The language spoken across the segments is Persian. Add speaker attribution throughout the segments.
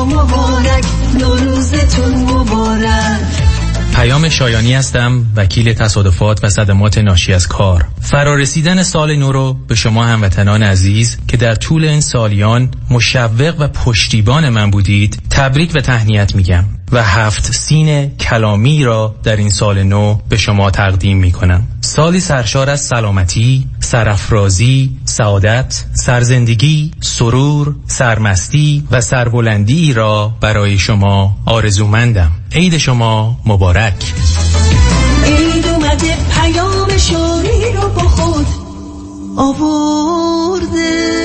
Speaker 1: مبارک، نوروزتون مبارک.
Speaker 2: پیام شایانی هستم، وکیل تصادفات و صدمات ناشی از کار. فرارسیدن سال نو رو به شما هموطنان عزیز که در طول این سالیان مشوق و پشتیبان من بودید تبریک و تهنیت میگم و 7 سین کلامی را در این سال نو به شما تقدیم میکنم. سالی سرشار از سلامتی، سرافرازی، سعادت، سرزندگی، سرور، سرمستی و سربلندی را برای شما آرزومندم. عید شما مبارک.
Speaker 1: عید اومده، پیام شوری رو با خود آورده.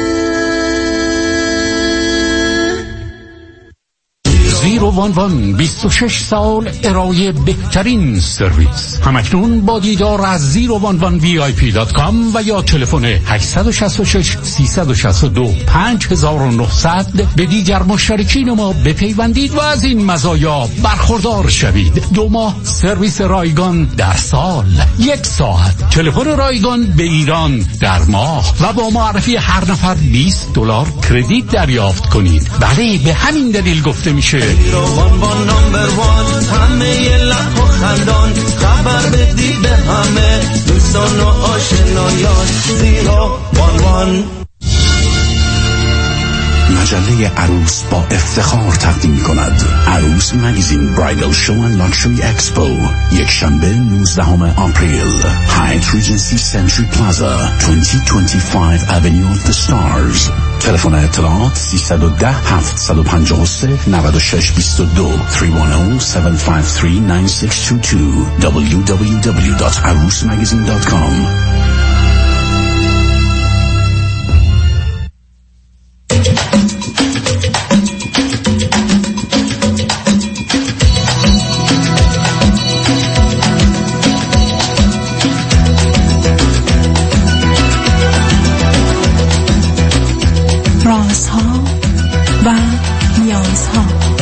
Speaker 3: زیرو وان وان 26 سال ارائه بهترین سرویس. همکنون با دیدار از zeroonevonvip.com و یا تلفن 866 362 5900 به دیگر مشترکین ما بپیوندید و از این مزایا برخوردار شوید. 2 ماه سرویس رایگان در سال، 1 ساعت تلفن رایگان به ایران در ماه و با معرفی هر نفر $20 کردیت دریافت کنید. بله، به همین دلیل گفته میشه
Speaker 4: وان نمبر وان، همه لح و خندان، خبر بدی به همه دوستان و آشنایان. زیرو وان وان.
Speaker 5: مجله عروس با افتخار تقدیم کند عروس مگزین برایدل شو اند لاکچری اکسپو، یک شنبه 19 آپریل، هایت ریجنسی سنچری پلازا، 2025 Avenue of the Stars. تلفن اطلاعات 310 753 9622 310 753 9622 www.arusmagazine.com.
Speaker 1: رازها و نیازها.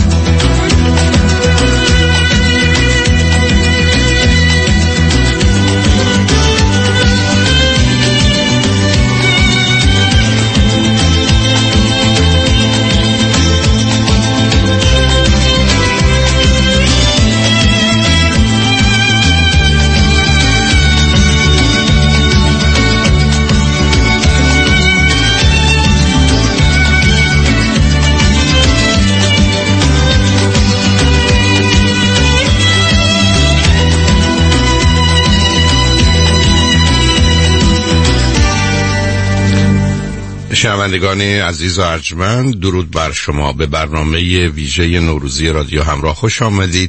Speaker 6: شنوندگان عزیز و ارجمند، درود بر شما. به برنامه ویژه نوروزی رادیو همراه خوش آمدید.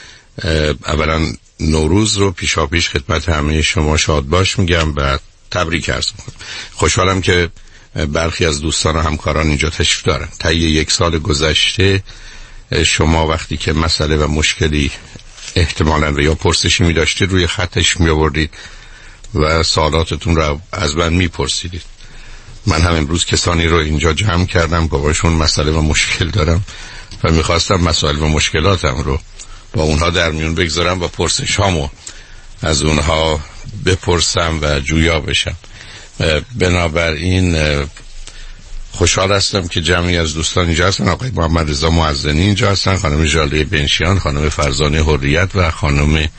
Speaker 6: اولا نوروز رو پیشاپیش خدمت همه شما شاد باش میگم و تبریک عرض میکنم. خوشحالم که برخی از دوستان و همکاران اینجا تشریف دارن. طی 1 سال گذشته شما وقتی که مسئله و مشکلی احتمالاً یا پرسشی می داشتید روی خطش می آوردید و سوالاتتون رو از من می پرسیدید. من هم امروز کسانی رو اینجا جمع کردم با باشون مسئله و مشکل دارم و میخواستم مسائل و مشکلاتم رو با اونها در میون بگذارم و پرسش هامو از اونها بپرسم و جویا بشم. بنابراین خوشحال هستم که جمعی از دوستان اینجا هستن. آقای محمد رضا معزنی اینجا هستن، خانم ژاله بنشیان، خانم فرزانه حریت و خانم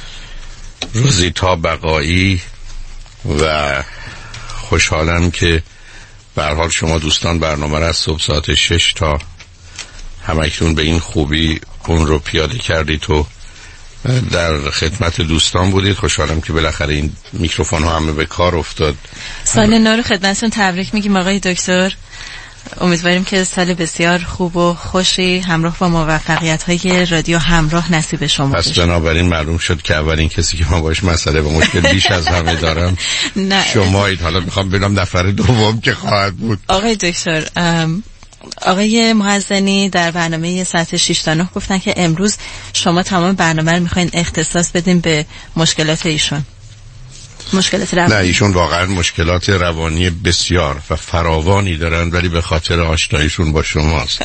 Speaker 6: روزیتا بقایی. و خوشحالم که به هر حال شما دوستان برنامه را از صبح ساعت 6 تا همکنون به این خوبی اون رو پیاده کردید و در خدمت دوستان بودید. خوشحالم که بالاخره این میکروفون ها همه به کار افتاد.
Speaker 7: سال نو رو خدمتتون تبریک میگیم آقای دکتر. امیدواریم که سال بسیار خوب و خوشی همراه با موفقیت های رادیو همراه نصیب شما
Speaker 6: پس
Speaker 7: بشه.
Speaker 6: بنابراین معلوم شد که اولین کسی که من باش مسئله و مشکل بیش از همه دارم شمایید. حالا میخوام ببینم نفر دوم که خواهد بود.
Speaker 7: آقای دکتر، آقای معزنی در برنامه ساعت 6 تا 9 گفتن که امروز شما تمام برنامه رو میخواین اختصاص بدیم به مشکلات ایشون. مشکلات روانی.
Speaker 6: نه، ایشون واقعا مشکلات روانی بسیار و فراوانی دارن، ولی به خاطر آشناییشون با شماست.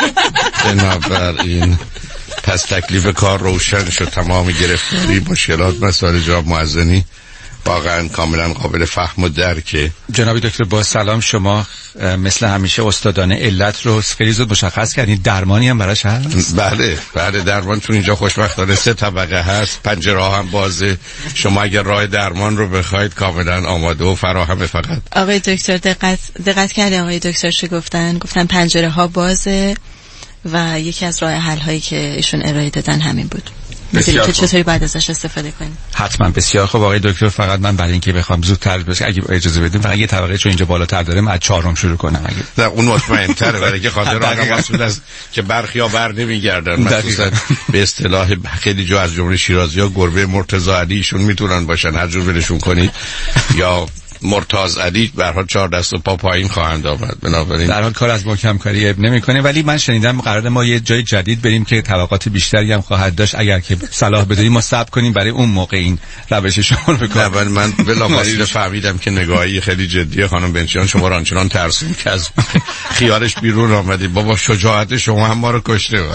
Speaker 6: بنابراین پس تکلیف کار روشن شد. تمام گرفتاری مشکلات مسائل جناب معزنی واقعا کاملا قابل فهم و درکه.
Speaker 8: جناب دکتر با سلام، شما مثل همیشه استادانه علت رو خیلی زود مشخص کردین. درمانی هم براش هست؟
Speaker 6: بله درمان چون اینجا خوشبختانه 3 طبقه هست، پنجره ها هم بازه. شما اگر راه درمان رو بخواید کاملا آماده و فراهمه. فقط
Speaker 7: آقای دکتر دقت کردین آقای دکتر چی گفتن پنجره ها بازه و یکی از راه حل هایی که ایشون ارائه دادن همین بود. که چطوری بعد ازش استفاده کنیم.
Speaker 8: حتما. بسیار خوب آقای دکتر. فقط من برای اینکه بخوام زودتر بشه اگه اجازه بدیم فقط یه طبقه چون اینجا بالاتر داره من از 4م شروع کنم. اگه
Speaker 6: نه اون مطمئن‌تره برای که خاطر آدم مسئول است که برخیا بر نمیگردن. مثلا به اصطلاح خیلی جا از جمله شیرازی‌ها گربه مرتضی علیشون میتونن باشن، هر جور ولشون کنید یا مرتضی علی به هر حال 4 دست و پا پایین خواهند آمد. بنابراین
Speaker 8: در حال کار از محکم کاری نمی‌کنه. ولی من شنیدم قراره ما یه جای جدید بریم که طبقات بیشتری هم خواهد داشت. اگر که صلاح بدونیم ما صبر کنیم برای اون موقع این روش شما رو بکنیم.
Speaker 6: من بلافاصله فهمیدم که نگاهی خیلی جدیه خانم بنچیان شما را آنچنان ترسون که از خیالش بیرون آمدید. بابا شجاعت شما هم ما رو کشته.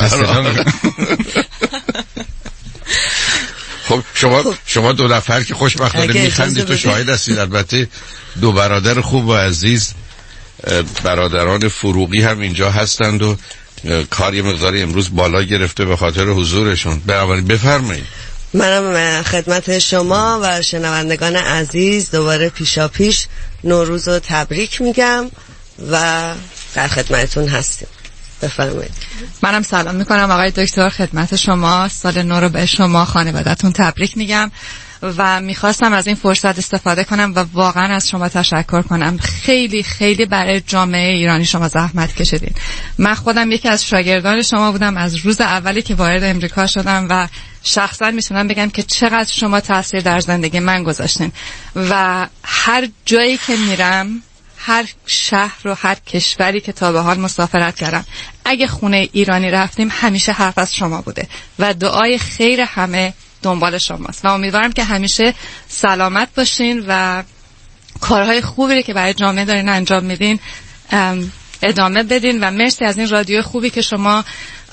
Speaker 6: خب شما 2 نفر که خوشبختانه میخندید تو شاهد هستید. البته 2 برادر خوب و عزیز، برادران فروغی هم اینجا هستند و کار یه مقداری امروز بالا گرفته به خاطر حضورشون. بنابراین بفرمایید.
Speaker 9: منم خدمت شما و شنوندگان عزیز دوباره پیشاپیش نوروز رو تبریک میگم و در خدمتتون هستیم. بفرمایید.
Speaker 10: منم سلام میکنم آقای دکتر خدمت شما. سال نو رو به شما خانواده‌تون تبریک میگم و میخواستم از این فرصت استفاده کنم و واقعا از شما تشکر کنم. خیلی خیلی برای جامعه ایرانی شما زحمت کشیدین. من خودم یکی از شاگردان شما بودم از روز اولی که وارد امریکا شدم و شخصا میتونم بگم که چقدر شما تاثیر در زندگی من گذاشتین و هر جایی که میرم، هر شهر و هر کشوری که تا به حال مسافرت کردم، اگه خونه ایرانی رفتیم همیشه حرف از شما بوده و دعای خیر همه دنبال شماست و امیدوارم که همیشه سلامت باشین و کارهای خوبی که برای جامعه دارین انجام میدین ادامه بدین و مرسی از این رادیو خوبی که شما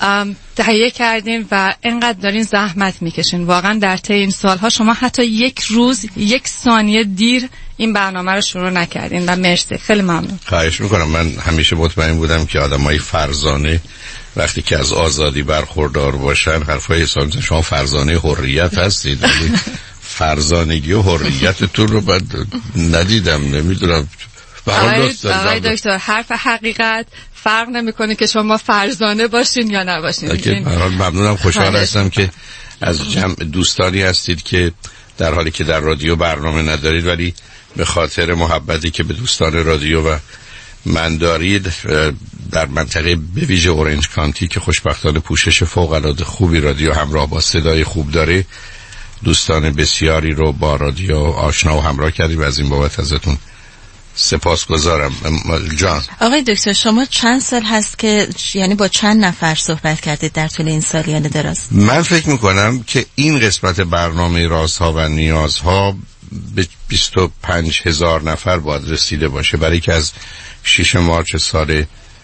Speaker 10: تهیه کردین و اینقدر دارین زحمت میکشین. واقعا در طی این سالها شما حتی یک روز 1 ثانیه دیر این برنامه رو شروع نکردین و مرسی. خیلی ممنون.
Speaker 6: خواهش میکنم. من همیشه مطمئن بودم که آدمای فرزانه وقتی که از آزادی برخوردار باشن حرفای حساب شما فرزانه حریت هستید. ولی فرزانگی و حریتتون رو بعد ندیدم. نمیدونم.
Speaker 10: آقای دکتر حرف حقیقت فرق نمیکنه که شما فرزانه باشین یا نباشین.
Speaker 6: ممنونم. خوشحال هستم که از جمع دوستانی هستید که در حالی که در رادیو برنامه ندارید ولی به خاطر محبتی که به دوستان رادیو و من دارید در منطقه به ویژه اورنج کانتی که خوشبختانه پوشش فوق العاده خوبی رادیو همراه با صدای خوب داره، دوستان بسیاری رو با رادیو آشنا و همراه کردید و از این بابت ازتون سپاسگزارم. جان
Speaker 7: آقای دکتر شما چند سال هست که یعنی با چند نفر صحبت کردید در طول این سالیان دراز؟
Speaker 6: من فکر میکنم که این قسمت برنامه رازها و نیازها به 25,000 نفر باید رسیده باشه، برای که از 6 مارچ سال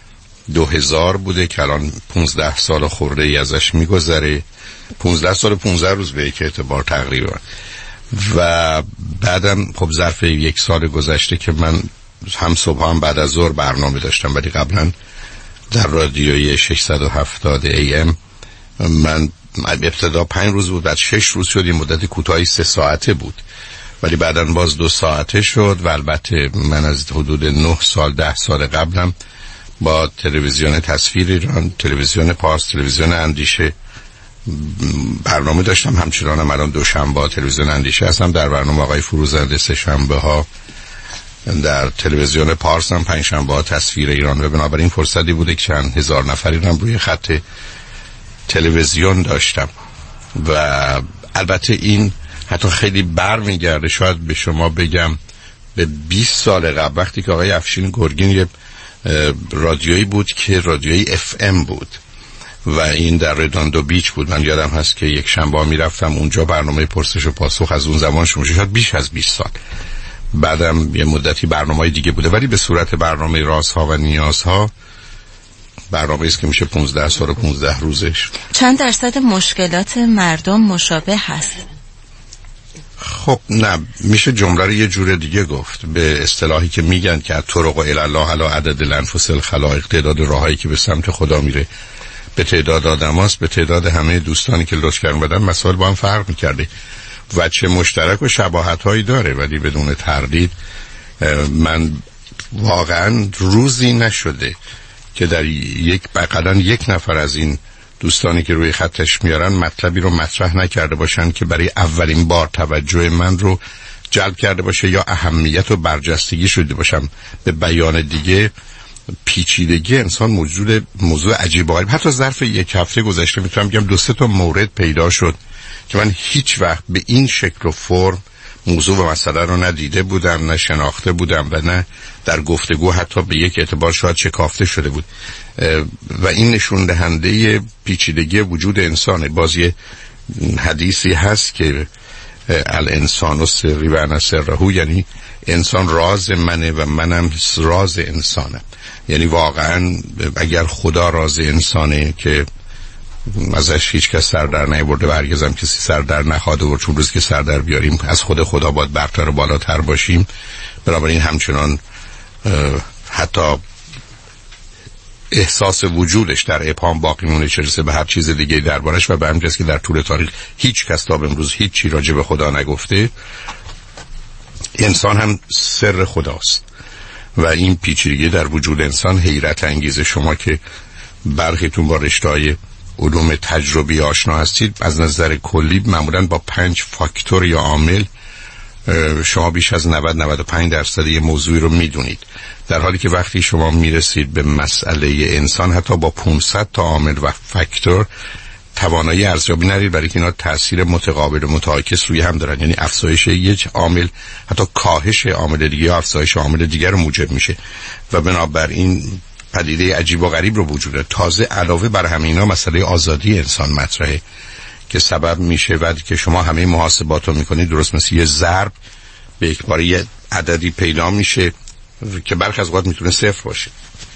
Speaker 6: 2000 بوده که الان 15 سال خورده ای ازش میگذره. 15 سال 15 روز به یک اعتبار تقریبا. و بعدم خب ظرف 1 سال گذشته که من هم صبح هم بعد از ظهر برنامه داشتم، ولی قبلا در رادیوی 670 AM من ابتدا 5 روز بود، بعد 6 روز شد، این مدت کوتاهی 3 ساعته بود، ولی بعداً باز 2 ساعته شد. و البته من از حدود 9 سال 10 سال قبلم با تلویزیون تصویر ایران، تلویزیون پارس، تلویزیون اندیشه برنامه داشتم. همچنانم الان دوشنبه تلویزیون اندیشه هستم، در برنامه آقای فروزنده سه شنبه ها در تلویزیون پارس هم 5 شنبه ها تصویر ایران. و بنابراین فرصتی بوده که چند هزار نفری هم روی خط تلویزیون داشتم. و البته این حتی خیلی برمیگرده، شاید به شما بگم به 20 سال قبل، وقتی که آقای افشین گرگین یه رادیویی بود که رادیویی FM بود و این در رداندو بیچ بود. من یادم هست که یک شنبه میرفتم اونجا، برنامه پرسش و پاسخ از اون زمان شروع شد، بیش از 20 سال. بعدم یه مدتی برنامه‌های دیگه بوده، ولی به صورت برنامه رازها و نیازها، برنامه‌ای است که میشه 15 سال و 15 روزش.
Speaker 7: چند درصد مشکلات مردم مشابه هست؟
Speaker 6: خب نه، میشه جمله رو یه جور دیگه گفت، به اصطلاحی که میگن که طرق الی الله علی عدد الانفس الخلائق، تعداد راهایی که به سمت خدا میره به تعداد آدماست، به تعداد همه دوستانی که لطف کردن بدن مسائل با هم فرق میکرده، وجه مشترک و شباهت هایی داره، ولی بدون تردید من واقعا روزی نشده که در بقدن یک نفر از این دوستانی که روی خطش میارن مطلبی رو مطرح نکرده باشن که برای اولین بار توجه من رو جلب کرده باشه یا اهمیت و برجستگی شده باشم. به بیان دیگه پیچیدگی انسان موضوع عجیب و غریب. حتی ظرف یک هفته گذشته میتونم بگم 2-3 تا مورد پیدا شد که من هیچ وقت به این شکل و فرم موضوع و مسئله رو ندیده بودم، نه شناخته بودم و نه در گفتگو حتی به یک اعتبار شاید شکافته شده بود و این نشون دهنده پیچیدگی وجود انسانه. بازی حدیثی هست که الانسان و سری و انا سره، یعنی انسان راز منه و منم راز انسانم. یعنی واقعا اگر خدا راز انسانه که ازش هیچ کس سر در نیاورده و هرگز هم کسی سر در نخواهد آورد، چون روز که سر در بیاریم از خود خدا باید برتر و بالاتر باشیم. بنابراین همچنان حتی احساس وجودش در ابهام باقی مونه، چه رسه به هر چیز دیگه دربارش، و به همین جاست که در طول تاریخ هیچ کس تا امروز هیچ چی راجع به خدا نگفته. انسان هم سر خداست و این پیچیدگی در وجود انسان حیرت انگیزه. شما که برخیتون با رشته‌های علوم تجربی آشنا هستید، از نظر کلی معمولاً با 5 فاکتور یا عامل شما بیش از 90-95% یه موضوعی رو میدونید، در حالی که وقتی شما میرسید به مسئله انسان حتی با 500 تا عامل و فاکتور توانایی ارزیابی ندارید، برای که اینا تاثیر متقابل و متعاکس روی هم دارن. یعنی افزایش یک عامل حتی کاهش عامل دیگه یا افزایش عامل دیگر رو موجب میشه و بنابراین پدیده عجیب و غریب رو وجود داره. تازه علاوه بر همه اینا مسئله آزادی انسان مطرحه که سبب میشه وقتی که شما همه محاسبات رو میکنید درست مثل یه ضرب به یک بار یه عددی پیدا میشه که برخی از اوقات میتونه 0 باشه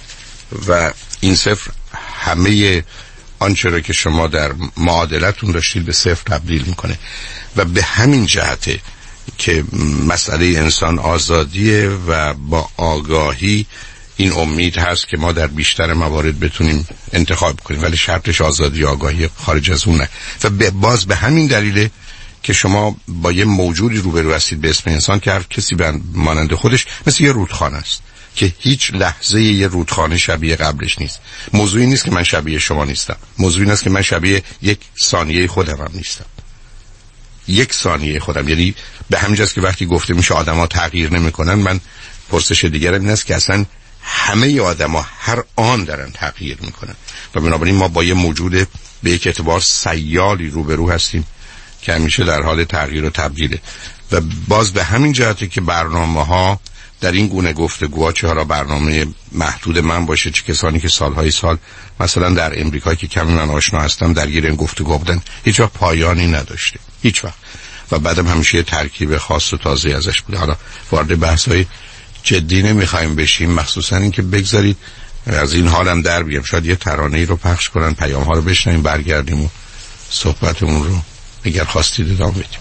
Speaker 6: و این 0 همه آنچه را که شما در معادلتون داشتید به 0 تبدیل میکنه و به همین جهته که مسئله انسان آزادیه و با آگاهی این امید هست که ما در بیشتر موارد بتونیم انتخاب کنیم، ولی شرطش آزادی و آگاهی، خارج از اون نه. و باز به همین دلیله که شما با یه موجودی روبرو هستید به اسم انسان که هر کسی به مانند خودش مثل یه رودخانه است که هیچ لحظه یه رودخانه شبیه قبلش نیست. موضوعی نیست که من شبیه شما نیستم، موضوعی نیست که من شبیه یک ثانیه خودم هم نیستم. یک ثانیه خودم، یعنی به همین جاست که وقتی گفته میشه آدما تغییر نمیکنن، من پرسش دیگرم این است که اصلا همه آدما هر آن دارن تغییر میکنن و بنابراین ما با یه موجود به یک اعتبار سیالی روبرو هستیم که همیشه در حال تغییر و تبدیله. و باز به همین جهته که برنامه‌ها در این گونه گفتگوها، چه حالا برنامه محدود من باشه چه کسانی که سالهای سال مثلا در امریکا که کمی من آشنا هستم درگیر این گفتگو بودن، هیچ وقت پایانی نداشته، هیچ وقت، و بعدم همیشه ترکیب خاص و تازه ازش بوده. حالا وارد بحث‌های جدی نمیخوایم بشیم، مخصوصا این که بگذارید از این حالم در بیام، شاید یه ترانه‌ای رو پخش کنن، پیام‌ها رو بشنویم، برگردیم و صحبتمون رو اگر خواستید ادامه بدیم.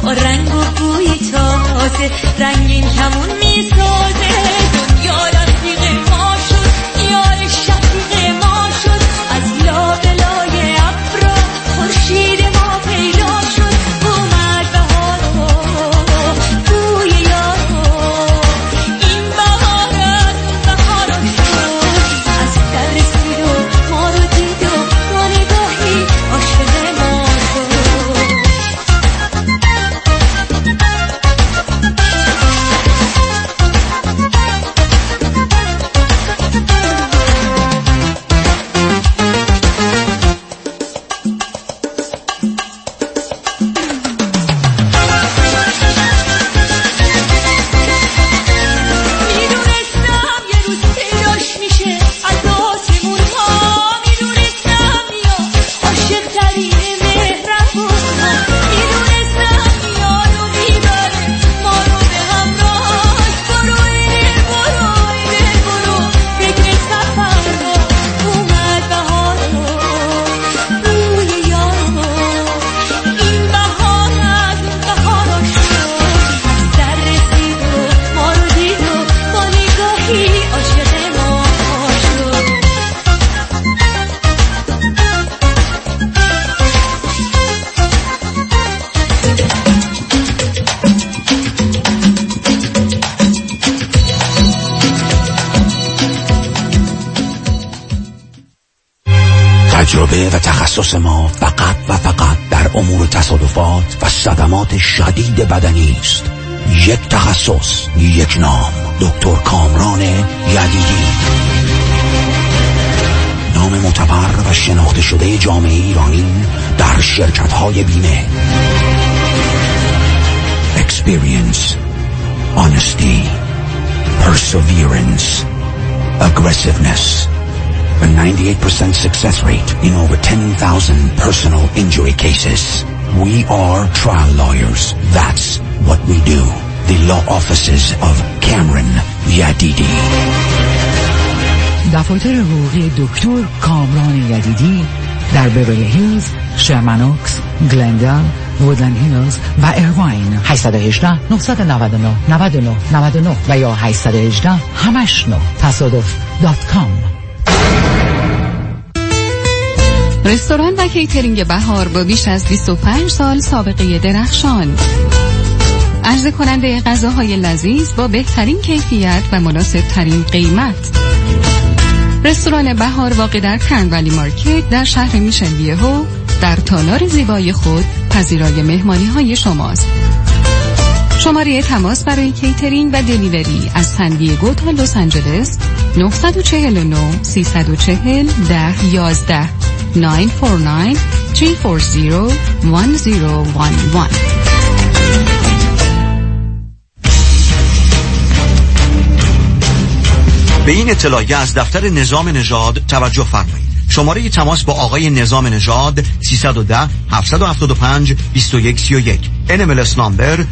Speaker 1: با رنگ و بوی تازه رنگین کمون میسازه. دنیا رفیق ما شد، یار شفیق ما شد، از لابلای ابرا خورشید ما پیدا شد. اومد بهار بوی یار، این بهار از بهارا شد. از در رسید و ما رو دید و با نگاهی عاشق ما شد. میدونستم یه روز پیداش میشه از آسمون ها، میدونستم میاد عاشق ترین مهربون ها، میدونستم میاد و میبره ما رو به همراهش. برو ای دل برو فکر سفر را، اومد بهار روی یار، این بهار از بهارا شد. از در رسید و ما رو دید و با نگاهی عاشق ما شد.
Speaker 5: تجربه و تخصص ما فقط و فقط در امور تصادفات و صدمات شدید بدنی است. یک تخصص، یک نام، دکتر کامران یدیدی. نام معتبر و شناخته شده جامعه ایرانی در شرکت‌های بیمه. Experience, honesty, perseverance, aggressiveness. A 98% success rate in over 10,000 personal injury cases. We are trial lawyers. That's what we do. The law offices of Cameron Yadidi.
Speaker 11: دفاتر حقوقی دکتر کامران یدیدی در بیورلی هیلز، شرمن اوکس، گلندال، وودلند هیلز و ایرواین. 818 999 99 99 و یا 818 89 تصادف.com.
Speaker 12: رستوران و کیترینگ بهار با بیش از 25 سال سابقه درخشان، عرضه کننده غذاهای لذیذ با بهترین کیفیت و مناسب ترین قیمت. رستوران بهار واقع در کرنولی مارکت در شهر میشن ویهو در تالار زیبای خود پذیرای مهمانی های شماست. شماره تماس برای کیترینگ و دلیوری از سن دیگو تا لس آنجلس 949 340 1011 949-340-1011.
Speaker 13: به این اطلاعیه از دفتر نظام نژاد توجه فرمایید. شماره تماس با آقای نظام نژاد 310 775 2131 NMLS نامبر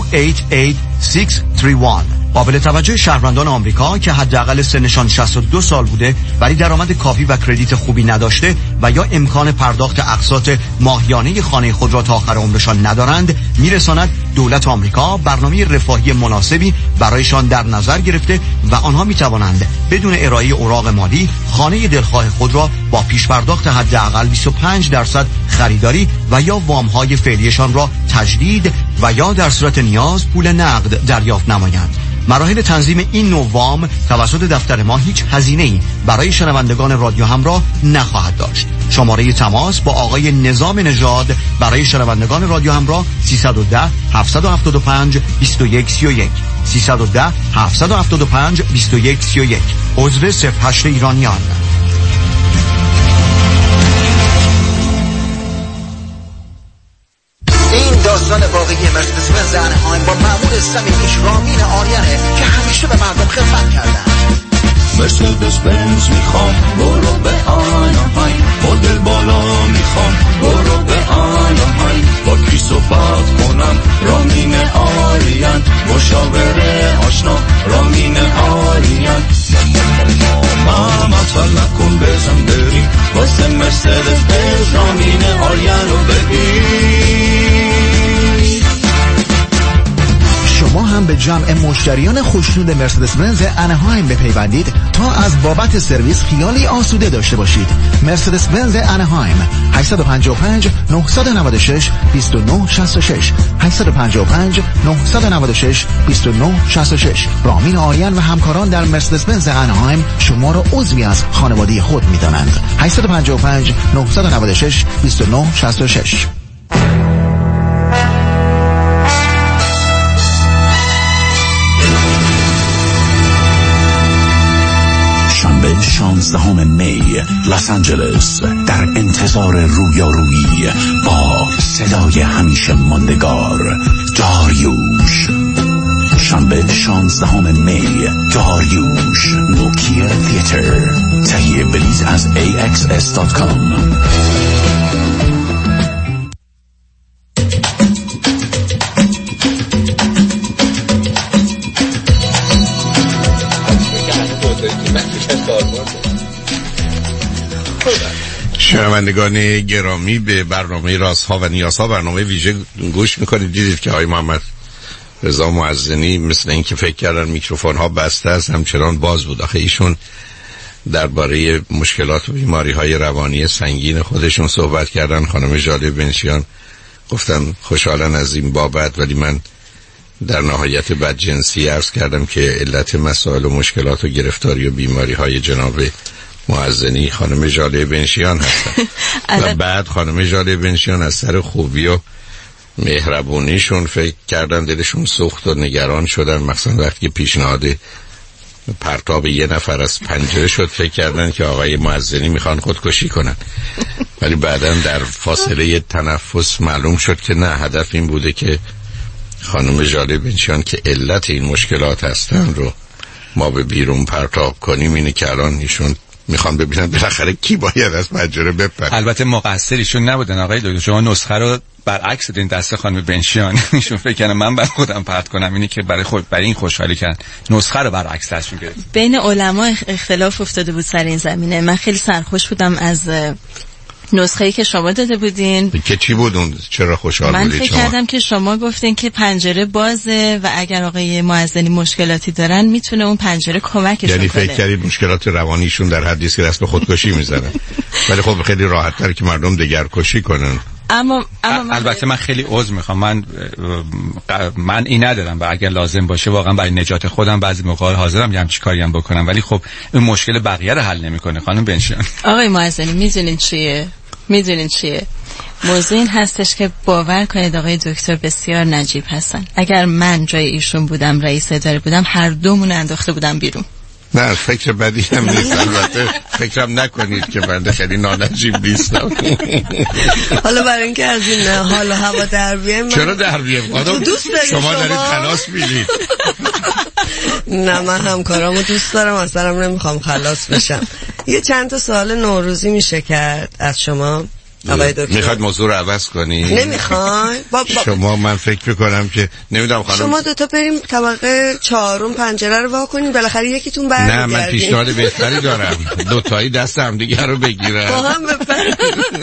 Speaker 13: 288631. قابل توجه شهروندان آمریکا که حداقل سنشان 62 سال بوده ولی درآمد کافی و کردیت خوبی نداشته و یا امکان پرداخت اقساط ماهیانه خانه خود را تا آخر عمرشان ندارند، میرساند دولت آمریکا برنامه رفاهی مناسبی برایشان در نظر گرفته و آنها میتوانند بدون ارائه اوراق مالی خانه دلخواه خود را با پیش پرداخت حداقل 25% خریداری و یا وام‌های فعلیشان را تجدید و یا در صورت نیاز پول نقد دریافت نمایند. مراحل تنظیم این نوع وام توسط دفتر ما هیچ هزینه‌ای برای شنوندگان رادیو همراه نخواهد داشت. شماره تماس با آقای نظام نژاد برای شنوندگان رادیو همراه 310 775 2131 310 775 2131. عضو 08 ایرانیان.
Speaker 14: این داستان واقعی مرسدس بنز انهایم با مأمور صمیمیش رامین آریانه که همیشه به مردم خدمت کردن.
Speaker 4: مرسدس بنز میخوام برو به آنهایم، مدل بالا میخوام برو به آنهایم، با کی صحبت کنم رامین آریان، مشاوره آشنا رامین آریان. محمد نکن بزن بریم واسه مرسدس بنز رامین آریان رو ببین.
Speaker 15: جمع مشتریان خوشنود مرسدس بنز انهایم بپیوندید تا از بابت سرویس خیالی آسوده داشته باشید. مرسدس بنز انهایم 855 996 2966 855 996 2966. رامین آریان و همکاران در مرسدس بنز انهایم شما را عضوی از خانواده خود می‌دانند. 855 996 2966.
Speaker 5: شنبه 16 می لس آنجلس در انتظار رویارویی با صدای همیشه ماندگار داریوش. شنبه 16 می داریوش نوکیا تیاتر. تهیه بلیط از axs.com.
Speaker 6: شنوندگان گرامی، به برنامه رازها و نیازها، برنامه ویژه گوش میکنید. دیدید که آقای محمد رضا معزنی مثل این که فکر کردن میکروفون ها بسته است همچنان باز بود. آخه ایشون درباره مشکلات و بیماری های روانی سنگین خودشون صحبت کردن. خانم ژاله بنشیان گفتن خوشحالن از این بابت، ولی من در نهایت بدجنسی عرض کردم که علت مسائل و مشکلات و گرفتاری و بیماری های جناب معزنی خانم ژاله بنشیان هستن. و بعد خانم ژاله بنشیان از سر خوبی و مهربونیشون فکر کردن دلشون سوخت و نگران شدن، مثلا وقتی پیشنهاد پرتاب یه نفر از پنجره شد فکر کردن که آقای معزنی میخوان خودکشی کنن، ولی بعداً در فاصله تنفس معلوم شد که نه، هدف این بوده که خانم ژاله بنشیان که علت این مشکلات هستن رو ما به بیرون پرتاب کنیم. اینه که الان ایشون میخوان ببینن بالاخره کی باید از پنجره بپره.
Speaker 8: البته مقصرشون نبودن آقای دکتر، شما نسخه رو برعکس دادین دست خانم بنشیان. ایشون فکر کنم من برای خودم پرت کنم، اینی که برای این خوشحالی کردن نسخه رو برعکس تصمیم گرفتن.
Speaker 7: بین علما اختلاف افتاده بود سر این زمینه. من خیلی سرخوش بودم از نسخه‌ای که شما داده بودین.
Speaker 6: که چی بود اون؟ چرا خوشحال بودید؟
Speaker 7: من فکر کردم که شما گفتین که پنجره بازه و اگر آقای معزنی مشکلاتی دارن میتونه اون پنجره کمکشون کنه.
Speaker 6: یعنی فکر کردید مشکلات روانیشون در حدی است که دست به خودکشی میزنن. ولی خب خیلی راحت‌تر که مردم دگرکشی کنن.
Speaker 7: اما
Speaker 8: البته من خیلی عذر میخوام، من این ندارم و اگر لازم باشه واقعا برای نجات خودم بعضی موقع حاضرم یه همچین کاری هم بکنم، ولی خب این مشکل بقیه رو حل نمیکنه. خانم بنشیان
Speaker 7: آقای معزنی میدونین چیه؟ موضوع این هستش که باور کنید آقای دکتر بسیار نجیب هستن. اگر من جای ایشون بودم، رئیس اداره بودم، هر دومون انداخته بودم بیرون.
Speaker 6: نه فکر بدی هم نیست، البته فکرم نکنید که بنده خیلی نانجیب نیستم.
Speaker 9: حالا برای اینکه از این حال و هوا در بیایم،
Speaker 6: چرا در بیایم؟ شما دارید خلاص میدید.
Speaker 9: نه من همکارامو دوست دارم، اصلا نمیخوام خلاص بشم. یه چند تا سوال نوروزی میشه کرد از شما آقای دکتر؟
Speaker 6: میخواد موضوع رو عوض کنی؟
Speaker 9: نمیخوای؟
Speaker 6: شما من فکر میکنم که نمیدونم خانم
Speaker 9: شما دوتا بریم طبقه 4 پنجره رو وا کنیم، بالاخره یکیتون برمیگردیم.
Speaker 6: نه من پیشنهاد بهتری دارم، دوتایی دست همدیگه رو بگیرن
Speaker 9: با هم بپرن.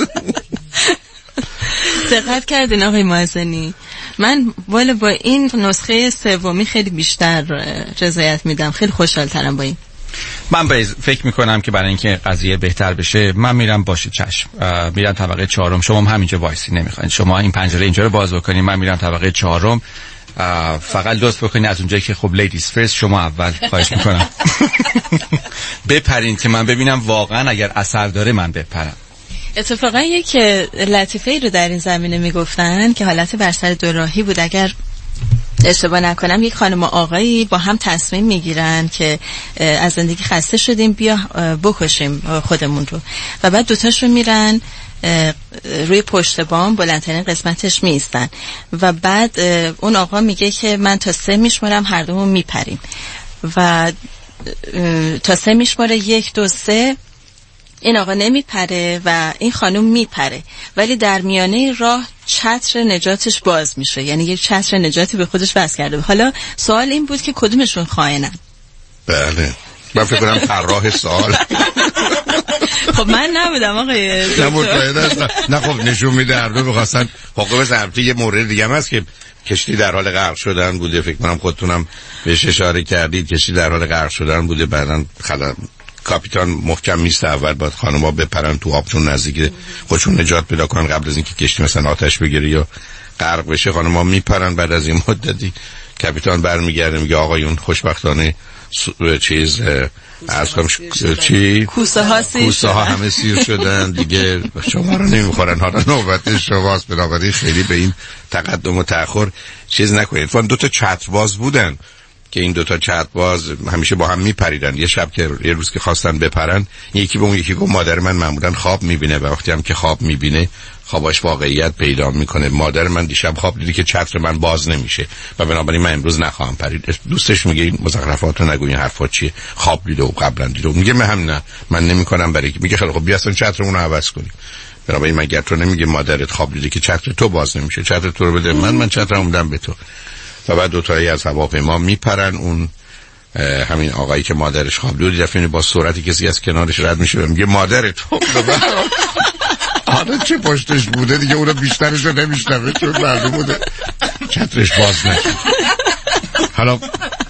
Speaker 7: دقت کردین آقای معزنی؟ من والا با این نسخه سومی خیلی بیشتر رضایت میدم، خیلی خوشحال‌ترم با این.
Speaker 8: من فکر میکنم که برای اینکه قضیه بهتر بشه من میرم، باشه چشم، میرم طبقه 4. شما هم همینجا وایسی، نمیخواین شما این پنجره اینجا رو باز بکنین، من میرم طبقه 4. فقط لطف بکنین از اونجایی که خب لیدیز فرست شما اول، خواهش میکنم. بپرین که من ببینم واقعا اگر اثر داره من بپرم.
Speaker 7: اتفاقا یک لطیفه‌ای رو در این زمینه میگفتن که حالت بر سر دوراهی بود. اگر اشتباه نکنم یک خانم و آقایی با هم تصمیم میگیرن که از زندگی خسته شدیم، بیا بکشیم خودمون رو، و بعد دوتاشون میرن روی پشت بام بلندترین قسمتش میستن و بعد اون آقا میگه که من تا 3 میشمارم، هر دومون میپریم و تا 3 میشماره 1 2 3. این آقا نمیپره و این خانم میپره، ولی در میانه راه چتر نجاتش باز میشه، یعنی یک چتر نجاتی به خودش وصل کرده. حالا سوال این بود که کدومشون خائنن؟
Speaker 6: بله من فکر کنم طراح سال.
Speaker 7: خب من نبودم آقای
Speaker 6: دکتر. نه خب نشون میده هر دو می‌خواستن حقوق ضبطی. یه مورد دیگه هم هست که کشتی در حال غرق شدن بوده، فکر کنم خودتونم بهش اشاره کردید. کشتی در حال غرق شدن بوده، بعدن کاپیتان محکم میست اول باید خانم‌ها بپرن تو آب چون نزدیک خودشون نجات پیدا کنن قبل از اینکه کشتی مثلا آتش بگیره یا غرق بشه. خانم‌ها میپرن، بعد از این مدتی کاپیتان برمیگرده میگه آقایون خوشبختانه چیز عرض کنم چی
Speaker 7: کوسه ها
Speaker 6: همه سیر شدن دیگه، شما رو نمیخورن، حالا نوبت شماست. بنابراین خیلی به این تقدم و تأخر چیز نکنید. فان 2 تا چترباز بودن که این 2 تا چترباز همیشه با هم میپریدن. یه شب که یه روز که خواستن بپرن، یکی به اون یکی گفت مادر من معمولا خواب میبینه و وقتی هم که خواب میبینه خواباش واقعیت پیدا میکنه. مادر من دیشب خواب دیدی که چتر من باز نمیشه و بنابراین من امروز نخواهم پرید. دوستش میگه این مزخرفاتو نگو، این حرفا چیه؟ خواب دیده و قبلا دیده. میگه نه من نمیکنم. برای میگه خیلی خب بیا اصلا چترمون رو عوض کنیم. بنابراین مگر تو نمیگه مادرت خواب دیده که چتر تو باز نمیشه، چتر تو رو بده من چترمو میدم به تو. و بعد 2 تایی از هواپیما میپرن. اون همین آقایی که مادرش خواب دید دفعه با سرعتی کسی از کنارش رد میشه میگه مادر تو. حالا چه پشتش بوده دیگه اونو بیشترش رو نمیشنوه چون معلوم بوده چترش باز نشد. حالا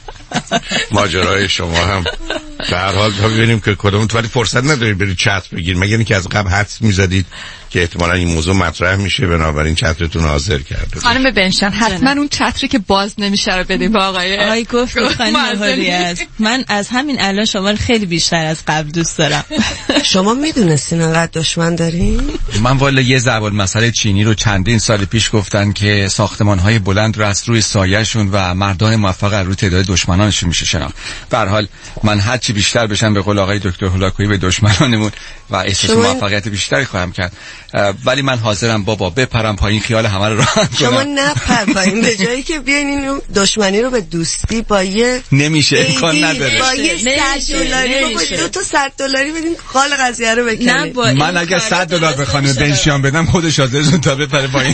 Speaker 6: ماجرای شما هم به هر حال ببینیم که کدوم تو ولی فرصت ندارید برید چتر بگیرید مگر اینکه از قبل حدس میزدید که احتمالاً این موضوع مطرح میشه بنابراین چترتون حاضر کرده.
Speaker 10: خانم بنشان حتما اون چتری که باز نمیشه رو بدیم به آقای
Speaker 7: گفت خانم حریت. من از همین الان شما رو خیلی بیشتر از قبل دوست دارم.
Speaker 9: شما میدونستین انقدر دشمن دارین؟
Speaker 8: من والا یه ضرب المثل چینی رو چندین سال پیش گفتن که ساختمان‌های بلند رو از روی سایه‌شون و مردان موفق از روی تعداد دشمنانشون میشه شناخت. به هر حال من هر چی بیشتر بشم به قول آقای دکتر هولاکویی به دشمنانمون و احساس موفقیت بیشتری خواهم کرد. ولی من حاضرم بابا بپرم پایین خیال همه رو راحت کنم.
Speaker 9: شما نپر پایین به جایی که بیاین این دشمنی رو به دوستی با یه
Speaker 8: نمیشه امکان نداره.
Speaker 9: با یه $100 با 2 تا $100 بدین خال قضیه رو بکنید.
Speaker 8: من اگر $100 به خانم بنشیان بدم خودش حاضرشون تا بپره پایین.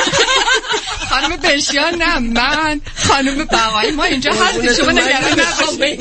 Speaker 10: خانم بنشیان نه، من خانم بقایی ما اینجا هستیم، شما نگران نباشید.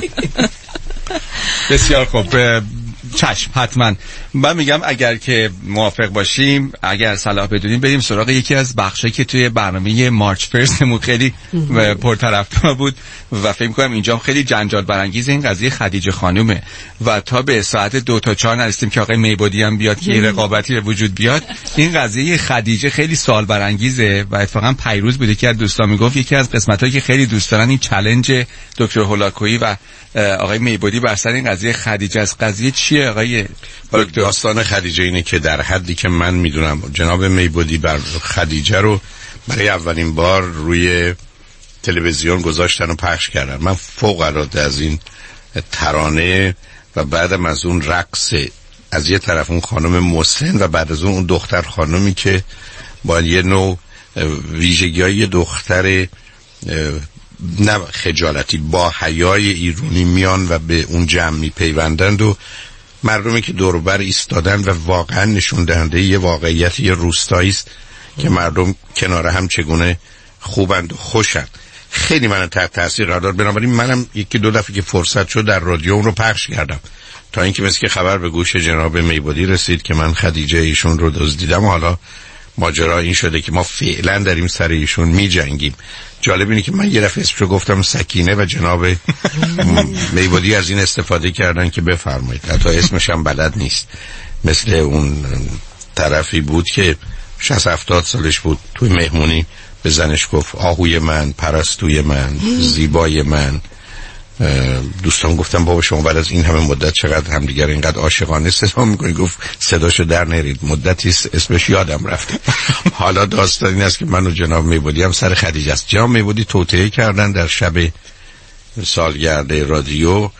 Speaker 8: بسیار خوب، چشم حتما. من میگم اگر که موافق باشیم، اگر صلاح بدونیم بریم سراغ یکی از بخشایی که توی برنامه مارچ فرستمون خیلی پرطرفدار بود و فکر می‌کنم اینجا خیلی جنجال برانگیز این قضیه خدیجه خانومه و تا به ساعت 2 تا 4 نرسیدیم که آقای میبودی هم بیاد که رقابتی به وجود بیاد. این قضیه خدیجه خیلی سوال برانگیزه و اتفاقا پیروز بود که از دوستان میگفت یکی از قسمتایی که خیلی دوست دارن این چالش دکتر هولاکویی و آقای میبودی بر سر این قضیه خدیجه است. قضیه چیه آقای دکتر؟
Speaker 6: داستان خدیجه اینه که در حدی که من میدونم جناب میبودی بر خدیجه رو برای اولین بار روی تلویزیون گذاشتن و پخش کردن. من فوق العاده از این ترانه و بعدم از اون رقص از یه طرف اون خانم مسن و بعد از اون دختر خانمی که با یه نوع ویژگی‌های دختر نه خجالتی با حیای ایرانی میان و به اون جمع میپیوندند و مردمی که دور و بر ایستادن و واقعا نشون دهنده یه واقعیت یه روستایی است که مردم کنار هم چگونه خوبند و خوشند. خیلی من تحت تاثیر قرار داد. بنابراین منم 1-2 دفعه که فرصت شد در رادیو اون رو پخش کردم تا اینکه مثل که خبر به گوش جناب میبودی رسید که من خدیجه ایشون رو دزدیدم و حالا ماجرا این شده که ما فعلا داریم سر ایشون می جنگیم. جالب اینه که من یه دفعه اسمشو گفتم سکینه و جناب میبودی از این استفاده کردن که بفرمایید. حتی اسمش هم بلد نیست. مثل اون طرفی بود که 60-70 سالش بود توی مهمونی به زنش گفت آهوی من، پرستوی من، زیبای من. دوستان گفتم بابا شما بعد از این همه مدت چقدر همدیگر اینقدر عاشقانه صدا میکنید؟ گفت صداشو در نرید، مدتی اسمش یادم رفته. حالا داستان این است که من و جناب میبودی هم سر خدیجه است. جناب میبودی توطئه کردن در شب سالگرد رادیو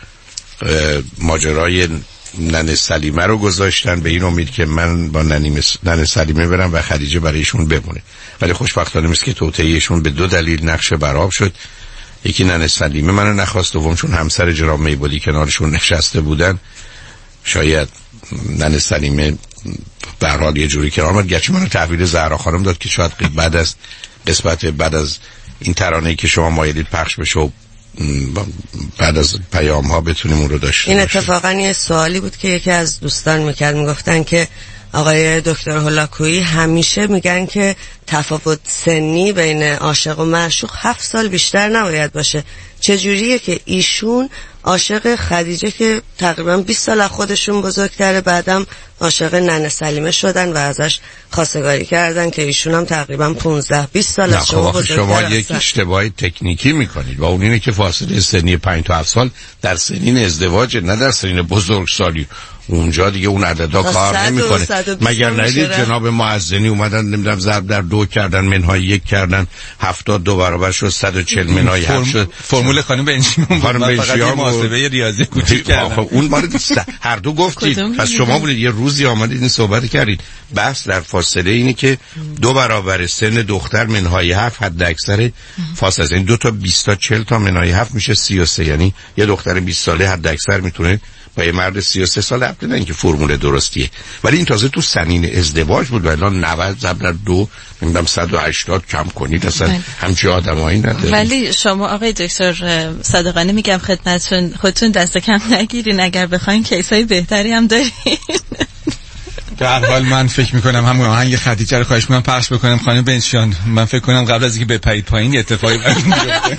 Speaker 6: ماجرای ننه سلیمه رو گذاشتن به این امید که من با ننه سلیمه برم و خدیجه برایشون بمونه، ولی خوشبختانه مثل که توطئه‌شون به 2 دلیل نقش برآب شد. یکی ننه سلیمه منو نخواست، دوم چون همسر جناب میبودی کنارشون نشسته بودن شاید ننه سلیمه به هر حال یه جوری کنار اومد. گرچه منو تحویل زهرا خانم داد که شاید بعد از قسمت بعد از این ترانه‌ای که شما مایلید پخش بشه و بعد از پیام ها بتونیم اون رو داشته
Speaker 9: این
Speaker 6: باشیم.
Speaker 9: اتفاقا یه سوالی بود که یکی از دوستان میگفتن که آقای دکتر هولاکویی همیشه میگن که تفاوت سنی بین عاشق و معشوق 7 سال بیشتر نباید باشه. چجوریه که ایشون عاشق خدیجه که تقریبا 20 سال از خودشون بزرگتره، بعدم عاشق ننه سلیمه شدن و ازش خواستگاری کردن که ایشون هم تقریبا 15-20 سال از شما بزرگتر.
Speaker 6: شما یک اشتباهی تکنیکی میکنید و اون اینه که فاصله سنی 5 تا 7 سال در سنین ازدواج، نه در سنین بزرگسالی. اونجا دیگه اون عددا کار نمیکنه. مگر ندید جناب معزنی اومدن نمیدونم ضرب در 2 کردن، منهای 1 کردن، 72 برابر شد 140 منهای 7 شد.
Speaker 8: فرمول خانم بنشیمون فقط یه محاسبه ریاضی کوچیک کردن.
Speaker 6: اون مال هر دو گفتید. پس شما بودید یه روزی آمدید این صحبت کردید. بحث در فاصله اینه که 2 برابر سن دختر منهای 7 حد اکثر فاصله است. این 2 تا 20 تا 40 تا منهای 7 میشه 33. یعنی یه دختر 20 ساله حد اکثر میتونه با یه مرد 33 ساله حرف بزنه که فرمول درستیه. ولی این تازه تو سنین ازدواج بود و الان 90 ضرب در 2 نمیدونم 180 کم کنید اصلا همچی آدمایی نداره.
Speaker 7: ولی شما آقای دکتر صادقانه میگم خدمتتون خودتون دست کم نگیرین، اگر بخواین کیسای بهتری هم دارین.
Speaker 8: در حال من فکر میکنم همون آهنگ خدیجه رو خواهش میکنم پخش بکنم خانم بنشیان. من فکر کنم قبل از اینکه بپرید پایین یه اتفاقی براتون بیفته.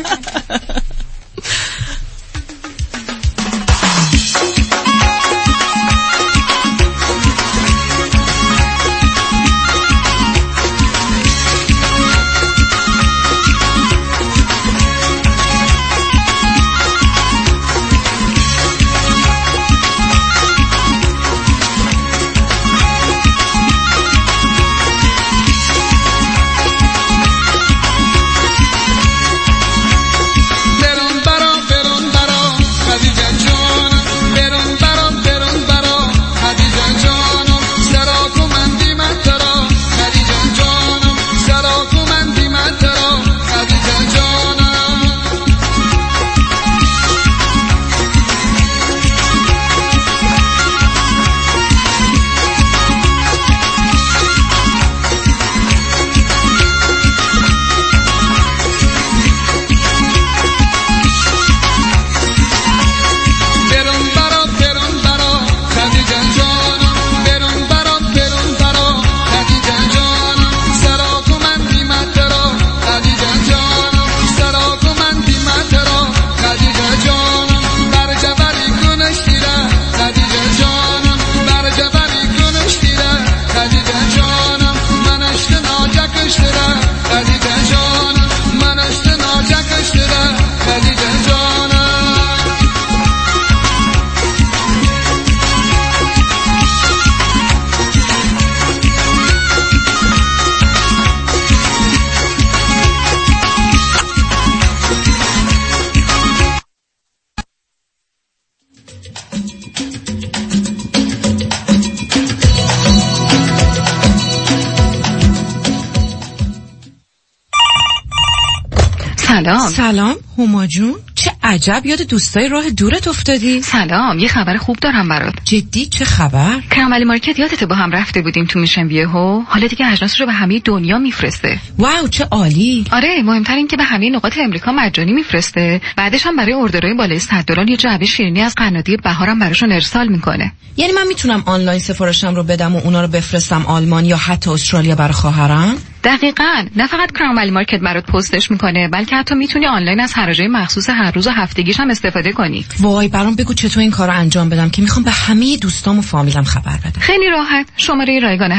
Speaker 16: سلام هما جون، چه عجب یاد دوستای راه دورت افتادی.
Speaker 12: سلام، یه خبر خوب دارم برات.
Speaker 16: جدی؟ چه خبر؟
Speaker 12: کراملی مارکت یادته با هم رفته بودیم تو میشن ویهو؟ حالا دیگه اجناس رو به همه دنیا میفرسته.
Speaker 16: واو چه عالی.
Speaker 12: آره، مهمتر این که به همه نقاط امریکا مجانی میفرسته. بعدش هم برای اوردرهای بالای $100 یه جعبه شیرینی از قنادی بهارم براشون ارسال میکنه.
Speaker 16: یعنی من میتونم آنلاین سفارشم رو بدم و اونا رو بفرستم آلمان یا حتی استرالیا برای خواهرم؟
Speaker 12: دقیقاً. نه فقط کراملی مارکت برات پستش میکنه، بلکه حتی میتونی آنلاین از خرجای مخصوص هر روز و هفتگیش هم استفاده کنی.
Speaker 16: وای برام بگو چطور این کارو انجام بدم که میخوام به همه دوستام و فامیلم خبر بدم.
Speaker 12: خیلی راحت. شماره رایگان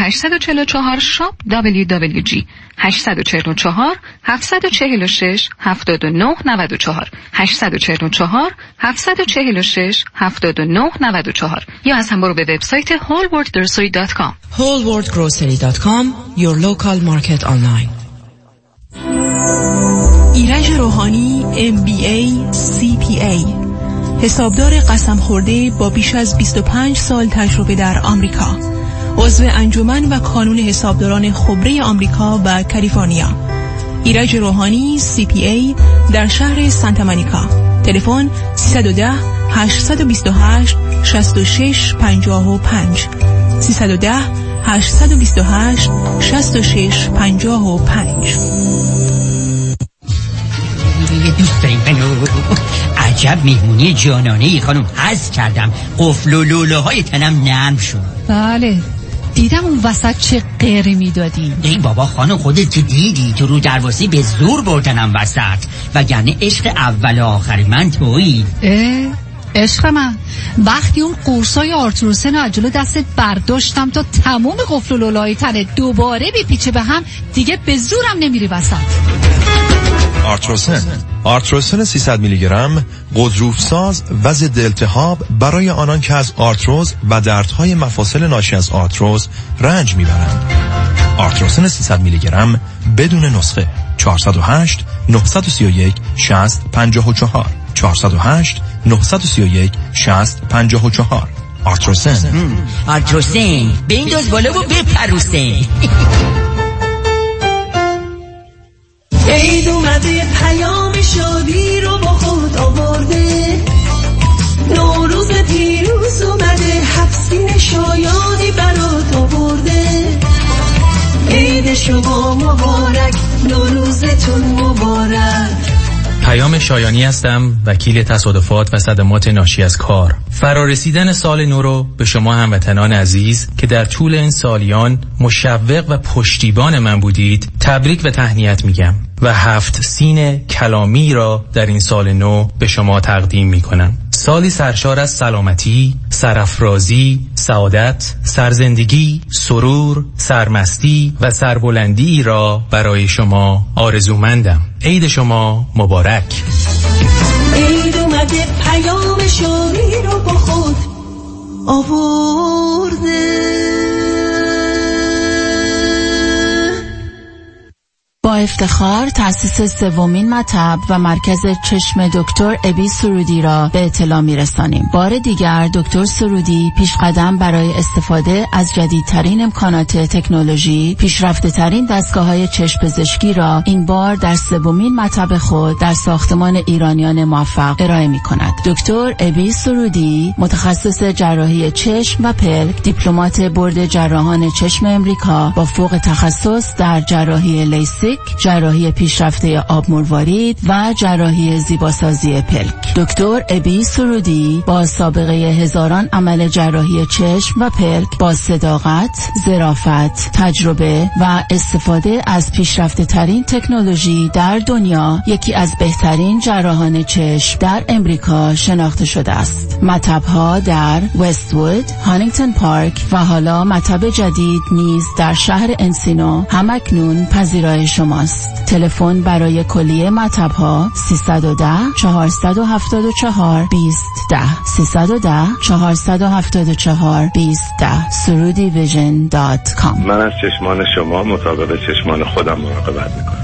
Speaker 12: 844 شاپ WWG 844 746 79 94 844 746 79 94 یا از هم برو به وبسایت wholeworldgrocery.com.
Speaker 16: wholeworldgrocery.com your local market online.
Speaker 17: ایرج روحانی MBA CPA، حسابدار قسم خورده با بیش از 25 سال تجربه در آمریکا، عضو انجمن و کانون حسابداران خبره آمریکا و کالیفرنیا. ایرج روحانی CPA در شهر سانتا مونیکا. تلفن 310 828 66 55 310 828 66 55.
Speaker 18: یه دوست داریم عجب مهمونی جانانه ای خانم، حظ کردم. قفل و لوله های تنم نرم شد.
Speaker 12: بله دیدم اون وسط چه غیری میدادی.
Speaker 18: ای بابا خانم خودت که دیدی تو رو درواسی به زور بردنم وسط، وگرنه عشق اول و آخر من تویی.
Speaker 12: عشق من وقتی اون قرصای آرتروسن رو از جلو دستت برداشتم تا تمام قفل و لولای تنه دوباره بپیچه به هم، دیگه به زورم نمیری وسط.
Speaker 19: آرتروسن 300 میلی گرم غضروفساز و ضد التهاب برای آنان که از آرتروز و دردهای مفاصل ناشی از آرتروز رنج میبرند. آرتروسن 300 میلی گرم بدون نسخه. 408 931 60 54 408 931 60 54.
Speaker 18: آرتروسن بنداز بالا و بپروسن.
Speaker 1: عید اومده پیام شادی رو با خود آورده، نوروز پیروز اومده هفسین شایانی برات آورده. عید شما مبارک، نوروزتون مبارک.
Speaker 2: پیام شایانی هستم، وکیل تصادفات و صدمات ناشی از کار. فرارسیدن سال نو رو به شما هموطنان عزیز که در طول این سالیان مشوق و پشتیبان من بودید تبریک و تهنیت میگم و 7 سین کلامی را در این سال نو به شما تقدیم میکنم. سالی سرشار از سلامتی، سرافرازی، سعادت، سرزندگی، سرور، سرمستی و سربلندی را برای شما آرزومندم. عید شما مبارک.
Speaker 1: عید اومده پیام شادی رو با خود آورده.
Speaker 7: با افتخار تأسیس سومین مطب و مرکز چشم دکتر ابی سرودی را به اطلاع می‌رسانیم. بار دیگر دکتر سرودی پیش قدم برای استفاده از جدیدترین امکانات تکنولوژی، پیشرفته‌ترین دستگاه‌های چشم پزشکی را این بار در سومین مطب خود در ساختمان ایرانیان موفق ارائه می‌کند. دکتر ابی سرودی متخصص جراحی چشم و پلک، دیپلمات بورد جراحان چشم امریکا با فوق تخصص در جراحی لیسیک، جراحی پیشرفته آب مروارید و جراحی زیباسازی پلک. دکتر ابی سرودی با سابقه هزاران عمل جراحی چشم و پلک با صداقت، ظرافت، تجربه و استفاده از پیشرفته ترین تکنولوژی در دنیا یکی از بهترین جراحان چشم در امریکا شناخته شده است. مطب‌ها در وست‌وود، هانینگتون پارک و حالا مطب جدید نیز در شهر انسینو همکنون پذیرای شماست. تلفن برای کلیه مطب‌ها 310 474 2010 310 474 2010 surudivision.com.
Speaker 20: من از چشمان شما مطابق چشمان خودم مراقبت میکنم.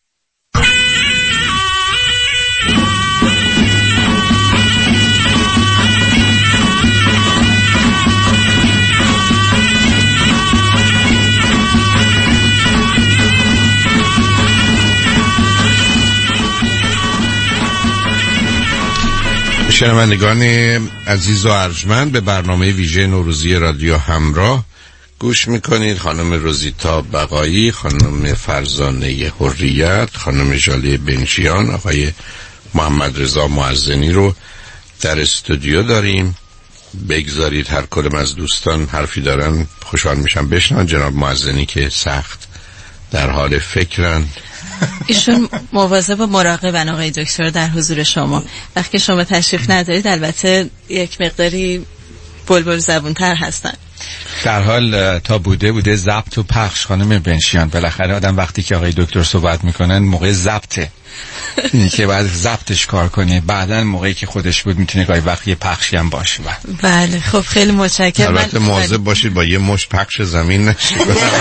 Speaker 6: شنوندگان عزیز و ارجمند، به برنامه ویژه نوروزی رادیو همراه گوش میکنید. خانم روزیتا بقایی، خانم فرزانه حریت، خانم ژاله بنچیان، آقای محمد رضا معزنی رو در استودیو داریم. بگذارید هر کدوم از دوستان حرفی دارن خوشحال میشم بشنون. جناب معزنی که سخت در حال فکرن،
Speaker 7: ایشون مواظب و مراقبن آقای دکتر در حضور شما. وقتی شما تشریف ندارید البته یک مقداری بلبل زبونتر هستن.
Speaker 8: در حال تا بوده ضبط و پخش. خانم بنشیان بالاخره آدم وقتی که آقای دکتر صحبت میکنن موقع ضبطه، اینی که بعد ضبطش کار کنه، بعدن موقعی که خودش بود میتونه گاهی وقتی پخشی هم باشه.
Speaker 7: بله خب خیلی متشکرم.
Speaker 6: البته مواظب باشید با یه مشت پخش زمین نشید.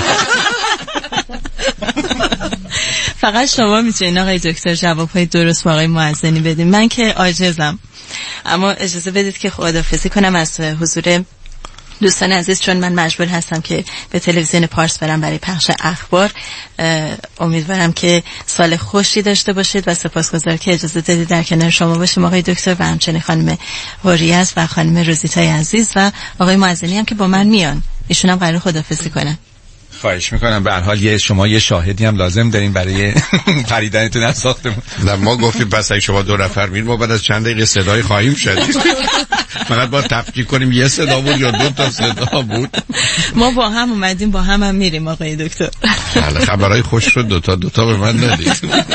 Speaker 7: فقط شما میتونین آقای دکتر جوابهای درست با آقای معزنی بدین، من که عاجزم. اما اجازه بدید که خداحافظی کنم از حضور دوستان عزیز، چون من مجبور هستم که به تلویزیون پارس برم برای پخش اخبار. امیدوارم که سال خوشی داشته باشید و سپاسگزار که اجازه دادید در کنار شما باشیم آقای دکتر و همچنین خانم حریت و خانم روزیتای عزیز و آقای معزنی هم که با من میان. ایشون هم قرار خداحافظی کنن.
Speaker 8: خواهش میکنم. به هر حال شما یه شاهدی هم لازم دارین برای پریدنتون از ساختمون.
Speaker 6: نه ما گفتیم پس اگه شما 2 نفر میرین ما بعد از چند دقیقه صدای خواهیم شد. فقط با تفکیک کنیم یه صدا بود یا 2 تا صدا بود.
Speaker 7: ما با هم اومدیم با هم میریم آقای دکتر.
Speaker 6: بله خبرای خوش رو 2 تا به من ندید.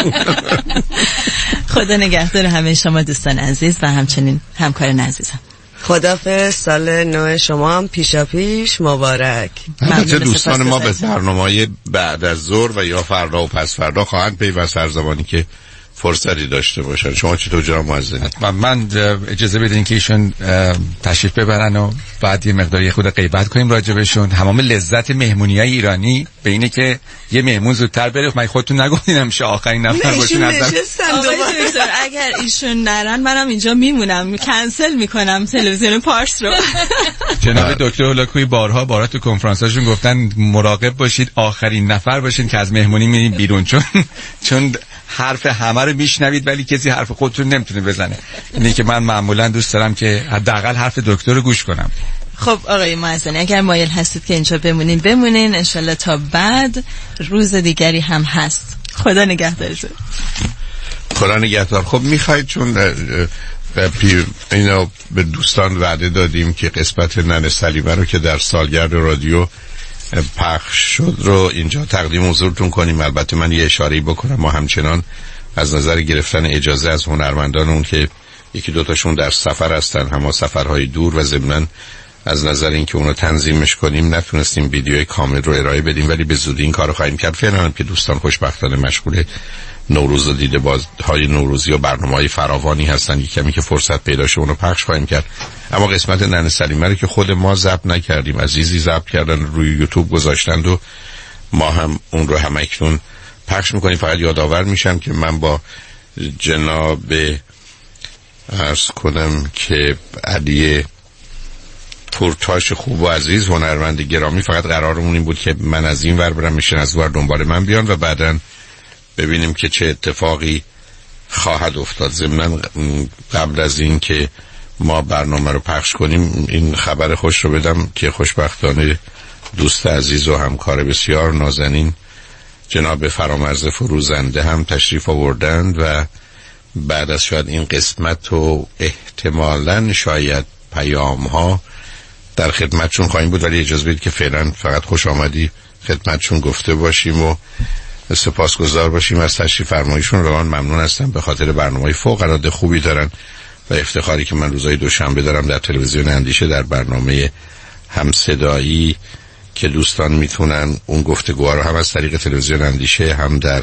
Speaker 7: خدا نگهدار همه شما دوستان عزیز و همچنین همکاران عزیزم.
Speaker 9: خدافظ. سال نو شما هم پیشا پیش مبارک.
Speaker 6: البته دوستان ما به برنامه‌های بعد از ظهر و یا فردا و پس فردا خواهند پیوست هر زمانی که فرصتی داشته باشن. شما چطور جناب معززنی؟
Speaker 8: من اجازه بدین که ایشون تشریف ببرن و بعد یه مقداری خود غیبت کنیم راجع بهشون. تمام لذت مهمونی‌های ایرانی به اینه که یه مهمون زودتر بره. من خودتون نگفتین میشه آخرین نفر باشین.
Speaker 7: آقای دکتر اگر ایشون نرن منم اینجا میمونم، کنسل میکنم تلویزیون پارس رو.
Speaker 8: جناب دکتر هولاکویی بارها تو کنفرانساشون گفتن مراقب باشید آخرین نفر باشین که از مهمونی میرین بیرون، چون حرف همه رو میشنوید ولی کسی حرف خودتون نمیتونه بزنه. اینه که من معمولا دوست دارم که حداقل حرف دکتر رو گوش کنم.
Speaker 7: خب آقای معززنی اگر مایل هستید که اینجا بمونین انشالله تا بعد روز دیگری هم هست. خدا نگهدارتون.
Speaker 6: خدا نگهدار. خب میخواید چون اینو به دوستان وعده دادیم که قسمت ننه سلیمه رو که در سالگرد رادیو پخش شد رو اینجا تقدیم حضورتون کنیم. البته من یه اشاره‌ای بکنم، ما همچنان از نظر گرفتن اجازه از هنرمندان اون که 1-2 تاشون در سفر هستن، هم سفرهای دور و ضمناً از نظر اینکه اونو تنظیمش کنیم نتونستیم ویدیوی کامل رو ارائه بدیم، ولی به زودی این کارو خواهیم کرد. فعلا هم که دوستان خوشبختانه مشغول نوروز و دیده بازهای نوروزی و برنامه‌های فراوانی هستن، کمی که فرصت پیدا شه اونو پخش خواهیم کرد. اما قسمت ننه سلیمه رو که خود ما ضبط نکردیم، عزیزی ضبط کردن روی یوتیوب گذاشتند و ما هم اون رو همکنون پخش میکنیم. فقط یادآور میشم که من با جناب عرض کنم که علی پورتاش خوب و عزیز هنرمند گرامی فقط قرارمون این بود که من از این ور برم میشن از ور دنبال من بیان و بعداً ببینیم که چه اتفاقی خواهد افتاد. ضمناً قبل از این که ما برنامه رو پخش کنیم این خبر خوش رو بدم که خوشبختانه دوست عزیز و همکار بسیار نازنین جناب فرامرز فروزنده هم تشریف آوردند و بعد از شاید این قسمت و احتمالاً شاید پیام ها در خدمتشون خواهیم بود، ولی اجازه بدید که فعلا فقط خوش آمدی خدمتشون گفته باشیم و سپاسگزار باشیم از تشریف فرمایشون. روان ممنون هستم به خاطر برنامه‌های فوق‌العاده خوبی دارن و افتخاری که من روزهای دوشنبه دارم در تلویزیون اندیشه در برنامه همصدایی که دوستان میتونن اون گفتگوها رو هم از طریق تلویزیون اندیشه هم در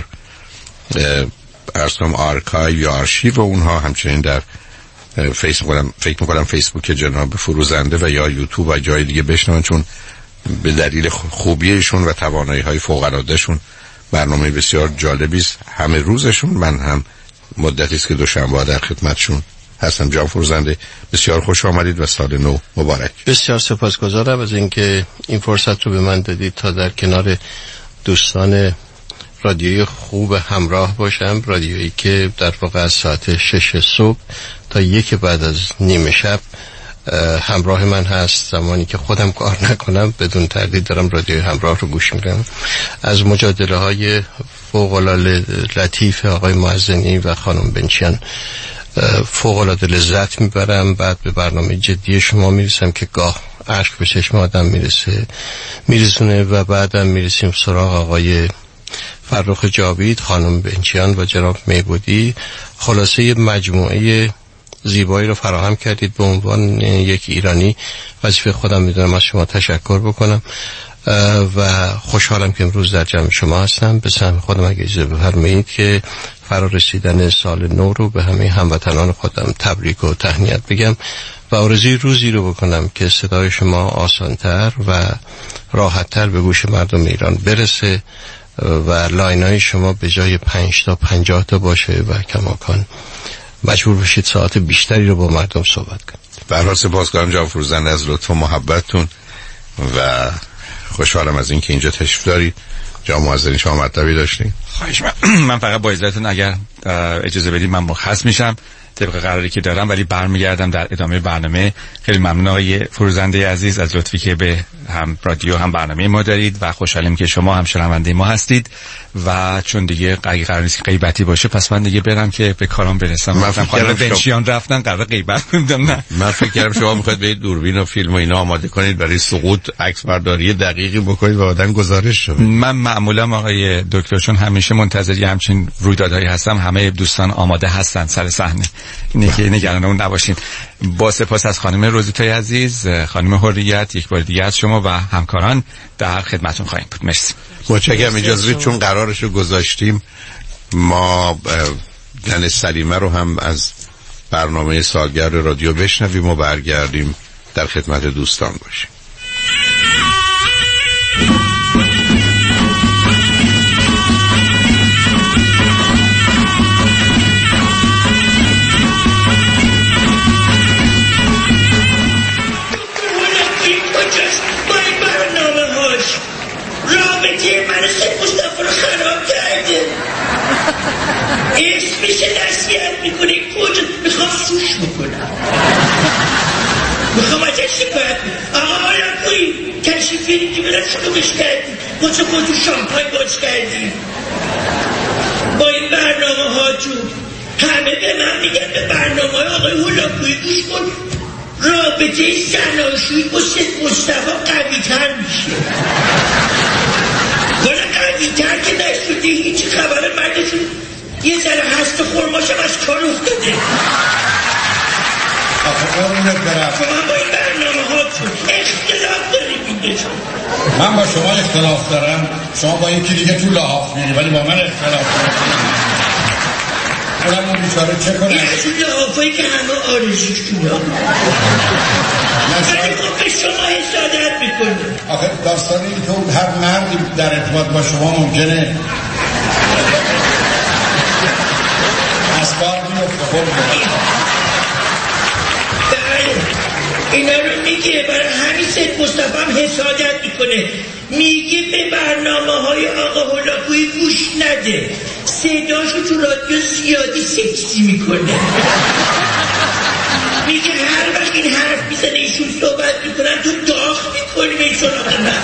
Speaker 6: ارسام آرکایو یا آرشیو اونها، همچنین در فکر میکنم فیسبوک جناب فروزنده و یا یوتیوب و جای دیگه بشنون، چون به دلیل خوبیشون و توانایی‌های فوق‌العاده‌شون برنامه بسیار جالبی است همه روزشون. من هم مدتی است که دوشنبه در خدمتشون هستم. جناب فروزنده بسیار خوش آمدید و سال نو مبارک.
Speaker 21: بسیار سپاسگزارم از اینکه این فرصت رو به من دادید تا در کنار دوستان رادیوی خوب همراه باشم، رادیویی که در واقع از ساعت 6 صبح تا 1 بعد از نیمه شب همراه من هست. زمانی که خودم کار نکنم بدون تردید دارم رادیوی همراه رو گوش میدم. از مجادله های فوق‌العاده لطیف آقای معززنی و خانم بنچیان فوق‌العاده لذت میبرم. بعد به برنامه جدی شما میرسم که گاه اشک به چشم آدم میرسونه و بعدم میرسیم سراغ آقای فرخ جاوید، خانم بنچیان و جناب میبودی. خلاصه مجموعه زیبایی رو فراهم کردید. به عنوان یک ایرانی وظیفه خودم میدونم از شما تشکر بکنم و خوشحالم که امروز در جمع شما هستم. به سهم خودم اگه اجازه بفرمایید که فرا رسیدن سال نو رو به همه هموطنان خودم تبریک و تهنیت بگم و آرزوی روزی رو بکنم که صدای شما آسانتر و راحتتر به گوش مردم ایران برسه و لاینای شما به جای 5 تا 50 تا باشه و کماکان مجبور بشید ساعت بیشتری رو با مردم صحبت کنید.
Speaker 6: برای سپاسگزارم جناب فروزنده از لطف و محبتتون و خوشحالم از اینکه اینجا تشریف دارید. جناب معززنی شما مطلبی داشتین؟
Speaker 8: خواهش من فقط با اجازهتون اگر اجازه بدید من مرخص میشم طبق قراری که دارم، ولی برمیگردم در ادامه برنامه. خیلی ممنون آقای فروزنده عزیز از لطفی که به هم رادیو هم برنامه ما دارید و خوشحالم که شما هم شنونده ما هستید و چون دیگه قرار نیست غیبتی باشه پس من دیگه برم که به کارم برسم.
Speaker 6: من فکر کردم
Speaker 8: بنشیان رفتن قرار غیبت کنم. نه
Speaker 6: من فکر کردم شما میخواید به دوربین و فیلم و اینا آماده کنید برای سقوط عکس برداری دقیقی بکنید و بعدن گزارش شد.
Speaker 8: من معمولا آقای دکتر چون همیشه منتظر همچین رویدادهایی هستم، همه دوستان آماده هستن سر صحنه، اینه که نگران اون نباشین. با سپاس از خانم روزیتای عزیز، خانم حریت، یک بار دیگه از شما و همکاران در خدمتتون خواهیم بود. مرسی.
Speaker 6: متشکرم. اجازه بدید چون قرارش رو گذاشتیم ما دن سلیمه رو هم از برنامه سالگرد رادیو بشنویم و برگردیم در خدمت دوستان باشیم.
Speaker 3: اسمش نصیحت میکنه کجا میخوام سوش بکنم، میخوام ازش شکایت کنم. آقا هولاکویی تشریف بیارید که برم شلوغش کردی، واسه خودتو شامپای باز کردی با این برنامه ها جون. همه به من میگن به برنامه های آقای هولاکویی گوش کن، رابطه زناشویی با سید مصطفی قوی تر میشه. ولی قوی تر که نشده هیچی خبر مردشون یه ذره هست خورماشم از کار افتاده. شما با این برنامه ها چون اختلاف داریم اینجا چون
Speaker 22: من با شما اختلاف دارم، شما با یکی دیگه تو لاحاف میری ولی با من اختلاف دارم. اونم اون بیچاره چه کنه؟
Speaker 3: یه از اون لاحافایی که همه آرزوش کنم ولی خب به شما حسادت میکنه.
Speaker 22: آخه داستان این که هر مردی در ارتباط با شما ممکنه اسباب میفته.
Speaker 3: اینا رو میگه برای همین سید مصطفی هم حسادت میکنه، میگه به برنامه های آقا هولاکویی گوش نده، صداشو تو رادیو زیادی سکسی میکنه. میگه هر وقت این حرف میزنه ایشون صحبت میکنن تو داغ میکنی به ایشون آقا من.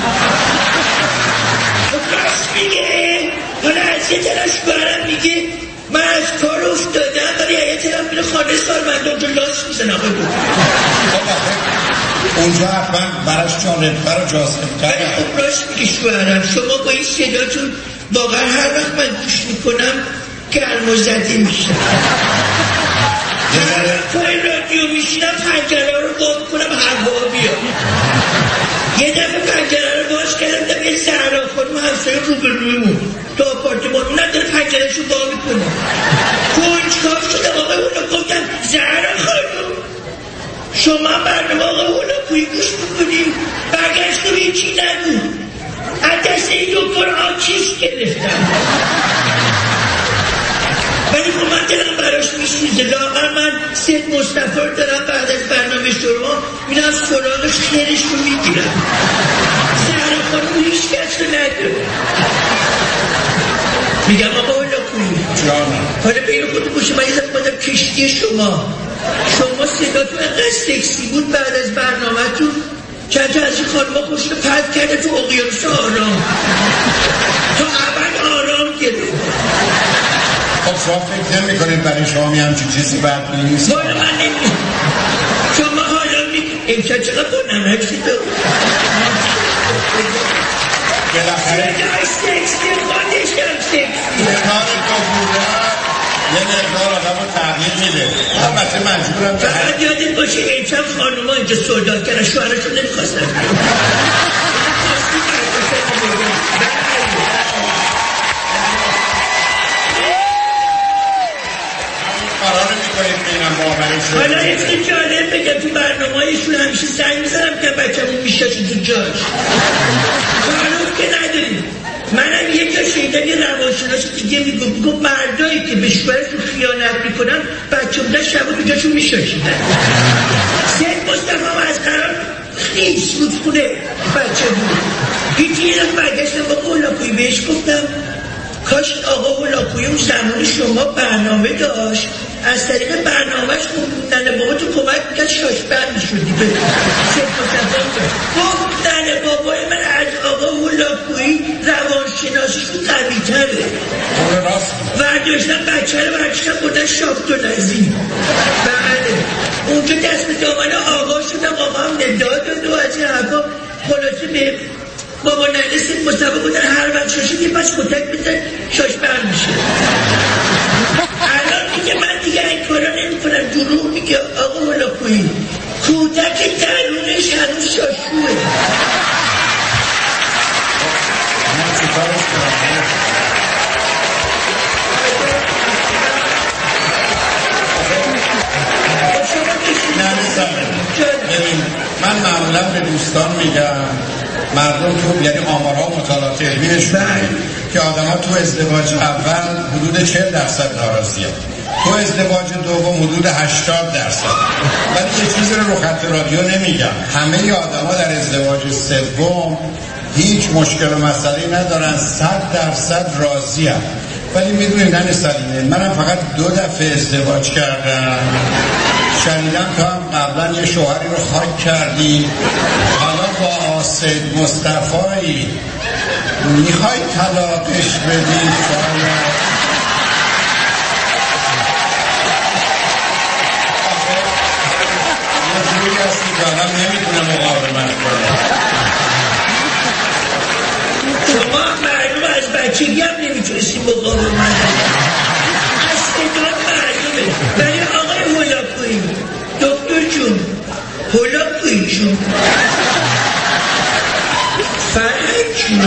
Speaker 3: راست میگه. حالا از یه طرف برم میگه من از کار افتادم ولی یه طرف میره خانه سالمندان تو لاس میزنه آقا بود.
Speaker 22: اونجا حتما براش جالب برای جاسم
Speaker 3: ولی خب راست میگه شوهرم، شما با این صداتون واقعا هر وقت من گوش میکنم گرم و زده میشم. هر وقت پای رادیو میشینم پنجره رو باز کنم هوا بیاد. یه دفعه پنجره رو باز کردم دم یه زهرا خانم همسایه روبرویمون تو آپارتمان اونم داره پنجره شو باز میکنه. کنجکاو شدم آقای اونا گفتم زهرا خانم شما برنامه آقای هولاکویی گوش بکنیم برگشتم هیچی نگو از دست این دکتر آتیش گرفتم. ولی خب من دلم براش میسوزه. لاغر من سید مصطفی رو دارم بعد از برنامه شما میرم سراغش خیرش رو میگیرم. زهرا خانم هیچ کس رو نداره. میگم آقا هولاکویی حالا بین خود باشه من یه دفعه بادم کشتی شما صداتون انقدر سکسی بود بعد از برنامه تون چند تا از این خانم‌ها خوش رو پرد کرده تو اقیانوس آرام تا ابد آرام گرفت.
Speaker 22: خب شما فکر نمی کنید برای شما می همچین چیزی بد نیست؟
Speaker 3: بالا من نمی شما حالا می امشب چقدر با نمکی دو
Speaker 22: بالاخره
Speaker 3: صدای سکسی خودش هم سکسی
Speaker 22: کنار تو بوده یه مقدار آدم رو تغییر میده. البته مجبورم
Speaker 3: فقط یادت باشه امشب خانوما اینجا سودا کردن شوهرشون نمیخواستن حالا اسم جالب بگم تو برنامه‌هایشون همیشه سعی می‌ذارم که بچه‌مون میشاشه تو جاش معلوم که نداریم. منم یک جا شنیدم یه روانشناس دیگه میگفت مردایی که به شوهرشون خیانت میکنن بچه بودن شبا تو جاشون میشاشیدن. سید مصطفی هم از قرار خیس بود خونه بچه بود. هیچی یه دفعه برگشتم با هولاکویی بهش گفتم کاش آقا هولاکویی اون زمان شما برنامه داشت، از طریق برنامهش خوندن بابا تو کمک میکرد شاشبر میشدی به گفتن بابای من از آقا هولاکویی روانشناسیشون قوی تره. ورداشتن بچه رو برشتن بودن شاکت و نزی. بله اونجا دست به دامن آقا شدم، آقا هم نداد و از این حقا خلاصه به بابا نرس مصطفی بودن هر وقت شاشید یه پس کتک بزن شاش بر میشه. الان میگه من دیگه این کارا نمی کنم، دروغ میگه آقا هولاکویی کودک درونش هنوز شاشوه.
Speaker 22: من معمولا به دوستان میگم مردم تو یعنی آمارها و مطالعات علمی نشون که آدم ها تو ازدواج اول حدود 40% ناراضیه، تو ازدواج دوم حدود 80%. ولی یه چیزی رو خط رادیو نمیگم، همه آدم ها در ازدواج سوم هیچ مشکل و مسئله ندارن، 100% راضی هم. ولی میدونی ننه سلیمه منم فقط 2 دفعه ازدواج کردم، شنیدم تو هم قبلا یه شوهری رو خاک کردی، حالا با آسید مصطفی میخوای طلاقش بدی؟ شاید یه جوری هستی که آدم نمیتونه مقاومت کنه.
Speaker 3: شما معلوم از بچگی هم نمیتونستی مقاومت از صدات معلومه. ولی آقای هولاکویی دکتر جون هولاکویی جون فرهنگ جون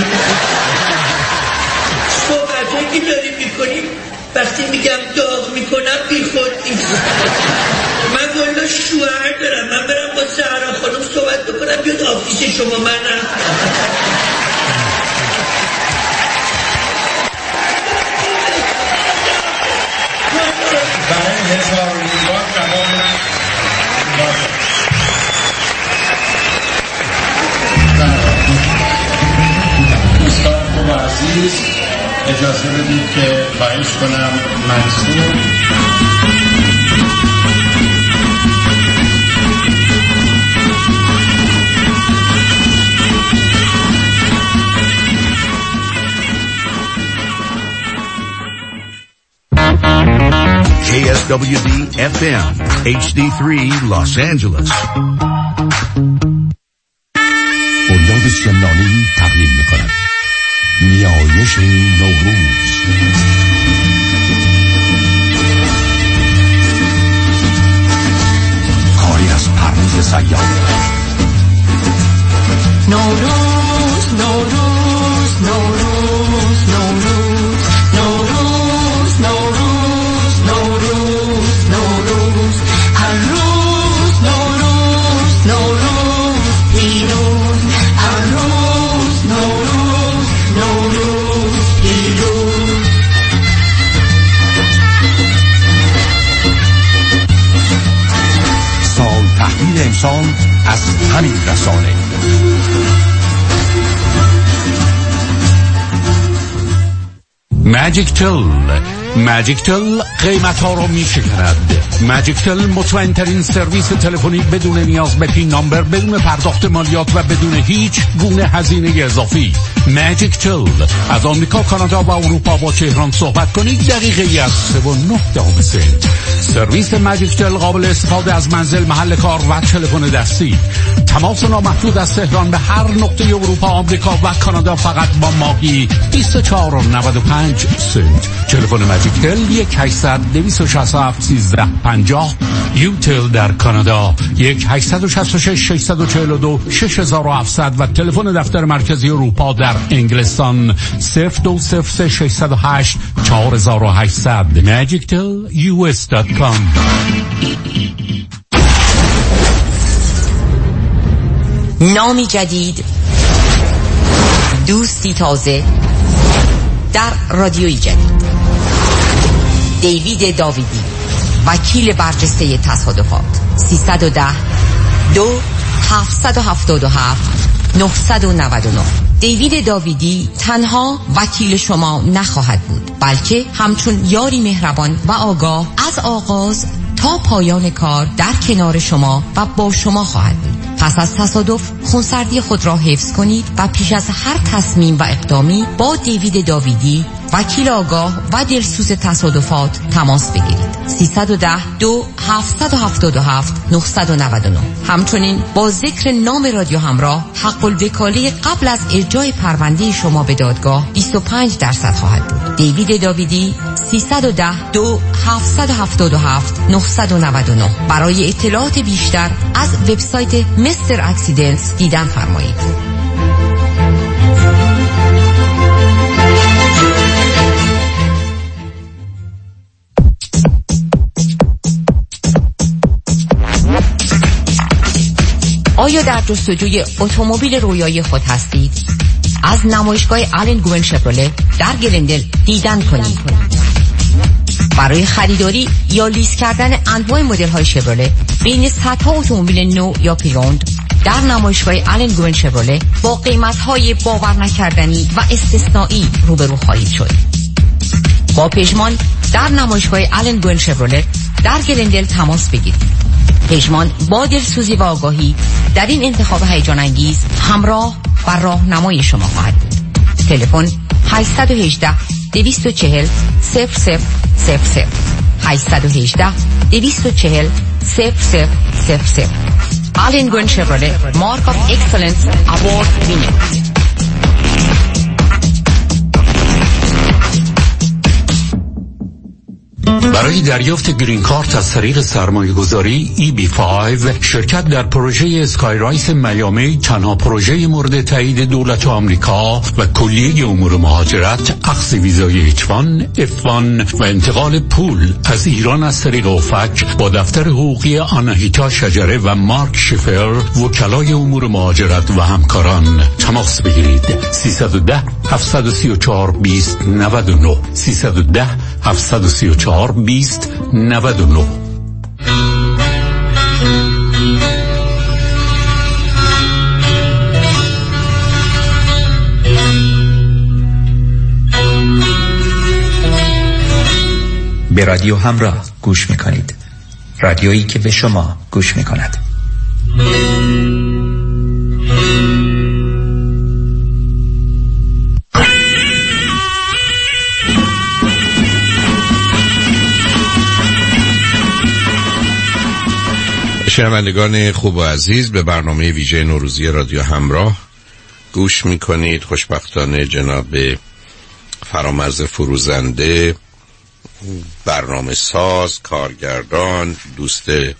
Speaker 3: صحبتایی که داریم میکنیم وقتی میگم داغ میکنم بی خود نیست. من والا شوهر دارم، من برم با زهرا خانم صحبت بکنم بیاد آفیس شما. منم
Speaker 22: برای 1000 بار جواب دوستان خوب عزیز اجازه بدید که خواهش کنم منصور
Speaker 5: KSWD FM HD3 Los Angeles.
Speaker 11: بنیاد سمنانی تقدیم می‌کند نیایش نوروز. کاری از پرویز سیاد.
Speaker 1: نوروز نوروز نوروز نوروز نوروز نوروز نوروز نوروز هر روز نوروز نوروز پیروز هر روز نوروز نوروز پیروز.
Speaker 11: سال تحویل انسان از همین رسانه. ماجیک تل قیمت ها رو می شکند. ماجیک تل مطمئن ترین سرویس تلفنی بدون نیاز به پین نامبر، بدون پرداخت مالیات و بدون هیچ گونه هزینه اضافی. ماجیک تل از آمریکا، کانادا و اروپا با تهران صحبت کنید دقیقه از 3.9 سنت. سرویس ماجیک تل قابل استفاده از منزل، محل کار و تلفن دستی. تماس نامحدود از تهران به هر نقطه اروپا، آمریکا و کانادا فقط با ماهی 24.95 سنت. تلفن ماجیک تل 1-800-267-1350. یوتل در کانادا 1-866-642-6700 و تلفن دفتر مرکزی اروپا در انگلستان 02-608-4800. magictelus.com.
Speaker 13: نامی جدید، دوستی تازه در رادیوی جدید. دیوید داویدی، وکیل برجسته تصادفات. 310-2777 999. دیوید داویدی تنها وکیل شما نخواهد بود، بلکه همچون یاری مهربان و آگاه از آغاز تا پایان کار در کنار شما و با شما خواهد بود. پس از تصادف خونسردی خود را حفظ کنید و پیش از هر تصمیم و اقدامی با دیوید داویدی وکیل آگاه و دلسوز تصادفات تماس بگیرید. 310-2777-999. همچنین با ذکر نام رادیو همراه حق الوکاله قبل از ارجاع پرونده شما به دادگاه 25% خواهد بود. دیوید داویدی 310-2777-999. برای اطلاعات بیشتر از وبسایت مستر اکسیدنتس دیدن فرمایید. آیا در جستجوی اتومبیل رویایی خود هستید؟ از نمایشگاه آلن گوون شفرله در گلندل دیدن کنید. برای خریداری یا لیز کردن انواع مدل‌های شفرله بین صدها اتومبیل نو یا پریوند در نمایشگاه آلن گوون شفرله با قیمت‌های باور نکردنی و استثنایی روبرو خواهید شد. با پژمان در نمایشگاه آلن گوون شفرله در گلندل تماس بگیرید. پژمان با دلسوزی و آگاهی در این انتخاب هیجان انگیز همراه و راهنمای شما خواهد بود. تلفن 818-240-0000 818-240-0000. آلن گوون شفرله مارک آف اکسلنس اوارد وینر.
Speaker 11: برای دریافت گرین کارت از طریق سرمایه گذاری EB5 شرکت در پروژه اسکای رایس میامی تنها پروژه مورد تایید دولت آمریکا و کلیه امور مهاجرت، اخذ ویزای H1 F1 و انتقال پول از ایران از طریق اوفک با دفتر حقوقی آناهیتا شجره و مارک شفر وکلای امور مهاجرت و همکاران تماس بگیرید. 310-734-2099 310-734-2099.
Speaker 4: به رادیو همراه گوش میکنید، رادیویی که به شما گوش میکند.
Speaker 6: شنوندگان خوب و عزیز، به برنامه ویژه نوروزی رادیو همراه گوش میکنید. خوشبختانه جناب فرامرز فروزنده، برنامه ساز، کارگردان، دوست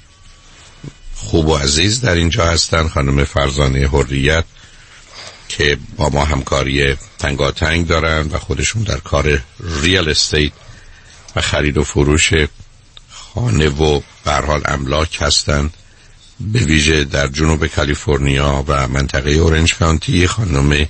Speaker 6: خوب و عزیز در اینجا هستن. خانم فرزانه حریت که با ما همکاری تنگاتنگ دارن و خودشون در کار ریال استیت و خرید و فروش خانه و به هر حال املاک هستن، به ویژه در جنوب کالیفرنیا و منطقه اورنج کانتی. خانم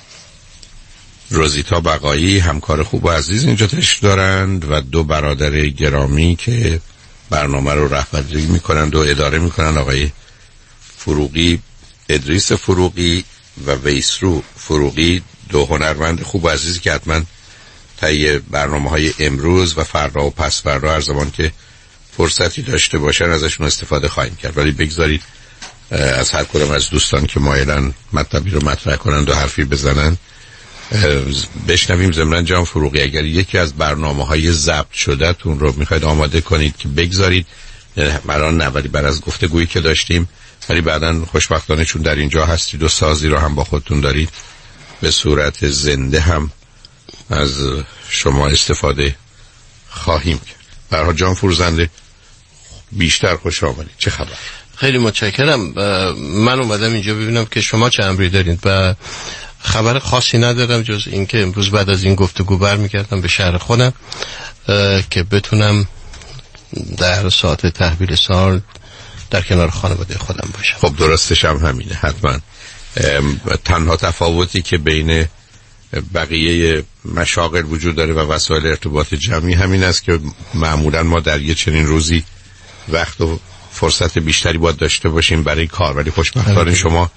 Speaker 6: روزیتا بقایی همکار خوب و عزیز اینجا تشریف دارند و دو برادر گرامی که برنامه رو رهبری میکنند و اداره میکنند، آقای فروغی، ادریس فروغی و ویسرو فروغی، دو هنرمند خوب و عزیزی که حتما طی برنامه‌های امروز و فردا و پس فردا هر زمان که فرصتی داشته باشن ازشون استفاده خواهیم کرد. ولی بگذارید از هر کدام از دوستان که مایلن مطلبی رو مطرح کنند و حرفی بزنن بشنویم. ضمن جان فروغی، اگر یکی از برنامه‌های ضبط شده‌تون رو میخواید آماده کنید که بگذارید، الان نه ولی بعد از گفتگویی که داشتیم، ولی بعداً خوشبختانه چون در اینجا هستید و سازی رو هم با خودتون دارید، به صورت زنده هم از شما استفاده خواهیم کرد. برها جان فروزنده، بیشتر خوش آمدید. چه خبر؟
Speaker 21: خیلی متشکرم. من اومدم اینجا ببینم که شما چه امری دارید و خبر خاصی ندارم جز اینکه امروز بعد از این گفتگو برمیگردم به شهر خودم که بتونم در ساعت تحویل سال در کنار خانواده خودم باشم.
Speaker 6: خب درستش هم همینه. حتما تنها تفاوتی که بین بقیه مشاغل وجود داره و وسایل ارتباط جمعی همین است که معمولا ما در یه چنین روزی وقت و فرصت بیشتری باید داشته باشیم برای کار، ولی خوشبختانه شما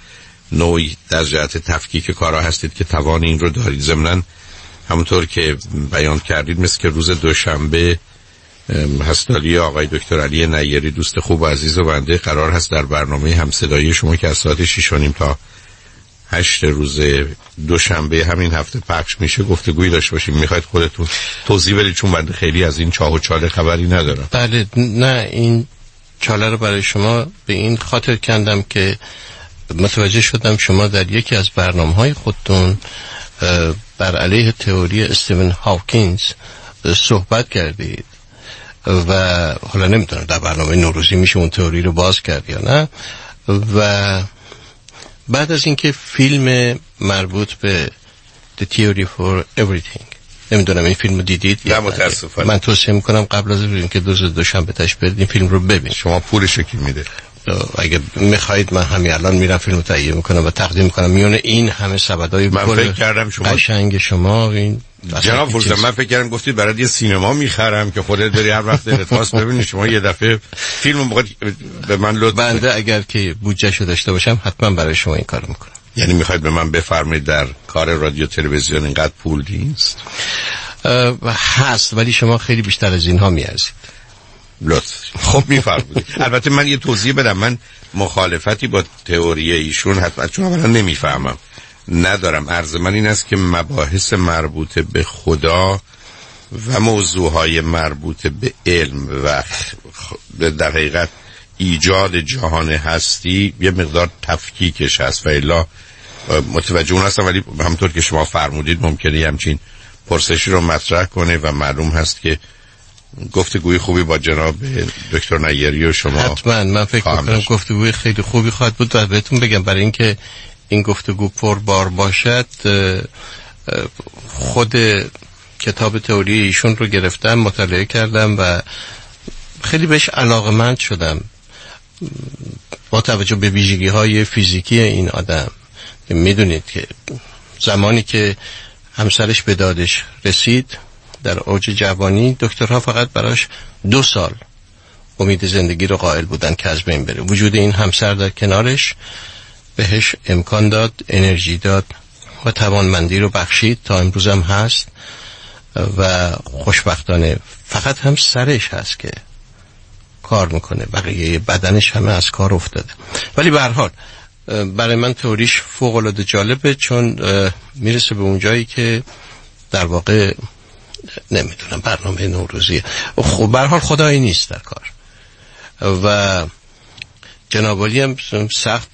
Speaker 6: نوعی در جهت تفکیک کارا هستید که توان این رو دارید. ضمناً همونطور که بیان کردید مثل که روز دوشنبه هستالی آقای دکتر علی نیری دوست خوب و عزیز و بنده قرار هست در برنامه همصدایی شما که از ساعت 6:30 تا 8 روز دوشنبه همین هفته پخش میشه گفتگویی داشته باشیم. میخواید خودتون توضیح بدید چون بنده خیلی از این چاه و چاله خبری ندارم.
Speaker 21: بله، نه این چاله رو برای شما به این خاطر کندم که متوجه شدم شما در یکی از برنامه‌های خودتون بر علیه تئوری استیون هاکینز صحبت کردید و حالا نمیدونم در برنامه نوروزی میشه اون تئوری رو باز کرد یا نه. و بعد از اینکه فیلم مربوط به The Theory for Everything، نمیدونم این فیلم رو دیدید
Speaker 6: یا متاسفانه
Speaker 21: من توصیه میکنم قبل از اینکه دوشنبه تاش برید این فیلم رو ببینید.
Speaker 6: شما پولش کی میده؟
Speaker 21: اگه میخواید من همین الان میرم فیلمو تهیه میکنم و تقدیم میکنم میونه این همه سبدای
Speaker 6: من فکر کردم شما
Speaker 21: قشنگ شما این
Speaker 6: جناب فرزان من فکر کردم گفتید برای یه سینما میخرم که خودت بری هر وقت دلت خواست ببینی. شما یه دفعه فیلمو به من لطف
Speaker 21: بنده اگر که بودجهشو داشته باشم حتما برای شما این کارو میکنم.
Speaker 6: یعنی میخواید به من بفرمایید در کار رادیو تلویزیون اینقدر پول نیست؟
Speaker 21: هست ولی شما خیلی بیشتر از اینها میارزید.
Speaker 6: لطف. خب میفرمایید. البته من یه توضیح بدم، من مخالفتی با تئوری ایشون حتما چون اولا نمیفهمم ندارم. عرض من این است که مباحث مربوط به خدا و موضوعهای مربوط به علم و در حقیقت ایجاد جهان هستی یه مقدار تفکیکش هست و الا متوجه اون هستم. ولی همطور که شما فرمودید ممکنه همچین پرسشی رو مطرح کنه و معلوم هست که گفتگوی خوبی با جناب دکتر نیری و شما
Speaker 21: حتما من فکر میکنم گفتگوی خیلی خوبی خواهد بود. و بهتون بگم برای اینکه این گفتگو پربار باشد خود کتاب تئوری ایشون رو گرفتم مطالعه کردم و خیلی بهش علاقه‌مند شدم با توجه به ویژگی‌های فیزیکی این آدم. میدونید که زمانی که همسرش به دادش رسید در اوج جوانی دکترها فقط براش 2 سال امید زندگی رو قائل بودن که از بین بره. وجود این همسر در کنارش بهش امکان داد، انرژی داد و توانمندی رو بخشید تا امروز هم هست و خوشبختانه فقط هم سرش هست که کار میکنه، بقیه بدنش همه از کار افتاده. ولی به هر حال برای من تئوریش فوق العاده جالبه چون میرسه به اون جایی که در واقع نمیدونم برنامه نوروزیه. خب به هر حال خدایی نیست در کار و جناب عالی هم سخت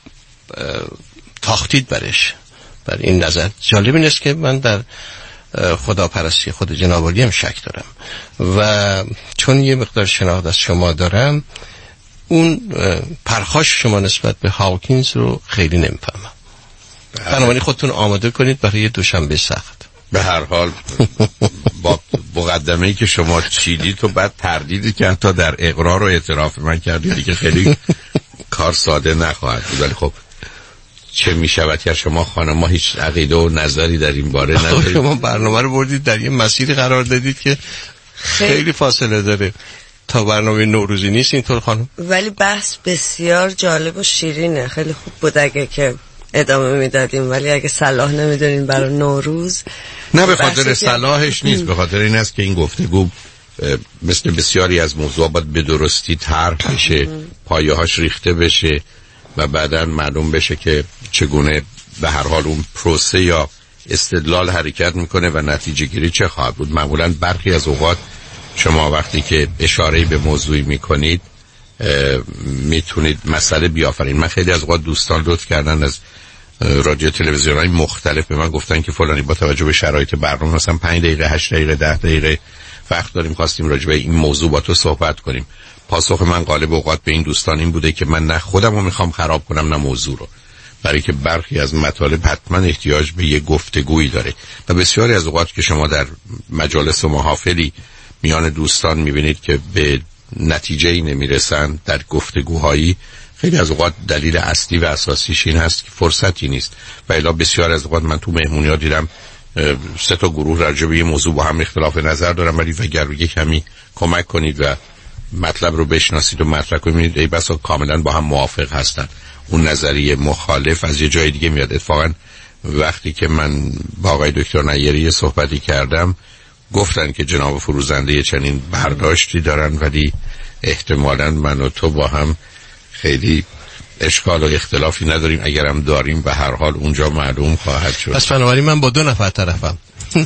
Speaker 21: تاختید برش. بر این نظر جالب این است که من در خداپرستی خود جناب عالی هم شک دارم و چون یه مقدار شناخت از شما دارم اون پرخاش شما نسبت به هاکینز رو خیلی نمیفهمم. بنابراین خودتون آماده کنید برای دوشنبه سخت.
Speaker 6: به هر حال با مقدمه‌ای که شما چیدید و بعد تردیدی که حتی در اقرار و اعتراف من کردید که خیلی کار ساده نخواهد بود. ولی خب چه میشود که شما خانم ما هیچ عقیده و نظری در این باره ندارید.
Speaker 21: شما برنامه رو بردید در یه مسیری قرار دادید که خیلی فاصله داره تا برنامه نوروزی نیست اینطور خانم.
Speaker 9: ولی بحث بسیار جالب و شیرینه. خیلی خوب بود اگه که ادامه میدادیم ولی اگه صلاح نمیدونین برای نوروز
Speaker 6: نه به خاطر صلاحش نیست، به خاطر این است که این گفتگو مثل بسیاری از موضوعات باید به درستی طرح بشه، پایه‌هاش ریخته بشه و بعداً معلوم بشه که چگونه به هر حال اون پروسه یا استدلال حرکت میکنه و نتیجه گیری چه خواهد بود. معمولاً برخی از اوقات شما وقتی که اشاره‌ای به موضوعی میکنید میتونید مسئله بیافرین. من خیلی از اوقات دوستان لطف کردن از رادیو تلویزیون‌های مختلف به من گفتن که فلانی با توجه به شرایط برنامه مثلا 5 دقیقه 8 دقیقه 10 دقیقه وقت داریم خواستیم راجع به این موضوع با تو صحبت کنیم. پاسخ من غالب اوقات به این دوستان این بوده که من نه خودم رو میخوام خراب کنم نه موضوع رو، برای که برخی از مطالب حتما احتیاج به یه گفتگویی داره و بسیاری از اوقات که شما در مجالس و محافلی میان دوستان میبینید که به نتیجه‌ای نمیرسن در گفتگوهایی، خیلی از اوقات دلیل اصلی و اساسیش این هست که فرصتی نیست. و الا بسیار از اوقات من تو مهمونی‌ها دیدم 3 گروه راجع به یه موضوع با هم اختلاف نظر دارن ولی اگر یه کمی کمک کنید و مطلب رو بشناسید و مطرح کنید ای بسا کاملا با هم موافق هستن. اون نظریه مخالف از یه جای دیگه میاد. اتفاقا وقتی که من با آقای دکتر نیری صحبتی کردم گفتن که جناب فروزنده چنین برداشتی دارن، ولی احتمالاً من و تو با هم خیلی اشکال و اختلافی نداریم. اگرم داریم به هر حال اونجا معلوم خواهد شد.
Speaker 21: پس بنابراین من با 2 نفر طرفم.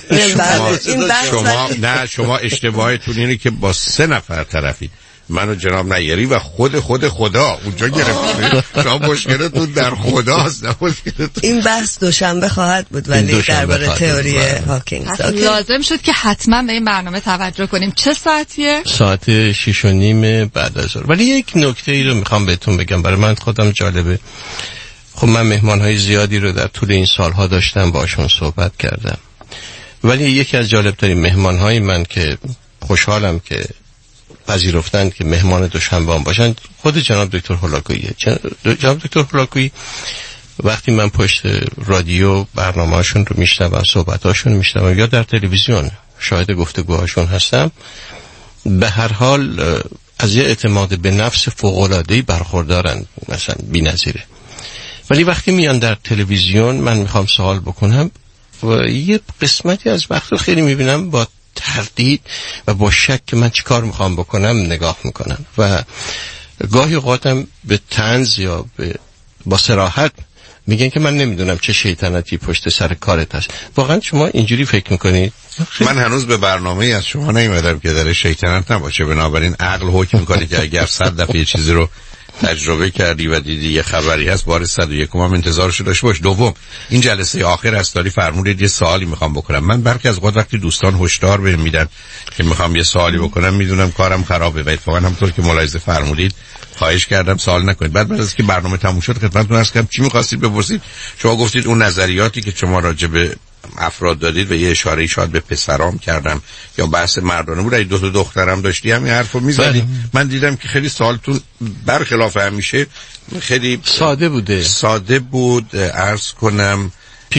Speaker 6: شما اشتباهتون اینه که با 3 نفر طرفی. من و جناب نیری و خود خدا اونجا گرفتید. شما مشکلتون در خداست، نه مشکلتون.
Speaker 9: این بحث دوشنبه خواهد بود ولی درباره تئوری هاکینگ
Speaker 10: لازم شد که حتما به این برنامه توجه کنیم. چه ساعتیه؟
Speaker 21: ساعت 6:30 بعد از ظهر. ولی یک نکته ای رو میخوام بهتون بگم، برای من خودم جالبه. خب من مهمانهای زیادی رو در طول این سالها داشتم، باشون صحبت کردم، ولی یکی از جالبترین مهمانهای من که خوشحالم که پذیرفتند که مهمان دوشنبه باشن خود جناب دکتر هولاکویی. جناب دکتر هولاکویی وقتی من پشت رادیو برنامه‌هاشون رو میشنوم، صحبت‌هاشون میشنوم یا در تلویزیون شاهد گفتگوهاشون هستم، به هر حال از یه اعتماد به نفس فوق‌العاده‌ای برخوردارن، مثلا بی‌نظیره. ولی وقتی میان در تلویزیون من میخوام سوال بکنم و یه قسمتی از وقت رو خیلی میبینم با تردید و با شک که من چی کار میخوام بکنم نگاه میکنم و گاهی اوقاتم به طنز یا با صراحت میگن که من نمیدونم چه شیطنتی پشت سر کارت هست. واقعا شما اینجوری فکر میکنید؟
Speaker 6: من هنوز به برنامه از شما نیومدم که در شیطنت نباشه، بنابراین عقل حکم میکنه که اگر 100 دفعه یه چیزی رو تجربه کردی و دیدی یه خبری هست، بار 101 هم انتظارشو داشته باش. دوم، این جلسه آخر استاری فرمودید یه سوالی میخوام بکنم. من برخی از اوقات وقتی دوستان هشدار بهم میدن که میخوام یه سوالی بکنم، میدونم کارم خرابه و اتفاقا همونطور که ملاحظه فرمودید خواهش کردم سوال نکنید. بعد از که برنامه تموم شد خدمتتون عرض کردم چی می‌خواستید بپرسید. شما گفتید اون نظریاتی که شما راجع به افراد دادید و یه اشاره شاید به پسرام کردم یا بحث مردانه بود. اگه 2 دخترم داشتی همین حرفو می‌زدید. من دیدم که خیلی سوالتون برخلاف همیشه خیلی ساده بود. عرض کنم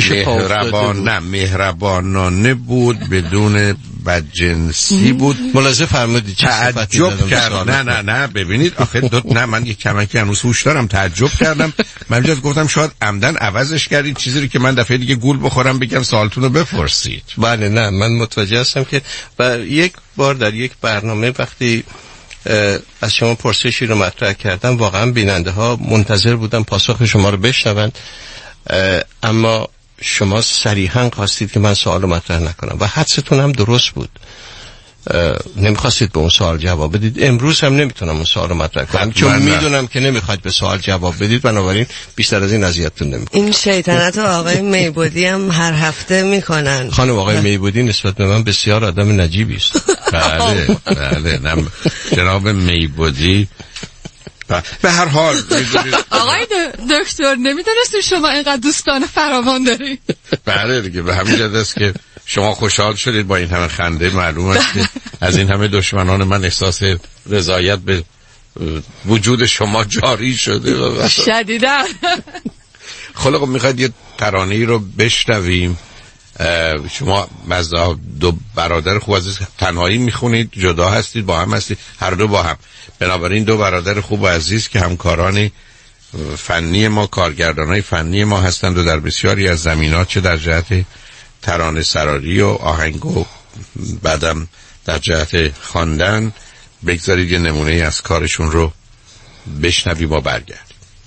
Speaker 6: مهربانانه بود، بدون بدجنسی بود.
Speaker 21: ملاحظه فرمودید
Speaker 6: تعجب کردم. نه ببینید آخه نه من یک کمکی هنوز هوش دارم. تعجب کردم. من جز گفتم شاید عمدن عوضش کردید چیزی رو که من دفعه دیگه گول بخورم بگم سوالتون رو بپرسید.
Speaker 21: بله نه من متوجه هستم که یک بار در یک برنامه وقتی از شما پرسشی رو مطرح کردم واقعا بیننده ها منتظر بودن پاسخ شما رو بشنوند، اما شما صریحا خواستید که من سوال رو مطرح نکنم و حدستون هم درست بود. نمیخواستید به اون سوال جواب بدید. امروز هم نمیتونم اون سوال رو مطرح کنم چون میدونم که نمیخواید به سوال جواب بدید، بنابراین بیشتر از این اذیتتون نمیکنم.
Speaker 9: این شیطنت رو آقای میبودی هم هر هفته میکنن.
Speaker 21: خانم آقای میبودی نسبت به من بسیار آدم نجیبی است.
Speaker 6: بله جناب میبودی به هر حال
Speaker 10: آقای دکتر نمیدونستیم شما اینقدر دوستان فراوان دارید.
Speaker 6: بله دیگه به همین جهت است که شما خوشحال شدید با این همه خنده. معلوم است که از این همه دشمنان من احساس رضایت به وجود شما جاری شده
Speaker 10: شدیداً.
Speaker 6: خب میخواید یه ترانه‌ای رو بشنویم. شما مزدا 2 برادر خوب عزیز تنهایی میخونید، جدا هستید، با هم هستید، هر دو با هم. بنابراین 2 برادر خوب و عزیز که همکاران فنی ما، کارگردانای فنی ما هستند و در بسیاری از زمینات چه در جهت ترانه سرایی و آهنگ و بعدم در جهت خواندن. بگذارید یه نمونه از کارشون رو بشنوی با برگرد.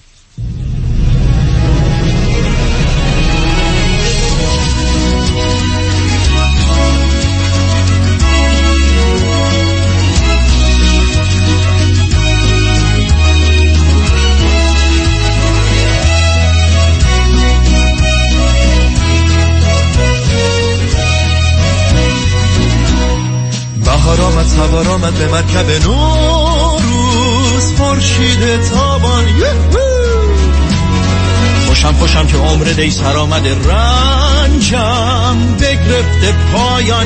Speaker 14: بهار آمد به مرکب نوروز، خورشید تابان. خوشم که عمر دی سر آمده، رنجم بگرفته پایان.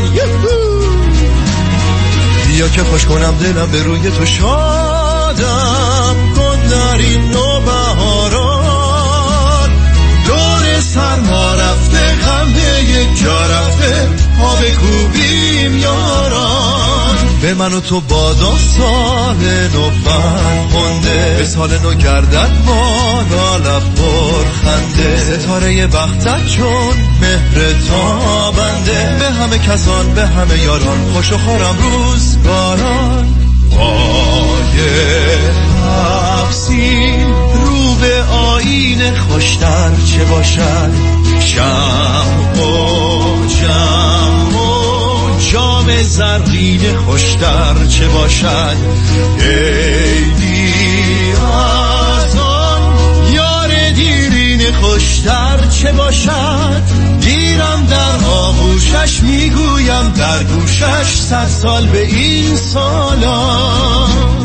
Speaker 14: بیا که خوش کنم دلم به روی تو، شادم کن در این نوبهاران. دور سرما رفته، غم یک جا رفته، پا بکوبیم یاران.
Speaker 15: به من و تو بادا سال نو فرخنده، به سال نو گردد بالا لب پرخنده، ستاره بختت چون مهر تابنده، به همه کسان به همه یاران خوش و خورم روزگاران. پای حبسین رو به آینه خوشتر چه باشد، شمع و جم و جام زرین خوشتر چه باشد، عیدی از آن یار دیرین خوشتر چه باشد، گیرم در آغوشش میگویم در گوشش 100 سال به این سالان.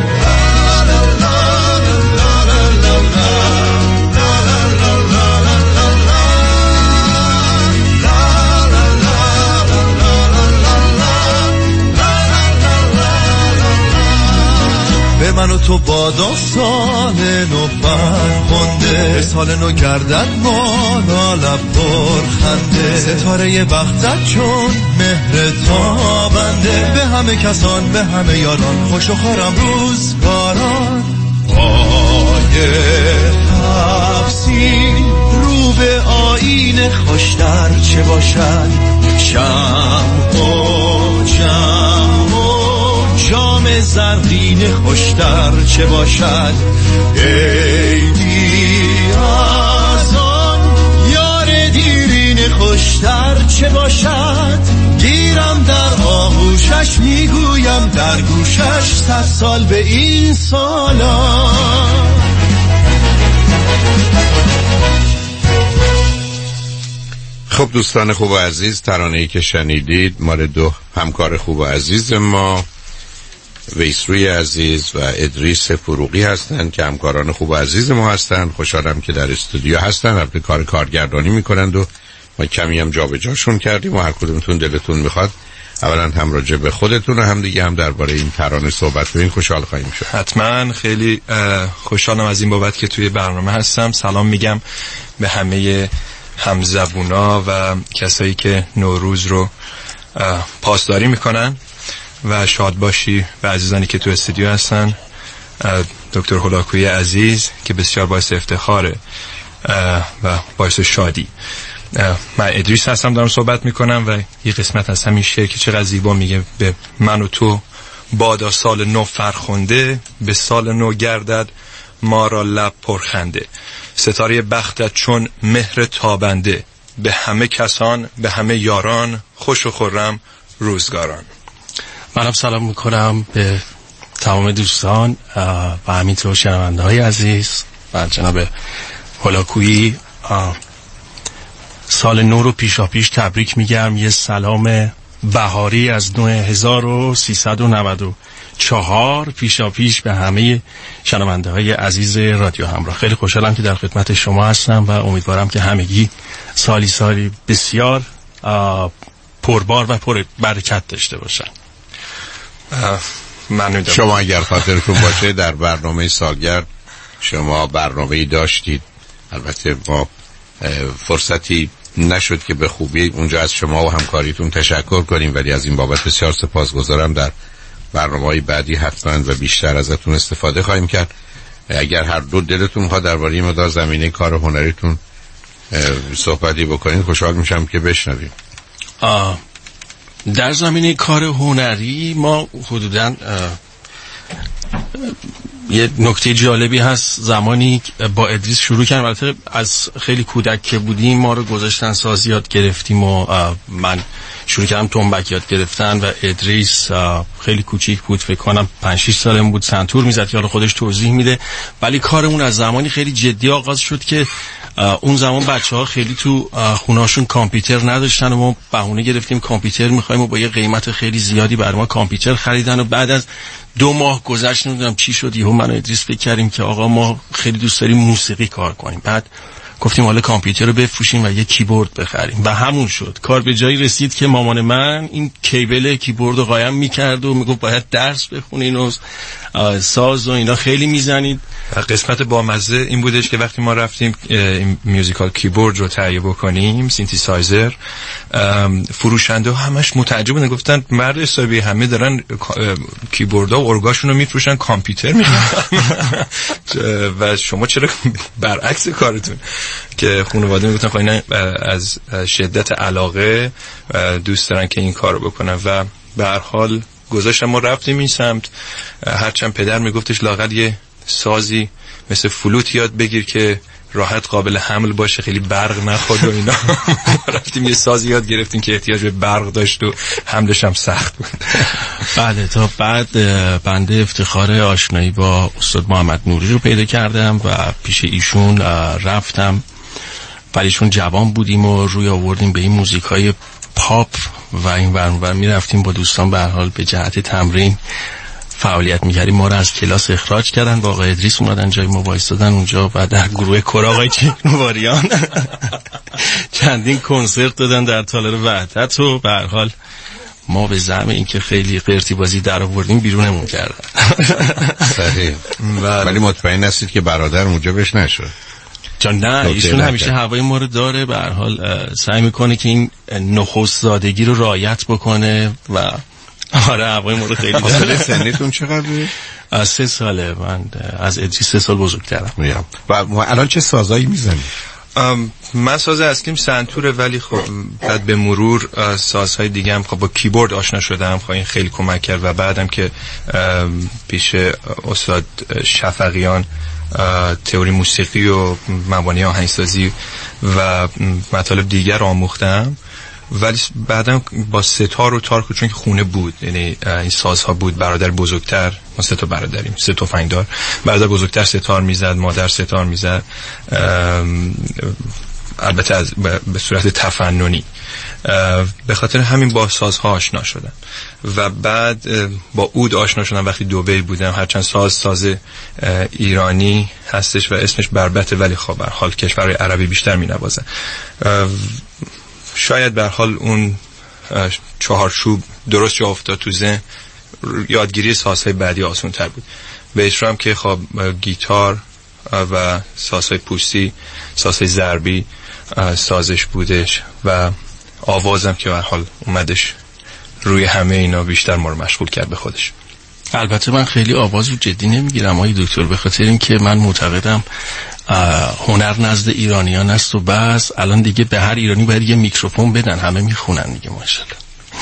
Speaker 15: به من و تو بادا سال نو فرخنده، به سال نو گردد بالا لب پرخنده، ستاره بختت چون مهر تابنده، به همه کسان به همه یاران خوش و خورم روزگاران. پای حبسین رو به آینه خوشتر چه باشد، شمع و جم و جام زرین خوشتر چه باشد، عیدی از آن یار دیرین خوشتر چه باشد، گیرم در آغوشش میگویم در گوشش 100 سال به این سالان.
Speaker 6: خب دوستان خوب و عزیز، ترانه‌ای که شنیدید مال دو همکار خوب و عزیز ما، ویسروی عزیز و ادریس فروغی هستند که همکاران خوب و عزیز ما هستند. خوشحالم که در استودیو هستند. البته کار کارگردانی میکنند و ما کمی هم جابجاشون کردیم و هر کدومتون دلتون میخواد اولا هم راجع به خودتون و هم دیگه هم درباره این ترانه صحبت کنین خوشحال خواهیم شد.
Speaker 19: حتما. خیلی خوشحالم از این بابت که توی برنامه هستم. سلام میگم به همه همزبونا و کسایی که نوروز رو پاسداری میکنن و شاد باشی و عزیزانی که تو استودیو هستن. دکتر هولاکویی عزیز که بسیار باعث افتخاره و باعث شادی. من ادریس هستم، دارم صحبت میکنم و یه قسمت از همین شعر که چقدر زیبا میگه به من و تو بادا سال نو فرخنده، به سال نو گردد ما را لب پرخنده، ستاره بختت چون مهر تابنده، به همه کسان به همه یاران خوش و خرم روزگاران.
Speaker 16: منم سلام میکنم به تمام دوستان و همینطور شنونده های عزیز و جناب هولاکویی. سال نو رو پیشاپیش تبریک میگم. یه سلام بهاری از 9394 پیشاپیش به همه شنونده های عزیز رادیو همراه. خیلی خوشحالم که در خدمت شما هستم و امیدوارم که همگی سالی بسیار پربار و پر برکت داشته باشن.
Speaker 6: شما اگر خاطرتون باشه در برنامه سالگرد شما برنامه‌ای داشتید، البته ما فرصتی نشد که به خوبی اونجا از شما و همکاریتون تشکر کنیم، ولی از این بابت بسیار سپاسگزارم. در برنامه‌های بعدی حتما و بیشتر ازتون استفاده خواهیم کرد. اگر هر دو دلتون ها درباره مدار زمینه کار هنریتون صحبتی بکنید خوشحال میشم که بشنویم.
Speaker 16: در زمینه کار هنری ما حدوداً یه نکته جالبی هست. زمانی با ادریس شروع کردم، البته از خیلی کودک که بودیم ما رو گذاشتن ساز یاد گرفتیم و من شروع کردم تنبک یاد گرفتن و ادریس خیلی کوچیک بود، فکر کنم 5-6 سالم بود، سنتور میزد که حالا خودش توضیح میده. ولی کارمون از زمانی خیلی جدی آغاز شد که اون زمان بچه‌ها خیلی تو خونه‌هاشون کامپیوتر نداشتن و ما بهونه گرفتیم کامپیوتر می‌خوایم و با یه قیمت خیلی زیادی برای ما کامپیوتر خریدن و بعد از 2 ماه گذشت نمیدونم چی شد، یهو من و ادریس فکر کردیم که آقا ما خیلی دوست داریم موسیقی کار کنیم. بعد گفتیم حالا کامپیوتر رو بفروشیم و یه کیبورد بخریم و همون شد. کار به جایی رسید که مامان من این کیبل کیبورد رو قایم میکرد و میگفت باید درس بخونین و ساز و اینا خیلی میزنید.
Speaker 19: قسمت بامزه این بودش که وقتی ما رفتیم این میوزیکال کیبورد رو تهیه بکنیم، سینتیسایزر، فروشنده همش متعجب بودن، گفتن مرد حسابی همه دارن کیبوردها و ارگاشون رو میفروشن، کامپیوتر میخرن و شما چرا برعکس کارتون؟ که خانواده میگفتن خب اینا از شدت علاقه دوست دارن که این کارو بکنن و به هر حال گذاشتم. ما رفتیم این سمت، هرچند پدر میگفتش لااقل یه سازی مثل فلوت یاد بگیر که راحت قابل حمل باشه، خیلی برق نخواد و اینا. رفتیم یه سازی یاد گرفتیم که احتیاج به برق داشت و حملش هم سخت بود.
Speaker 16: بله، تا بعد بنده افتخار آشنایی با استاد محمد نوری رو پیدا کردم و پیش ایشون رفتم، ولی ایشون جوان بودیم و روی آوردیم به این موزیکای پاپ و این ورانور می رفتیم با دوستان به هر حال به جهت تمرین فعالیت می‌کردیم. ما رو از کلاس اخراج کردن با آقای ادریس اومدن جای ما وایسادن اونجا و در گروه کور آقای چینواریان چندین کنسرت دادن در تالار وحدت و به هر حال ما به زعم اینکه خیلی قرتی بازی در آوردیم بیرونمون کردن.
Speaker 6: صحیح. ولی مطمئن هستید که برادر اونجا بهش نشد؟
Speaker 16: جان نه، ایشون همیشه هوای ما رو داره، به هر حال سعی میکنه که این نخست زادگی رو رعایت بکنه و آره هوای ما رو خیلی داره.
Speaker 6: سنیتون چقدره؟
Speaker 16: 3 ساله. من از ادریس 3 سال بزرگترم.
Speaker 6: و الان چه سازایی میزنی؟
Speaker 19: من ساز اصلیم سنتوره، ولی خب بعد به مرور سازهای دیگه هم خب با کیبورد آشنا شدم، خب این خیلی کمک کرد و بعدم که پیش استاد شفقیان تئوری موسیقی و مبانی آهنگسازی و مطالب دیگر آموختم، ولی بعدم با ستار و تارک، چون که خونه بود، یعنی این سازها بود. برادر بزرگتر، ما 3 تا برادریم، 3 تفنگدار، برادر بزرگتر ستار میزد، مادر ستار میزد، البته به صورت تفننی. به خاطر همین با سازها آشنا شدم و بعد با عود آشنا شدم وقتی دبی بودم. هرچند ساز ایرانی هستش و اسمش بربته، ولی خب به هر حال کشورهای عربی بیشتر مینوازن. شاید به هر حال اون چهارچوب درست جا افتاد تو ذهن، یادگیری سازهای بعدی آسان تر بود. به اشرام که خب گیتار و سازهای پوستی، سازهای ضربی سازش بودش و آوازم که به هر حال اومدش روی همه اینا بیشتر ما رو مشغول کرد به خودش.
Speaker 16: البته من خیلی آواز رو جدی نمیگیرم آقای دکتر، به خاطر اینکه من معتقدم هنر نزد ایرانیان است و بس الان دیگه به هر ایرانی باید یه میکروفون بدن، همه میخونن دیگه ماشاءالله.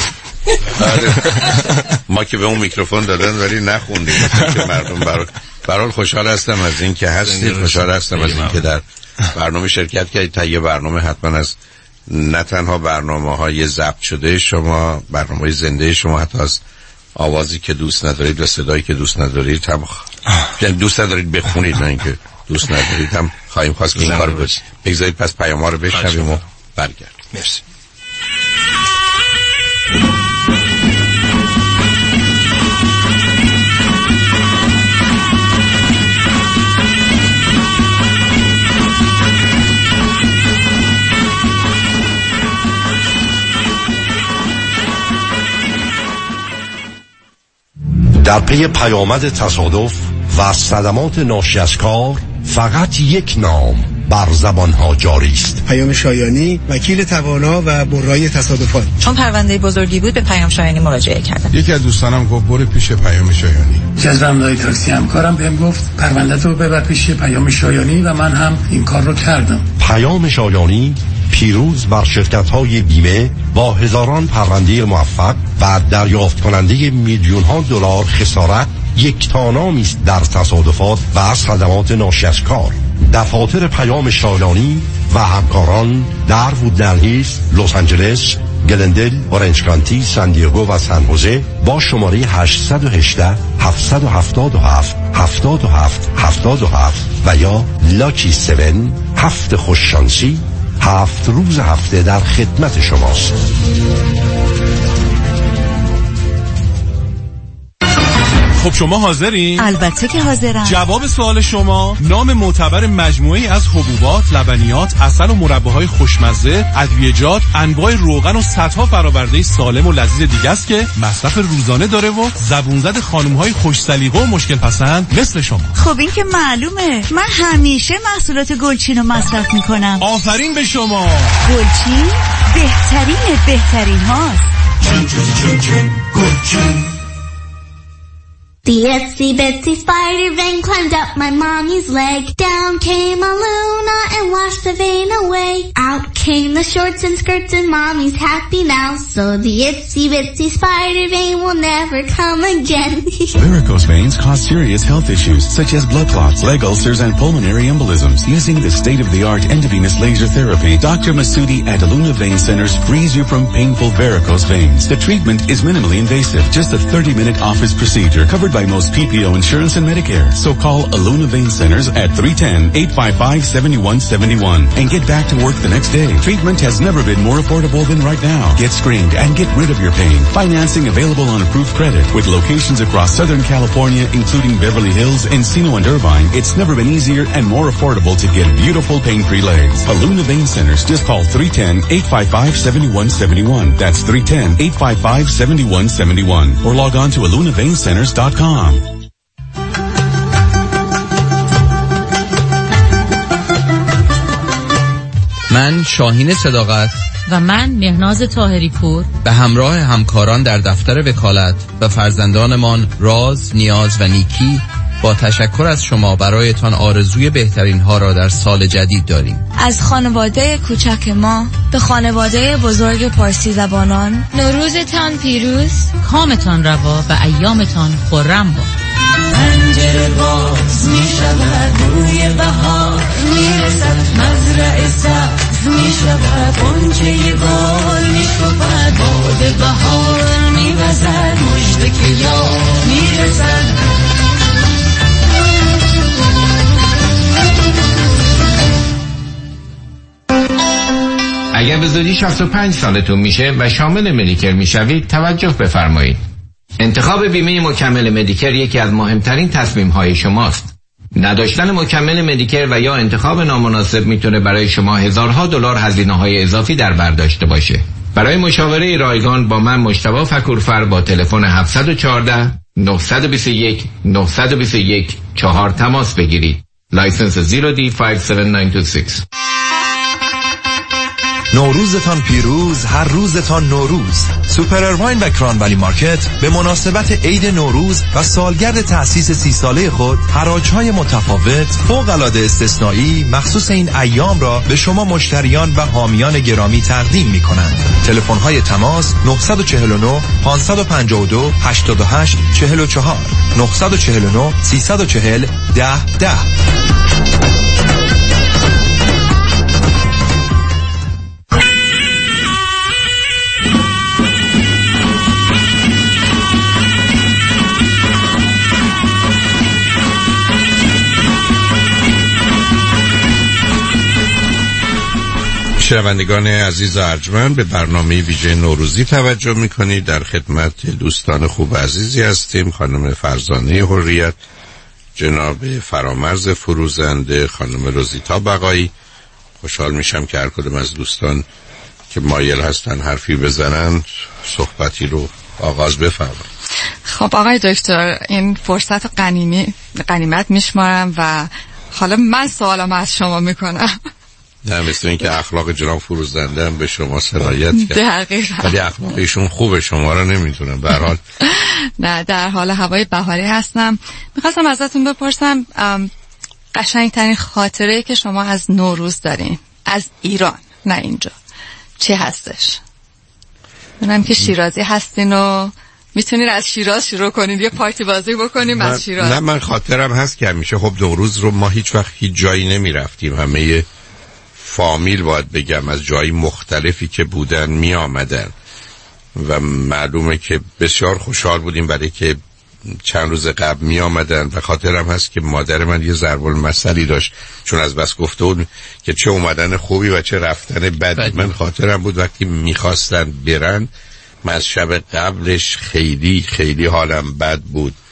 Speaker 6: ما که به اون میکروفون دادن ولی نخوندیم که مردم برای خوشحال هستم از این که هستید، خوشحال هستم از این که در برنامه شرکت کردید. تا یه برنامه حتما از نه تنها برنامه‌های ضبط شده شما، برنامه‌های زنده شما، حتی از آوازی که دوست ندارید و صدایی که دوست ندارید هم یعنی دوست ندارید بخونید، نه اینکه دوست ندارید هم خواهیم خواست که این کارو بگذارید. پس پیام‌ها رو بشنویم و برگردیم.
Speaker 19: مرسی.
Speaker 12: در پی پیامد تصادف و صدمات ناشی از کار فقط یک نام بر زبانها جاری است:
Speaker 17: پیام شایانی، وکیل توانا و برای تصادفات.
Speaker 23: چون پرونده بزرگی بود به پیام شایانی مراجعه کردم.
Speaker 24: یکی از دوستانم گفت برو پیش پیام شایانی.
Speaker 25: جزرمدای تاکسی همکارم بهم گفت پرونده رو ببر پیش پیام شایانی و من هم این کار رو کردم.
Speaker 12: پیام شایانی پیروز بر شرکت‌های بیمه با هزاران پرونده موفق و دریافت کننده میلیون‌ها دلار خسارت، یک تانامی است در تصادفات و صدمات ناشی از کار. دفاتر پیام شایانی و همکاران در وودلند هیلز، لس آنجلس، گلندل، اورنج کانتی، سان دیگو و سن خوزه با شماره 818 777 77 77 و یا لاکی 7 هفت خوششانسی 7 روز هفته در خدمت شماست.
Speaker 2: خب شما حاضرین؟
Speaker 23: البته که حاضرم.
Speaker 2: جواب سوال شما نام معتبر مجموعه‌ای از حبوبات، لبنیات، عسل و مرباهای خوشمزه، ادویه‌جات، انواع روغن و صدها فرآورده سالم و لذیذ دیگه است که مصرف روزانه داره و زبون زد خانم‌های خوش سلیقه و مشکل پسند مثل شما.
Speaker 23: خب این که معلومه، من همیشه محصولات گلچین رو مصرف میکنم.
Speaker 2: آفرین به شما.
Speaker 23: گلچین بهترین هاست.
Speaker 2: گلچین.
Speaker 7: The itsy bitsy spider vein climbed up my mommy's leg. Down came a Luna and washed the vein away. Out came the shorts and skirts and mommy's happy now. So the itsy bitsy spider vein will never come again.
Speaker 8: Varicose veins cause serious health issues such as blood clots, leg ulcers, and pulmonary embolisms. Using the state-of-the-art endovenous laser therapy, Dr. Masudi at Luna Vein Centers frees you from painful varicose veins. The treatment is minimally invasive, just a 30-minute office procedure covered by most PPO insurance and Medicare. So call Aluna Vein Centers at 310-855-7171 and get back to work the next day. Treatment has never been more affordable than right now. Get screened and get rid of your pain. Financing available on approved credit with locations across Southern California, including Beverly Hills, Encino, and Irvine. It's never been easier and more affordable to get beautiful pain-free legs. Aluna Vein Centers. Just call 310-855-7171. That's 310-855-7171. Or log on to alunaveincenters.com.
Speaker 18: من شاهین صداقت
Speaker 20: و من مهناز طاهری پور
Speaker 18: به همراه همکاران در دفتر وکالت و فرزندانمان راز، نیاز و نیکی با تشکر از شما برایتان آرزوی بهترین ها را در سال جدید داریم.
Speaker 26: از خانواده کوچک ما به خانواده بزرگ پارسی زبانان
Speaker 20: نوروزتان پیروز، کامتان روا و ایامتان خرم باد.
Speaker 1: پنجره باز می شود، بوی بهار می رسد، مزرعه سبز می شود، غنچه گل می شکفد، باد بهار می وزد، مژده که یار می رسد.
Speaker 27: اگر به زودی 65 سالتون میشه و شامل مدیکر میشوید توجه بفرمایید. انتخاب بیمه مکمل مدیکر یکی از مهمترین تصمیم‌های شماست. نداشتن مکمل مدیکر و یا انتخاب نامناسب میتونه برای شما هزارها دلار هزینه‌های اضافی در بر داشته باشه. برای مشاوره رایگان با من مجتبی فکورفر با تلفن 714 921 921 4 تماس بگیرید. لایسنس 0D57926.
Speaker 19: نوروزتان پیروز، هر روزتان نوروز. سوپر ارواین و کران ولی مارکت به مناسبت عید نوروز و سالگرد تأسیس 30 ساله خود حراج‌های متفاوت فوق‌العاده استثنایی مخصوص این ایام را به شما مشتریان و حامیان گرامی تقدیم می‌کنند. تلفن‌های تماس 949 552 88 44 949 340 10 10.
Speaker 6: شنوندگان عزیز و ارجمند، به برنامه ویژه نوروزی توجه میکنید. در خدمت دوستان خوب عزیزی هستیم. خانم فرزانه حریت، جناب فرامرز فروزنده، خانم روزیتا بقایی. خوشحال میشم که هر کدوم از دوستان که مایل هستن حرفی بزنن صحبتی رو آغاز بفرمایید.
Speaker 10: خب آقای دکتر، این فرصت غنیمت میشمارم و حالا من سوالم از شما میکنم.
Speaker 6: نه، مثل این که اخلاق جناب فروزنده هم به شما سرایت کرد.
Speaker 10: دقیقاً.
Speaker 6: ولی اخلاق ایشون خوبه، شما رو نمیتونم. به هر حال
Speaker 10: نه، در حال هوای بهاری هستم. میخواستم ازتون بپرسم قشنگترین خاطره که شما از نوروز دارین از ایران، نه اینجا، چی هستش؟ منم که شیرازی هستین و میتونین از شیراز شروع کنین، یه پارتی بازی بکنیم از شیراز.
Speaker 6: نه، من خاطرم هست که همیشه خب نوروز رو ما هیچ وقت هیچ جایی نمی رفتیم. همه فامیل باید بگم از جایی مختلفی که بودن می آمدن و معلومه که بسیار خوشحال بودیم برای که چند روز قبل می آمدن. و خاطرم هست که مادر من یه ضرب المثلی داشت، چون از بس گفته بود که چه اومدن خوبی و چه رفتن بدی. من خاطرم بود وقتی میخواستن برن، من از شب قبلش خیلی خیلی حالم بد بود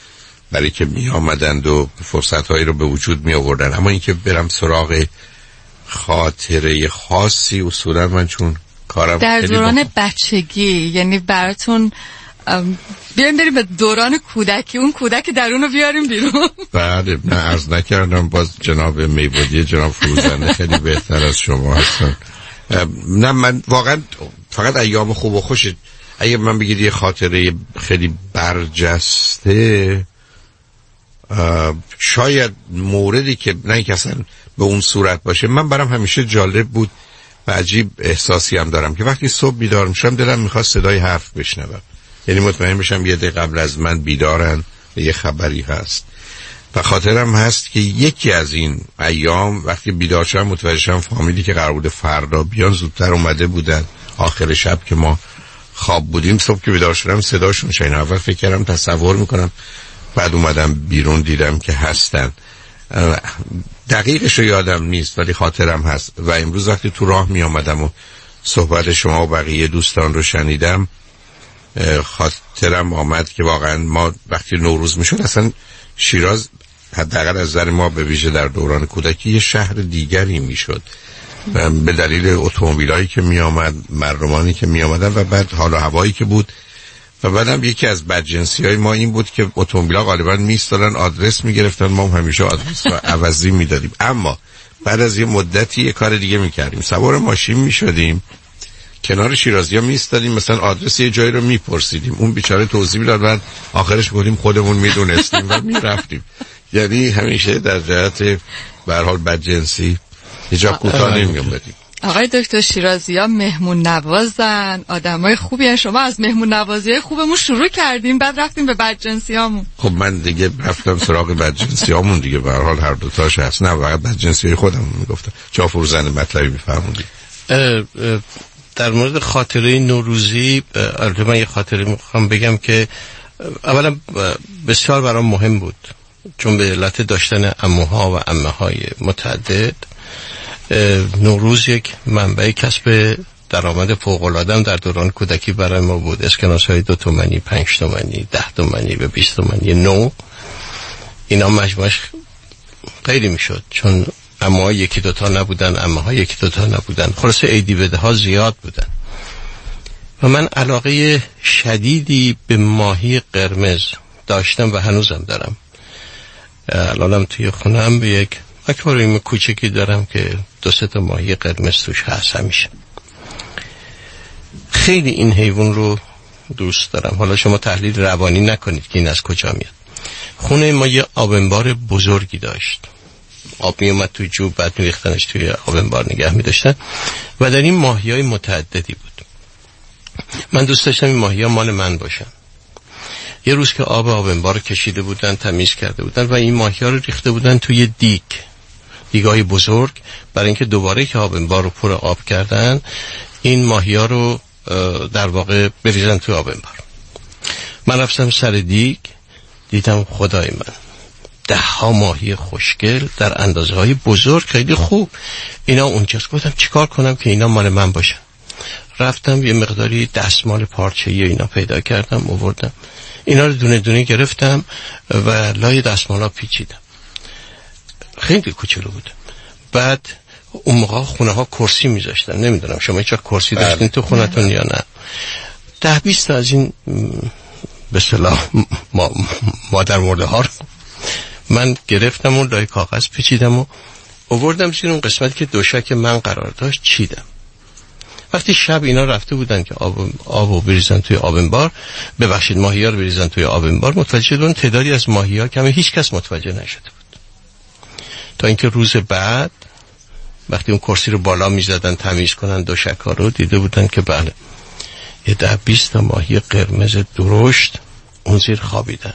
Speaker 6: برای که می آمدند و فرصت‌هایی رو به وجود می آوردن. اما اینکه برم سراغ خاطره خاصی اصولا من چون کارم
Speaker 10: در دوران بچگی، یعنی براتون بیایم بریم به دوران کودکی، اون کودک درون رو بیاریم بیرون.
Speaker 6: بله، نه عرض نکردم باز جناب میبودی جناب فروزنده خیلی بهتر از شما هستن. نه من واقعا فقط ایام خوب و خوش. اگه من بگید یه خاطره خیلی برجسته، شاید موردی که نه که اصلا به اون صورت باشه، من برام همیشه جالب بود و عجیب احساسی هم دارم که وقتی صبح بیدار میشم دلم میخواد صدای حرف بشنوم، یعنی مطمئن بشم یه دقیقه قبل از من بیدارن و یه خبری هست. و خاطرم هست که یکی از این ایام وقتی بیدار شدم متوجه شدم فامیلی که قرار بود فردا بیان زودتر اومده بودن. آخر شب که ما خواب بودیم، صبح که بیدار شدم صداشون شنیدم. اول فکر کردم تصور میکنم، بعد اومدم بیرون دیدم که هستن. دقیقشو یادم نیست ولی خاطرم هست. و امروز وقتی تو راه می آمدم و صحبت شما و بقیه دوستان رو شنیدم، خاطرم آمد که واقعا ما وقتی نوروز می شد، اصلا شیراز حداقل از نظر ما به ویژه در دوران کودکی یه شهر دیگری می شد به دلیل اتومبیلایی که می آمد، مردمانی که می آمدن و بعد حال و هوایی که بود. و بعدم یکی از بدجنسی‌های ما این بود که اتومبیل‌ها غالباً می‌ایستادن آدرس می‌گرفتن، ما هم همیشه آدرس رو عوضی می‌دادیم. اما بعد از یه مدتی یه کار دیگه می‌کردیم، سوار ماشین می‌شدیم، کنار شیرازی‌ها می‌ایستادیم، مثلا آدرس یه جایی رو می‌پرسیدیم، اون بیچاره توضیح می‌داد، بعد آخرش گفتیم خودمون می‌دونستیم و می‌رفتیم. یعنی همیشه در جهت به هر حال بدجنسی یه جا کوتاه نمی‌اومدیم.
Speaker 10: آقای دکتر شیرازی‌ها مهمون نوازن، آدمای خوبی هستن. شما از مهمون نوازی خوبمون شروع کردیم، بعد رفتیم به بدجنسیامون.
Speaker 6: خب من دیگه رفتم سراغ بدجنسیامون دیگه، به هر حال هر دو تاش هست. نه فقط بدجنسی خودمون میگفتم. چا فروزنده مطلبی میفرمودید؟
Speaker 21: در مورد خاطره نوروزی، البته من یه خاطره میخوام بگم که اولا بسیار برام مهم بود، چون به علت داشتن عموها و عمه‌های متعدد، نوروز یک منبع کسب درآمد فوق‌العاده در دوران کودکی برای ما بود. اسکناس‌های 2 تومانی، 5 تومانی، 10 تومانی و 20 تومانی نو، اینا مجموعش خیلی میشد، چون عموها یکی دوتا نبودن، عمه‌ها یکی دوتا نبودن، خلاصه عیدی بده ها زیاد بودن. و من علاقه شدیدی به ماهی قرمز داشتم و هنوزم دارم. الانم توی خونم به یک اکواریوم کوچکی دارم که 2-3 تا ماهی قرمز توش هست همیشه. خیلی این حیوان رو دوست دارم. حالا شما تحلیل روانی نکنید که این از کجا میاد. خونه ما یه آبنبار بزرگی داشت، آب می اومد توی جوب، بعد میریختنش توی آبنبار نگه می داشتن و در این ماهی های متعددی بود. من دوست داشتم این ماهی ها مال من باشن. یه روز که آبنبار رو کشیده بودن، تمیز کرده بودن و این ماهی ها رو ریخته بودن توی دیگای بزرگ، برای اینکه دوباره که آبنبار رو پر آب کردن این ماهی ها رو در واقع بریزن توی آبنبار. من رفتم سر دیگ، دیدم خدای من 10 ماهی خوشگل در اندازه های بزرگ خیلی خوب، اینا اونجاست. گفتم چیکار کنم که اینا مال من باشن؟ رفتم یه مقداری دستمال پارچه‌ای اینا پیدا کردم، آوردم اینا رو دونه دونه گرفتم و لای دستمالا پیچیدم. خیلی کوچولو بود. بعد اون موقع خونه ها کرسی میذاشتن، نمیدونم شما هیچ کرسی داشتین تو خونتون یا نه. 10-20 تا از این به اصطلاح مادر مرده ها رو من گرفتم و لای کاغذ پیچیدم و آوردم زیر اون قسمتی که دوشک من قرار داشت چیدم. وقتی شب اینا رفته بودن که آبو بریزن توی آبنبار، ببخشید ماهی‌ها رو بریزن توی آبنبار، متوجه شدن تعدادی از ماهی‌ها کمی هیچ کس متوجه نشده بود. تا اینکه روز بعد وقتی اون کرسی رو بالا می‌زدن تمیز کنن دوشک‌ها رو، دیده بودن که بله یه 10-20 تا ماهی قرمز درشت اون زیر خوابیدن.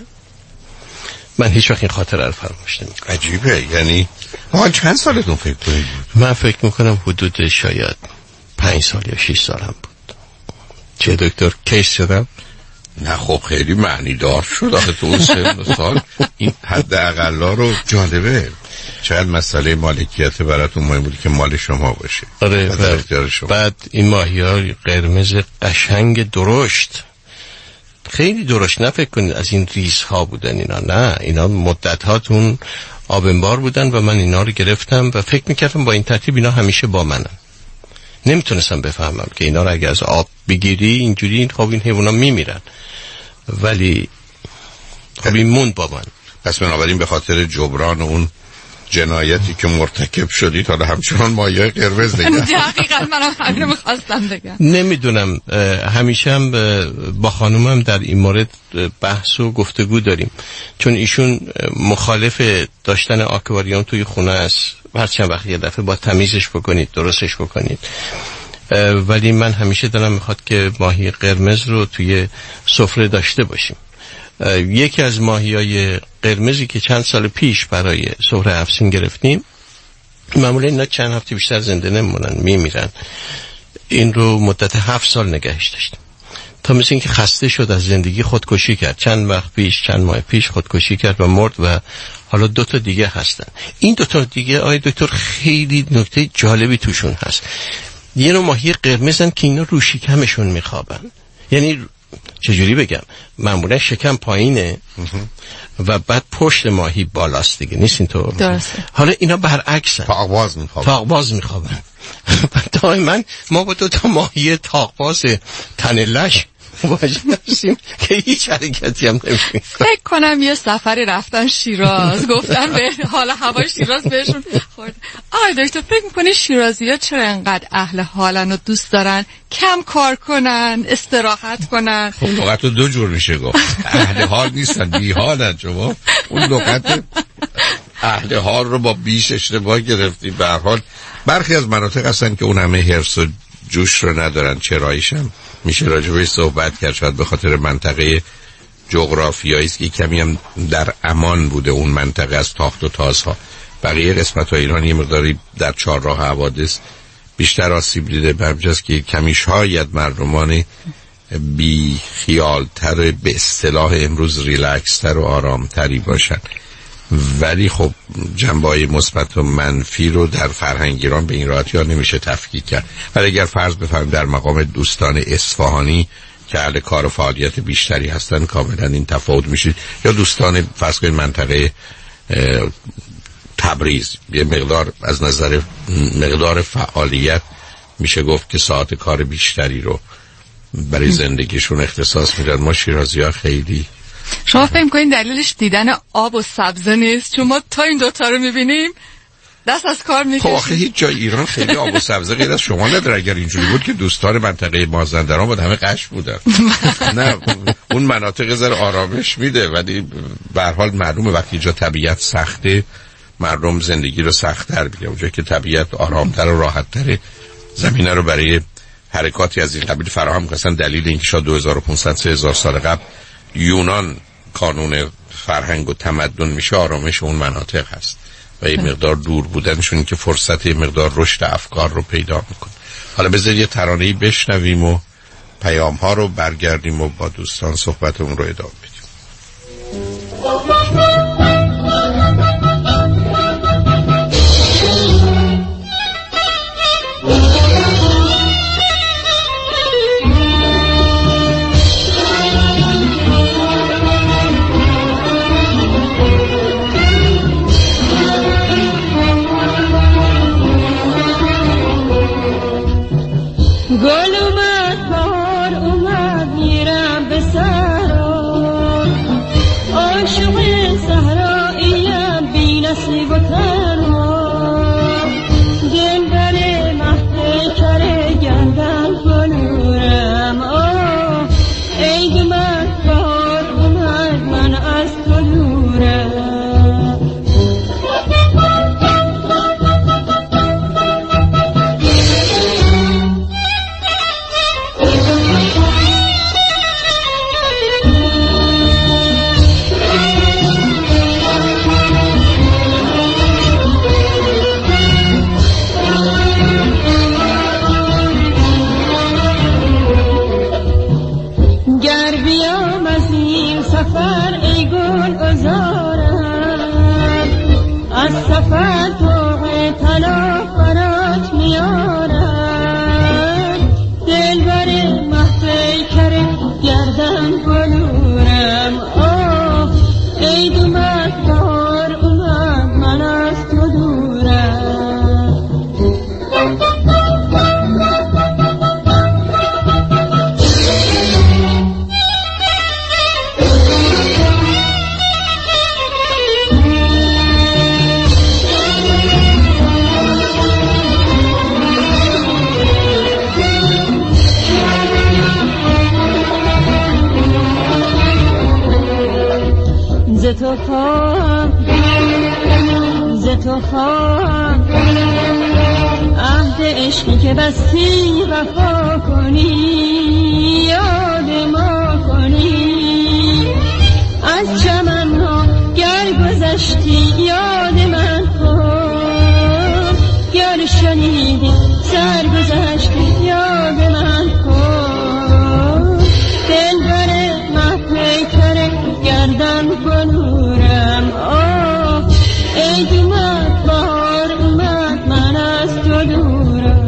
Speaker 21: من هیچ وقت این خاطره رو فراموش نمی‌کنم.
Speaker 6: عجیبه. یعنی ما چند سالتون فکر کنید؟
Speaker 21: من فکر می‌کنم حدود شاید 5 سال یا 6 سالم بود. چه دکتر کیس شدم؟
Speaker 6: نه خب خیلی معنی دار شد آخه تو اون سن سال این حد اقلا رو. جالبه چند مسئله مالکیت براتون مهم بود که مال شما باشه.
Speaker 21: آره. بعد این ماهی ها قرمز قشنگ درشت خیلی درشت نفکر کنید از این ریزها بودن اینا، نه اینا مدت هاتون آبنبار بودن و من اینا رو گرفتم و فکر میکردم با این ترتیب اینا همیشه با منن. نمیتونستم بفهمم که اینا رو اگه از آب بگیری اینجوری خب این حیونا میمیرن، ولی خب این موند با من.
Speaker 6: پس بنابراین به خاطر جبران اون جنایتی که مرتکب شدید حالا همچنان مایه قرمز نگه.
Speaker 10: دقیقاً منم همین می‌خواستم بگم.
Speaker 21: نمیدونم، همیشه هم با خانومم در این مورد بحث و گفتگو داریم، چون ایشون مخالف داشتن آکواریوم توی خونه است. هر چند وقت یه دفعه با تمیزش بکنید، درستش بکنید، ولی من همیشه دلم میخواد که ماهی قرمز رو توی سفره داشته باشیم. یکی از ماهیای قرمزی که چند سال پیش برای سفره افسین گرفتیم، معمولا اینا چند هفته بیشتر زنده نمیمونن، میمیرن. این رو مدت 7 سال نگهش داشتیم تا مثل این که خسته شد از زندگی خودکشی کرد. چند ماه پیش خودکشی کرد و مرد و حالا 2 تا دیگه هستن. این 2 تا دیگه آقای دکتر خیلی نکته جالبی توشون هست. یه نوع ماهی قرمزن که اینا رو شکمشون میخوابن. یعنی چجوری بگم، معمولا شکم پایینه و بعد پشت ماهی بالاست دیگه، نیست اینطور؟ درسته. حالا اینا برعکسن، تاقباز میخوابن. دائما ما با 2 تا ماهی تاقباز تنلش مواجه هستیم که هیچ حرکتی هم نمی‌کنه.
Speaker 10: فکر کنم یه سفری رفتن شیراز، گفتن به حالا هوای شیراز بهشون خورد. آقای دکتر فکر می‌کنی شیرازی‌ها چرا انقدر اهل حالن و دوست دارن کم کار کنن، استراحت کنن؟
Speaker 6: خب لغت رو 2 جور میشه گفت. اهل حال نیستن، بی حالن. شما اون لغت اهل حال رو با بیش اشتباه گرفتی. به هر حال برخی از مناطق هستن که اون همه حرص و جوش رو ندارن. چراییش هم میشه راجبش صحبت کرد، شاید به خاطر منطقه جغرافیایی است که کمی هم در امان بوده اون منطقه از تاخت و تازها. بقیه قسمت‌های ایران یه مقداری در چهارراه حوادث بیشتر آسیب دیده، به همین جاست که کمی شاید مردمان بی خیالتر، به اصطلاح امروز ریلکس‌تر و آرامتری باشن. ولی خب جنبه‌های مثبت و منفی رو در فرهنگ ایران به این راحتی ها نمیشه تفکیک کرد. ولی اگر فرض بفرمایید در مقام دوستان اصفهانی که اهل کار و فعالیت بیشتری هستن کاملا این تفاوت میشه، یا دوستان فرض کنید منطقه تبریز یه مقدار از نظر مقدار فعالیت میشه گفت که ساعت کار بیشتری رو برای زندگیشون اختصاص میدن. ما شیرازی‌ها خیلی.
Speaker 10: شما فهم کنین دلیلش دیدن آب و سبزه نیست، چون ما تا این 2 تا رو میبینیم دست از کار میکشیم.
Speaker 6: خب آخه هیچ جای ایران خیلی آب و سبزه غیر از شما نداره. اگر اینجوری بود که دوستان منطقه مازندران بود همه قش بودن. نه اون مناطق ذره آرامش میده، ولی به هر حال معلومه وقتی جا طبیعت سخته مردم زندگی رو سخت‌تر می‌گیرن. اونجا که طبیعت آرامتر و راحت‌تر زمینه رو برای حرکاتی از این قبیل فراهم کردن. دلیل اینکه شاید 2500-3000 سال قبل یونان کانون فرهنگ و تمدن میشه آرامش اون مناطق هست و یه مقدار دور بودنشون که فرصت یه مقدار رشد افکار رو پیدا میکنه. حالا بذارید یه ترانه‌ای بشنویم و پیام ها رو برگردیم و با دوستان صحبتمون رو ادامه بدیم.
Speaker 1: گل اومد بهار اومد میرم به سهرا، عاشق صحراییم بی نصیب و تنها، دل بر مهد کره گردن بلورم. ای اومد بهار اومد من از تو دورم. گردن
Speaker 3: تو خواهم، عهد عشقی که بستی وفا کنی، یاد ما کنی. از چمن‌ها گر گذشتی یاد من کن، گر شنیدی سر گذشتی یاد من کن. دلبر محفیتر گردن بلورم، آه ای اومد بار اومد من از تو دورم.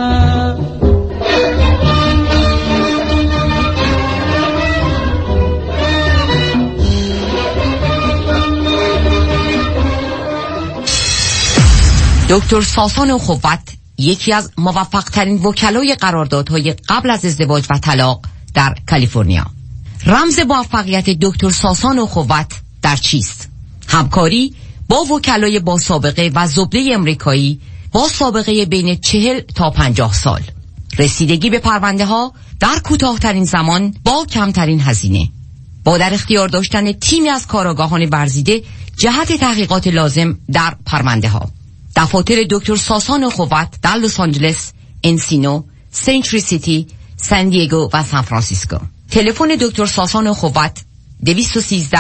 Speaker 4: دکتر ساسان اخوت یکی از موفق ترین وکلای قراردادهای قبل از ازدواج و طلاق در کالیفرنیا. رمز موفقیت دکتر ساسان اخوت در چیست؟ همکاری با وکلای با سابقه و زبده امریکایی با سابقه بین 40 تا 50 سال، رسیدگی به پرونده ها در کوتاه‌ترین زمان با کمترین هزینه، با در اختیار داشتن تیمی از کارآگاهان ورزیده جهت تحقیقات لازم در پرونده ها. دفاتر دکتر ساسان اخوت در لس آنجلس، انسینو، سنچری سیتی، سان دیگو و سان فرانسیسکو. تلفن دکتر ساسان اخوت 213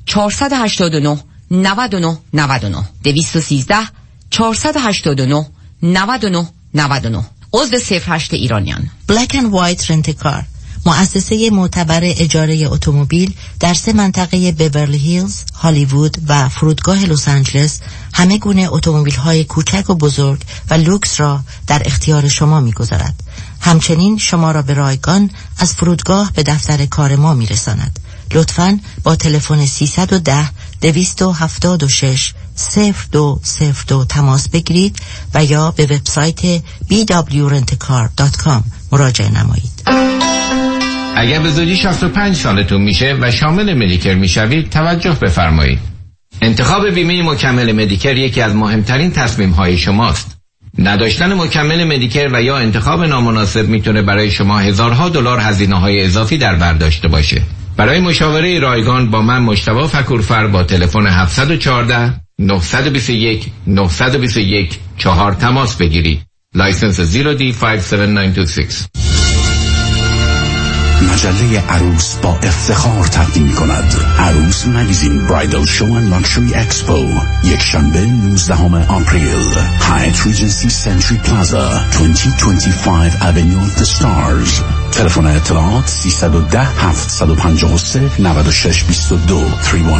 Speaker 4: 489 99 99 213 489 99 99. عضو 08 ایرانیان.
Speaker 5: بلک اند وایت رنت کار، مؤسسه معتبر اجاره اتومبیل در 3 منطقه بیورلی هیلز، هالیوود و فرودگاه لس آنجلس همه گونه اتومبیل‌های کوچک و بزرگ و لوکس را در اختیار شما می‌گذارد. همچنین شما را به رایگان از فرودگاه به دفتر کار ما می‌رساند. لطفاً با تلفن 310 276 0202 تماس بگیرید و یا به وبسایت bwrentcar.com مراجعه نمایید.
Speaker 27: اگر به زودی 65 سالتون میشه و شامل مدیکر میشوید توجه بفرمایید. انتخاب بیمه مکمل مدیکر یکی از مهمترین تصمیم‌های شماست. نداشتن مکمل مدیکر و یا انتخاب نامناسب میتونه برای شما هزارها دلار هزینه‌های اضافی در بر داشته باشه. برای مشاوره رایگان با من مجتبی فکورفر با تلفن 714 921 921 4 تماس بگیرید. لایسنس 0D57926.
Speaker 8: مجله عروس با افتخار تقدیم می‌کند عروس مگزین برایدل شو اند لاکچری اکسپو، یک شنبه 19 آپریل، هایت ریجنسی سنتری پلازا، 2025 Avenue of the Stars. تلفن اطلاعات 310 753 9622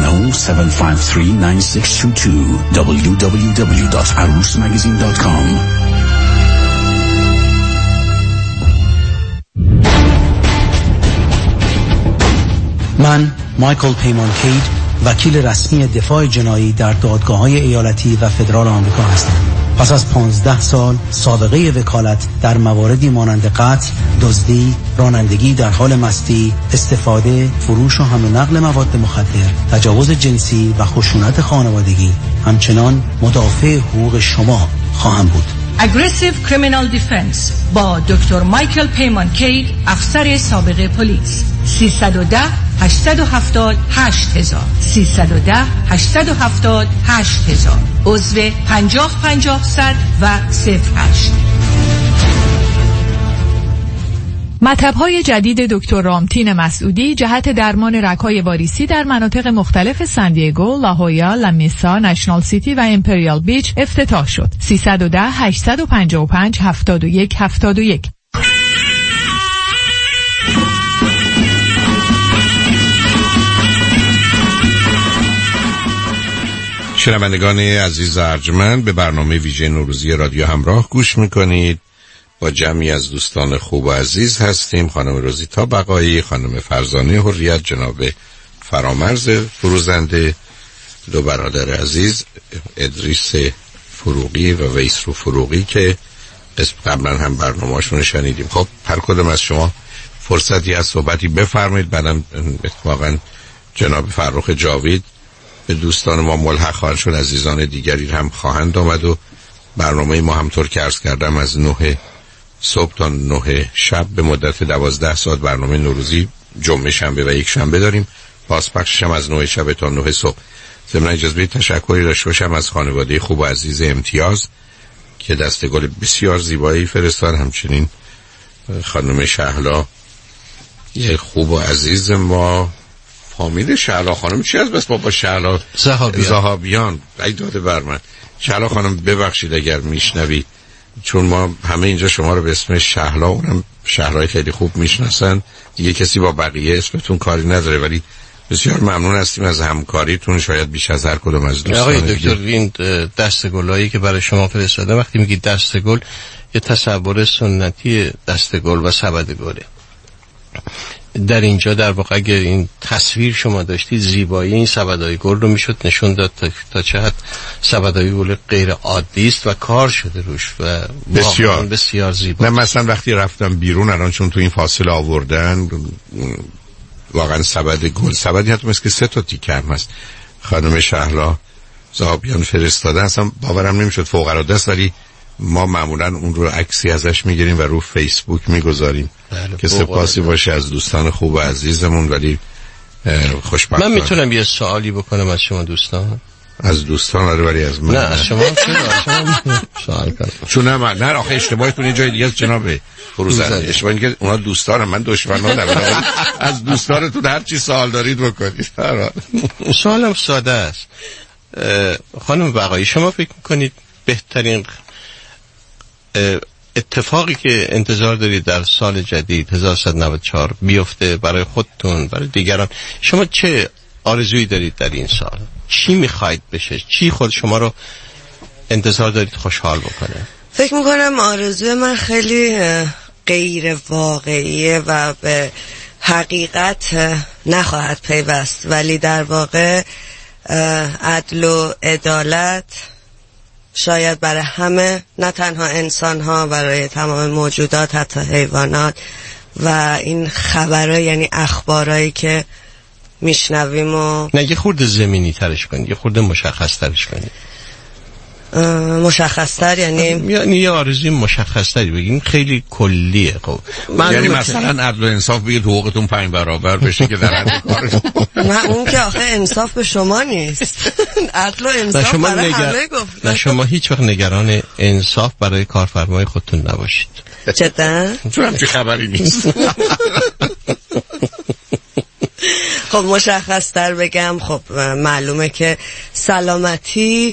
Speaker 8: 310-753-9622 www.arusmagazine.com.
Speaker 9: من مایکل پیمان کید، وکیل رسمی دفاع جنایی در دادگاه‌های ایالتی و فدرال آمریکا هستم. پس از 15 سال سابقه وکالت در مواردی مانند قتل، دزدی، رانندگی در حال مستی، استفاده، فروش و حمل و نقل مواد مخدر، تجاوز جنسی و خشونت خانوادگی، همچنان مدافع حقوق شما خواهم بود.
Speaker 11: Aggressive Criminal Defense با دکتر مایکل پیمان کید، افسر سابق پلیس. 310 870 8000 310 870 8000. عضو 50-50 و 08.
Speaker 13: مطب‌های جدید دکتر رامتین مسعودی جهت درمان رگ‌های واریسی در مناطق مختلف سان دیگو، لاهویا، لامیسا، نشنال سیتی و امپریال بیچ افتتاح شد. 310 855 71 71.
Speaker 6: شنوندگان عزیز ارجمند، به برنامه ویژه نوروزی رادیو همراه گوش میکنید. با جمعی از دوستان خوب و عزیز هستیم. خانم روزیتا بقایی، خانم فرزانه حریت، جناب فرامرز فروزنده، دو برادر عزیز ادریس فروغی و ویسرو فروغی که قبلا هم برنامه‌شون شنیدیم. خب هر کدوم از شما فرصتی از صحبتی بفرمایید. بعدم اتفاقا جناب فرخ جاوید به دوستان ما ملحق خواهند شد، عزیزان دیگری هم خواهند آمد و برنامه ما همطور که عرض کردم از 9 صبح تا 9 شب به مدت 12 ساعت برنامه نوروزی جمعه، شنبه و یک شنبه داریم. پاسپخشش هم از 9 شب تا 9 صبح. ضمن اجازه تشکری داشته باشم از خانواده خوب و عزیز امتیاز که دسته‌گل بسیار زیبایی فرستاد. همچنین خانم شهلا یه خوب و عزیز ما، فامیل شهلا خانم چی از بس بابا شهلا زهابیان ای داده بر من. شهلا خانم ببخشید اگر میشنوید، چون ما همه اینجا شما رو به اسم شهلا، اونم شهرهای خیلی خوب میشناسن دیگه، کسی با بقیه اسمتون کاری نداره، ولی بسیار ممنون هستیم از همکاریتون، شاید بیش از هر کدوم از دوستان.
Speaker 21: آقای دکتر این دسته‌گلایی که برای شما فرستادم، وقتی میگید دسته‌گل یه تصور سنتی دسته‌گل و سبدگله. در اینجا در واقع اگر این تصویر شما داشتید زیبایی این سبدای گل رو میشد نشون داد تا چه حد سبدای گل غیر عادی است و کار شده روش و
Speaker 6: بسیار
Speaker 21: بسیار زیبا.
Speaker 6: من مثلا وقتی رفتم بیرون الان چون تو این فاصله آوردن واقعا سبد گل، سبدی حتی مثل که 3 تا تیکه هم هست خانم شهلا زهابیان فرستادن، اصلا باورم نمیشد، فوق العاده است. ولی ما معمولا اون رو عکسی ازش میگیریم و رو فیسبوک میگذاریم که سپاسی باشه از دوستان خوب و عزیزمون. ولی خوشبختانه
Speaker 21: من میتونم یه سوالی بکنم از شما دوستان؟
Speaker 6: از دوستان آره، ولی از من
Speaker 21: نه. از شما سوال کنم
Speaker 6: چون نه آخه اشتباهتون یه جای دیگه است جناب فروزنده. اشتباهی که اونا دوستانم، من دشمنان نمیدونم. از دوستانتون هر چی سوال دارید بکنید.
Speaker 21: سوالم ساده است. خانم بقایی، شما فکر میکنید بهترین اتفاقی که انتظار دارید در سال جدید 1194 بیفته برای خودتون، برای دیگران، شما چه آرزویی دارید در این سال؟ چی میخواید بشه؟ چی خود شما رو انتظار دارید خوشحال بکنه؟
Speaker 14: فکر میکنم آرزوی من خیلی غیر واقعیه و به حقیقت نخواهد پیوست، ولی در واقع عدل و عدالت شاید برای همه، نه تنها انسان ها، برای تمام موجودات حتی حیوانات. و این خبرها یعنی اخبارهایی که میشنویم و
Speaker 21: نه یه خورده زمینی ترش کنید، یه خورده مشخص ترش کنید.
Speaker 14: مشخص تر یعنی
Speaker 21: یه آرزوی مشخص تری بگین، خیلی کلیه. خب
Speaker 6: یعنی مثلا عدل و انصاف بگید حقوقتون 5 برابر بشه که در حد کارتون.
Speaker 14: نه اون که آخه انصاف به شما نیست. عدل و انصاف برای همه گفت.
Speaker 21: نه شما هیچ وقت نگران انصاف برای کارفرمای خودتون نباشید.
Speaker 14: جدا؟
Speaker 6: چون همچی خبری نیست.
Speaker 14: خب مشخص تر بگم، خب معلومه که سلامتی،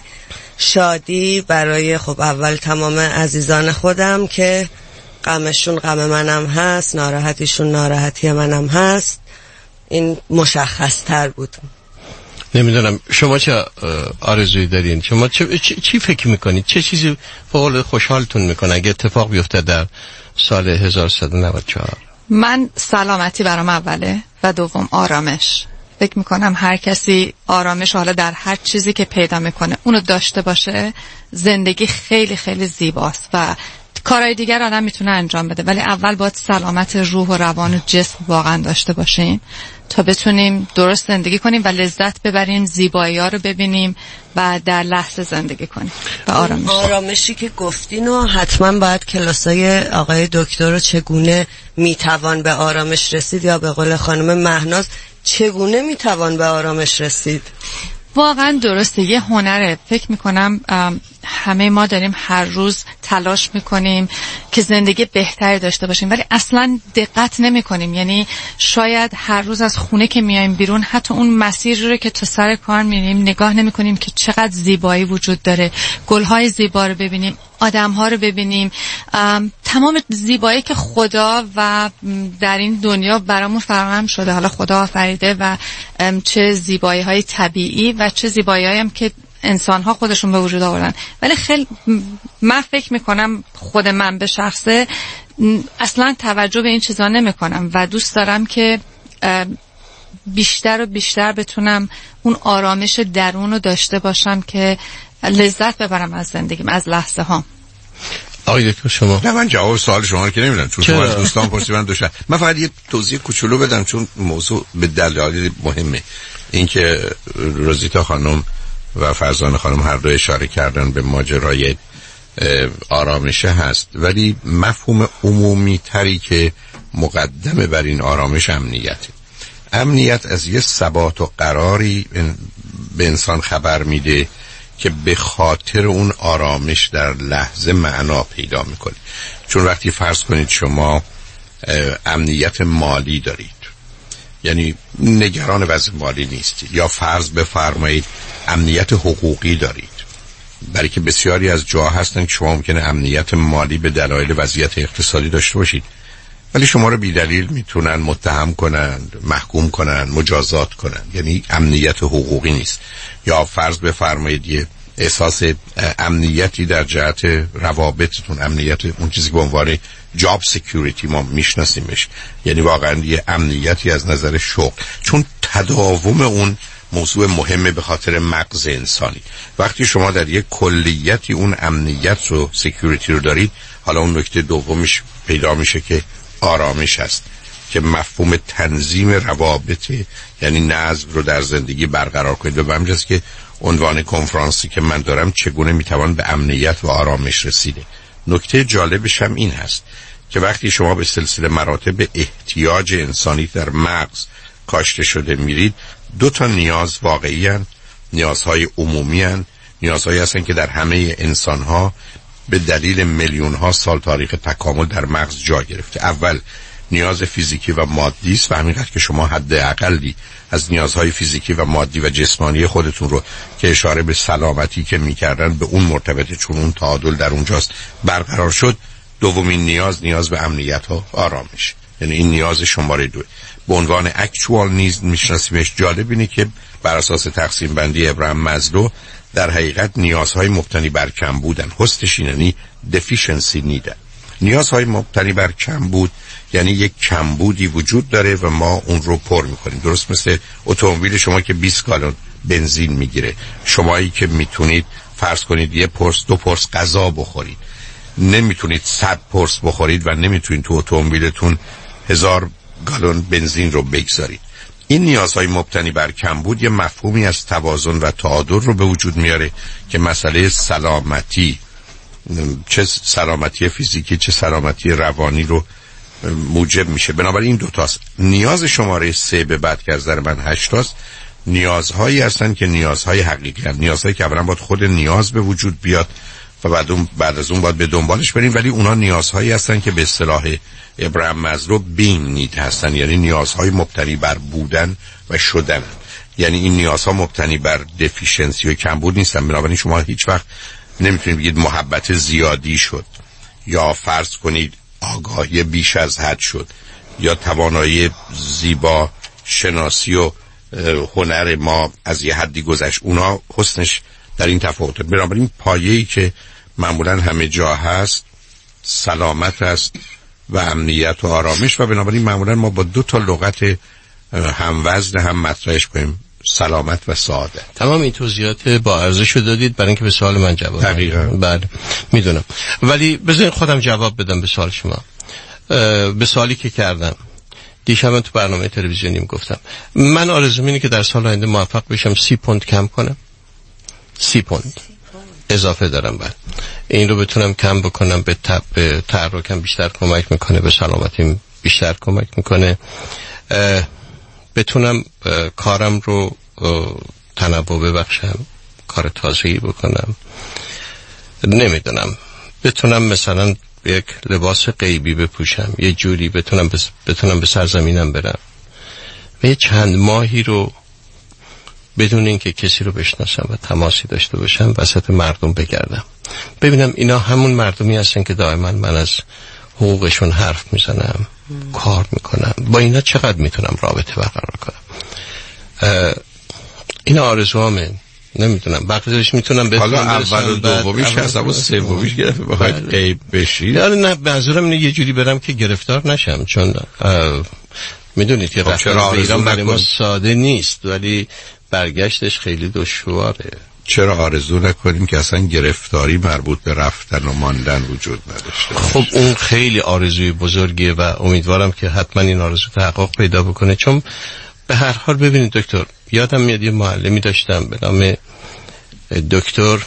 Speaker 14: شادی برای خب اول تمام عزیزان خودم که غمشون غم منم هست، ناراحتیشون ناراحتی منم هست. این مشخص تر بود.
Speaker 21: نمیدونم شما چه آرزویی دارین؟ شما چی فکر میکنید؟ چه چیزی فوق خوشحالتون میکنه اگه اتفاق بیفته در سال 1194؟
Speaker 10: من سلامتی برام اوله و دوم آرامش. فکر میکنم هر کسی آرامش حالا در هر چیزی که پیدا میکنه اونو داشته باشه، زندگی خیلی خیلی زیباست و کارهای دیگر آدم میتونه انجام بده، ولی اول باید سلامت روح و روان و جسم واقعا داشته باشیم تا بتونیم درست زندگی کنیم و لذت ببریم، زیبایی ها رو ببینیم و در لحظه زندگی کنیم و
Speaker 14: آرامشی که گفتین و حتما باید کلاسای آقای دکتر رو چگونه میتوان به آرامش رسید، یا به قول خانم مهناز چگونه میتوان به آرامش رسید.
Speaker 10: واقعا درسته، یه هنره. فکر میکنم همه ما داریم هر روز تلاش میکنیم که زندگی بهتری داشته باشیم، ولی اصلا دقت نمیکنیم. یعنی شاید هر روز از خونه که میایم بیرون، حتی اون مسیر رو که تا سر کار میریم نگاه نمیکنیم که چقدر زیبایی وجود داره، گلهای زیبا رو ببینیم، آدمها رو ببینیم، تمام زیبایی که خدا و در این دنیا برامون فراهم شده. حالا خدا آفریده و چه زیبایی های طبیعی و چه زیبایی هم که انسان ها خودشون به وجود آوردن. ولی خیلی من فکر میکنم، خود من به شخصه اصلا توجه به این چیزا نمیکنم و دوست دارم که بیشتر و بیشتر بتونم اون آرامش درون رو داشته باشم که لذت ببرم از زندگیم، از لحظه ها.
Speaker 21: آقای دکتر شما؟
Speaker 6: نه من جواب سوال شما رو که نمیدونم، چون شما از دوستان پرسیدن دوشن. من فقط یه توضیح کوچولو بدم چون موضوع به دلایل مهمه. اینکه روزیتا خانم و فرزانه خانم هر دو اشاره کردن به ماجرای آرامشه هست، ولی مفهوم عمومی تری که مقدمه بر این آرامش امنیت از یه ثبات و قراری به انسان خبر میده که به خاطر اون آرامش در لحظه معنا پیدا میکنه. چون وقتی فرض کنید شما امنیت مالی دارید، یعنی نگران وضع مالی نیستید، یا فرض بفرمایید امنیت حقوقی دارید، برای که بسیاری از جاها هستن که شما ممکنه امنیت مالی به دلایل وضعیت اقتصادی داشته باشید، ولی شما رو بی دلیل میتونن متهم کنند، محکوم کنند، مجازات کنند، یعنی امنیت حقوقی نیست. یا فرض بفرمایید یه احساس امنیتی در جهت روابطتون، امنیت اون چیزی که به عنوان جاب سکیوریتی ما میشناسیمش، یعنی واقعا یه امنیتی از نظر شغل، چون تداوم اون موضوع مهمه به خاطر مغز انسانی. وقتی شما در یک کلیتی اون امنیت و سکیوریتی رو دارید، حالا اون نکته دومش پیدا میشه که آرامش هست، که مفهوم تنظیم روابط، یعنی نظم رو در زندگی برقرار کنید. و به همین جاست که عنوان کنفرانسی که من دارم چگونه میتوان به امنیت و آرامش رسیده. نکته جالبش هم این هست که وقتی شما به سلسله مراتب احتیاج انسانی در مغز کاشته شده میرید، دو تا نیاز واقعی هستند، نیازهای عمومی هستند، نیازهایی هستند که در همه انسانها به دلیل میلیون ها سال تاریخ تکامل در مغز جا گرفته. اول نیاز فیزیکی و مادی است و همینقدر که شما حد اقلی از نیازهای فیزیکی و مادی و جسمانی خودتون رو که اشاره به سلامتی که میکردن به اون مرتبطه، چون اون تعادل در اونجاست، برقرار شد. دومین نیاز به امنیت و آرامش، یعنی این نیاز شماره 2 به عنوان اکچوال نیز میشناسیمش. جالب اینه که بر اساس تقسیم بندی ابراهیم مازلو در حقیقت نیازهای مبتنی بر کم بودن، هستش یعنی deficiency need. نیازهای مبتنی بر کم بود یعنی یک کمبودی وجود داره و ما اون رو پر میکنیم. درست مثل اتومبیل شما که 20 گالون بنزین میگیره، شمایی که میتونید فرض کنید یه پرس 2 پرس غذا بخورید، نمیتونید 100 پرس بخورید و نمیتونید تو اتومبیلتون 1000 گالون بنزین رو بگذارید. این نیازهای مبتنی بر کمبود یه مفهومی از توازن و تعادل رو به وجود میاره که مسئله سلامتی، چه سلامتی فیزیکی چه سلامتی روانی رو موجب میشه. بنابراین این دوتاست. نیاز شماره 3 به بعد که از نظر من 8 تاست، نیازهایی هستن که نیازهای حقیقی هستن، نیازهایی که اولا باید خود نیاز به وجود بیاد و بعد از اون باید به دنبالش بریم، ولی اونا نیازهایی هستن که به اصطلاح ابراهیم مازلو بینگ نید هستن، یعنی نیازهای مبتنی بر بودن و شدن. یعنی این نیازها مبتنی بر دفیشنسی و کمبود نیستن. بنابراین شما هیچ وقت نمیتونید بگید محبت زیادی شد، یا فرض کنید آگاهی بیش از حد شد، یا توانایی زیبا شناسی و هنر ما از یه حدی گذشت. اونا حسنش در این تفاوته. بنابراین پایه‌ای که معمولا همه جا هست سلامت است و امنیت و آرامش، و بنابراین معمولا ما با 2 تا لغت هم وزن هم مطرحش کنیم، سلامت و سعادت.
Speaker 21: تمام این توضیحات با ارزش رو دادید برای اینکه به سوال من جواب بدید.
Speaker 6: دقیقاً.
Speaker 21: بله میدونم، ولی بذارید خودم جواب بدم به سوال شما. به سوالی که کردم دیشب تو برنامه تلویزیونیم گفتم من آرزوم اینه که در سال آینده موفق بشم 30 پوند کم کنم. 30 پوند اضافه دارم، بعد این رو بتونم کم بکنم، به تحرکم بیشتر کمک میکنه، به سلامتیم بیشتر کمک میکنه، بتونم کارم رو تنوع ببخشم، کار تازه‌ای بکنم، نمیدونم بتونم مثلا یک لباس غیبی بپوشم، یه جوری بتونم به سرزمینم برم و یه چند ماهی رو بدون اینکه کسی رو بشناسم و تماسی داشته باشم وسط مردم بگردم، ببینم اینا همون مردمی هستن که دائما من از حقوقشون حرف میزنم، کار میکنم، با اینا چقدر میتونم رابطه برقرار کنم. این آرزوامه، نمیدونم بقیه‌اش میتونم به
Speaker 6: حالا اول و دومیش هست، اما سومیش گرفت بخواید غیب بشید.
Speaker 21: نه منظورم اینه یه جوری برم که گرفتار نشم، چون میدونید که رفتن به ایران برای ما ساده نیست، ولی برگشتش خیلی دشواره.
Speaker 6: چرا آرزو نکنیم که اصلا گرفتاری مربوط به رفتن و ماندن وجود نداشته؟
Speaker 21: خب اون خیلی آرزوی بزرگیه و امیدوارم که حتما این آرزو تحقق پیدا بکنه، چون به هر حال ببینید دکتر، یادم میاد یه معلمی داشتم به نام دکتر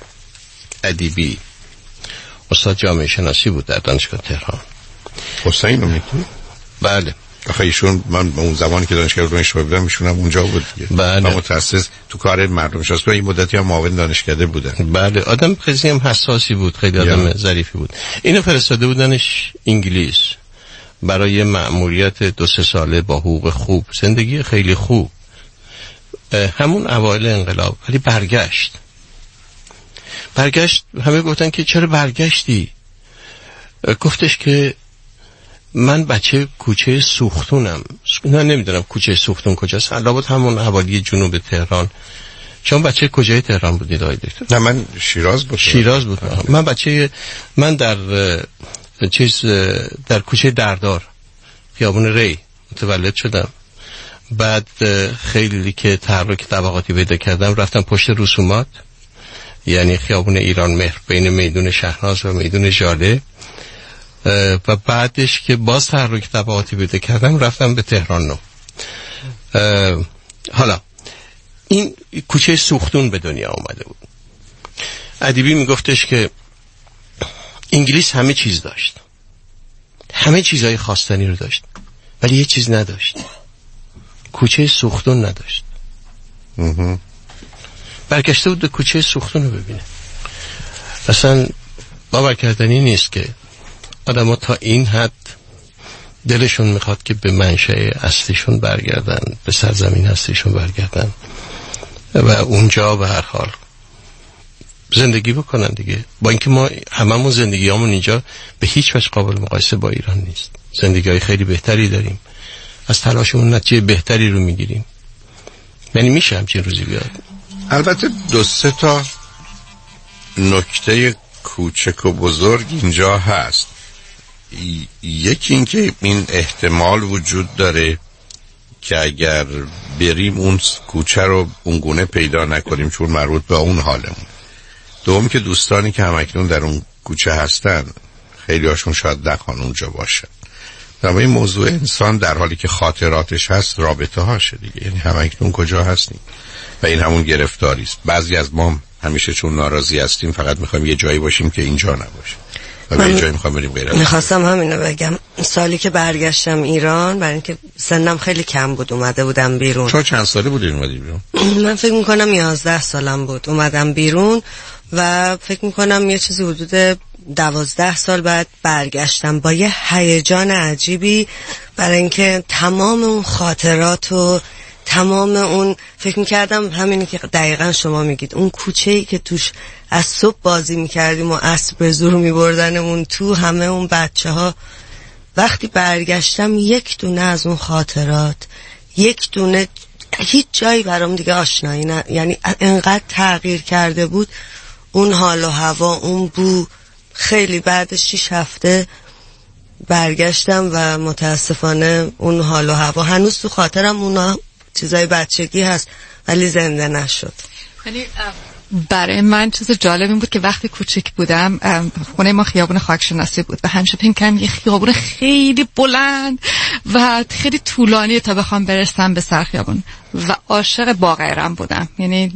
Speaker 21: ادیبی، استاد جامعه شناسی بود در دانشگاه تهران.
Speaker 6: حسین رو میتونی؟
Speaker 21: بله
Speaker 6: آخه ایشون من اون زمانی که دانشگاه دانشگاه بودم ایشون هم اونجا بود دیگه.
Speaker 21: بله.
Speaker 6: متخصص تو کار مردم شناسی این مدتی هم معاون دانشکده بودن.
Speaker 21: بله آدم خیلی هم حساسی بود، خیلی آدم ظریفی بود. اینو فرستاده بودنش انگلیس برای مأموریت 2-3 ساله با حقوق خوب، زندگی خیلی خوب، همون اوایل انقلاب. ولی برگشت همه گفتن که چرا برگشتی؟ گفتش که من بچه کوچه سوختونم. نه نمیدونم کوچه سوختون کجاست، البته همون حوالی جنوب تهران. شما بچه کجای تهران بودید آقای دکتر؟
Speaker 6: نه من شیراز بودم.
Speaker 21: من در کوچه دردار خیابون ری متولد شدم. بعد خیلی که تحرک طبقاتی پیدا کردم رفتم پشت رسومات، یعنی خیابون ایران مهر بین میدون شهناز و میدون ژاله، و بعدش که باز تحرک طبقاتی پیدا کردم رفتم به تهران نو. حالا این کوچه سوختون به دنیا آمده بود. ادیبی میگفتش که انگلیس همه چیز داشت، همه چیزهای خواستنی رو داشت، ولی یه چیز نداشت، کوچه سوختون نداشت. برگشته بود به کوچه سوختون رو ببینه. اصلا باور کردنی نیست که آدم ها تا این حد دلشون میخواد که به منشأ اصلیشون برگردن، به سرزمین اصلیشون برگردن و اونجا به هر حال زندگی بکنن دیگه. با اینکه ما هممون زندگیامون اینجا به هیچ وجه قابل مقایسه با ایران نیست. زندگی‌های خیلی بهتری داریم، از تلاشمون نتیجه بهتری رو میگیریم. یعنی میشه همچین روزی بیاد.
Speaker 6: البته 2-3 تا نکته کوچک و بزرگ اینجا هست. یکی این که این احتمال وجود داره که اگر بریم اون کوچه رو اونگونه پیدا نکنیم چون مربوط به اون حالمون. دوم که دوستانی که همکنون در اون کوچه هستن خیلی هاشون شاید نخوان اونجا باشن. در این موضوع انسان در حالی که خاطراتش هست رابطه هاشه دیگه، یعنی همکنون کجا هستیم و این همون گرفتاری است. بعضی از ما همیشه چون ناراضی هستیم فقط میخوایم یه جایی باشیم که اینجا نباشه و به جایی میخوام بریم غیر.
Speaker 14: میخواستم همینو بگم. سالی که برگشتم ایران، برای اینکه سنم خیلی کم بود اومده بودم بیرون.
Speaker 6: شما چند ساله بودین اومدی بیرون؟
Speaker 14: من فکر میکنم 11 سالم بود اومدم بیرون و فکر میکنم یه چیزی حدود 12 سال بعد برگشتم با یه هیجان عجیبی، برای اینکه تمام اون خاطرات و تمام اون فکر میکردم همینی که دقیقا شما میگید، اون کوچه‌ای که توش از صبح بازی میکردیم و اسب به زور میبردنمون تو، همه اون بچه ها. وقتی برگشتم یک دونه از اون خاطرات، یک دونه، هیچ جایی برام دیگه آشنایی نه، یعنی انقدر تغییر کرده بود اون حال و هوا، اون بو. خیلی بعد 6 هفته برگشتم و متاسفانه اون حال و هوا هنوز تو خاطرم، اونا چیزای بچگی هست ولی زنده نشد.
Speaker 10: یعنی برای من چیز جالب این بود که وقتی کوچک بودم خونه ما خیابون خاکشناسی بود و همیشه فکر کردم یه خیابون خیلی بلند و خیلی طولانی تا بخوام برسم به سر خیابون و عاشق باغیرم بودم. یعنی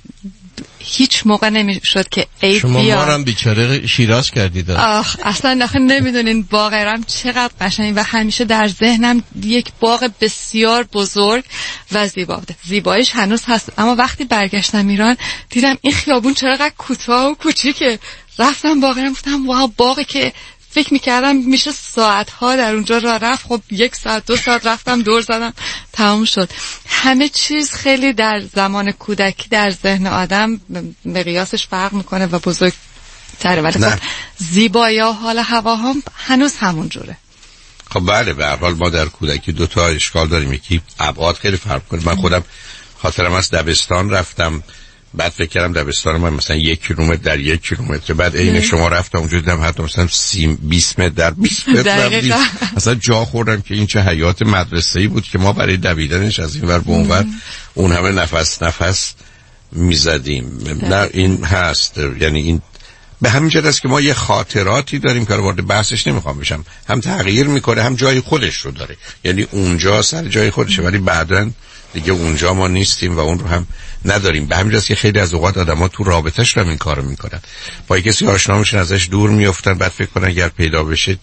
Speaker 10: هیچ موقع نمیشد که عید
Speaker 21: شما
Speaker 10: بیاد.
Speaker 21: ما هم بیچاره شیراز کردید.
Speaker 10: اصلا نمیدونین باغیرم چقدر قشنگ و همیشه در ذهنم یک باغ بسیار بزرگ و زیبا بوده. زیباییش هنوز هست، اما وقتی برگشتم ایران دیدم این خیابون چقدر کوتاه و کوچیکه. رفتم باغیرم گفتم واو، باغی که فکر میکردم میشه ساعتها در اونجا راه رفت، خب 1 ساعت 2 ساعت رفتم دور زدم تمام شد. همه چیز خیلی در زمان کودکی در ذهن آدم به قیاسش فرق میکنه و بزرگتره، ولی خب زیبایی ها حال هوا هم هنوز همون جوره.
Speaker 6: خب بله، به هر حال ما در کودکی 2 تا اشکال داریم، یکی ابعاد خیلی فرق کنه. من خودم خاطرم از دبستان رفتم، بعد فکر کردم دبستان من مثلا 1 کیلومتر در 1 کیلومتر، بعد عین شما رفتم اونجا دیدم حتی مثلا 20 متر در 20 متر. مثلا جا خوردم که این چه حیات مدرسه‌ای بود که ما برای دویدنش از این ور به اون ور اون همه نفس میزدیم. نه این هست، یعنی این به همین جهت است که ما یه خاطراتی داریم که وارد بحثش نمیخوام بشم، هم تغییر میکنه هم جای خودش رو داره، یعنی اونجا سر جای خودشه ولی بعداً دیگه اونجا ما نیستیم و اون رو هم نداریم. به همین جاست که خیلی از اوقات آدم‌ها تو رابطه‌ش رو این کارو میکنن، با کسی آشنا میشن ازش دور میافتن، بعد فکر کنن اگر پیدا بشه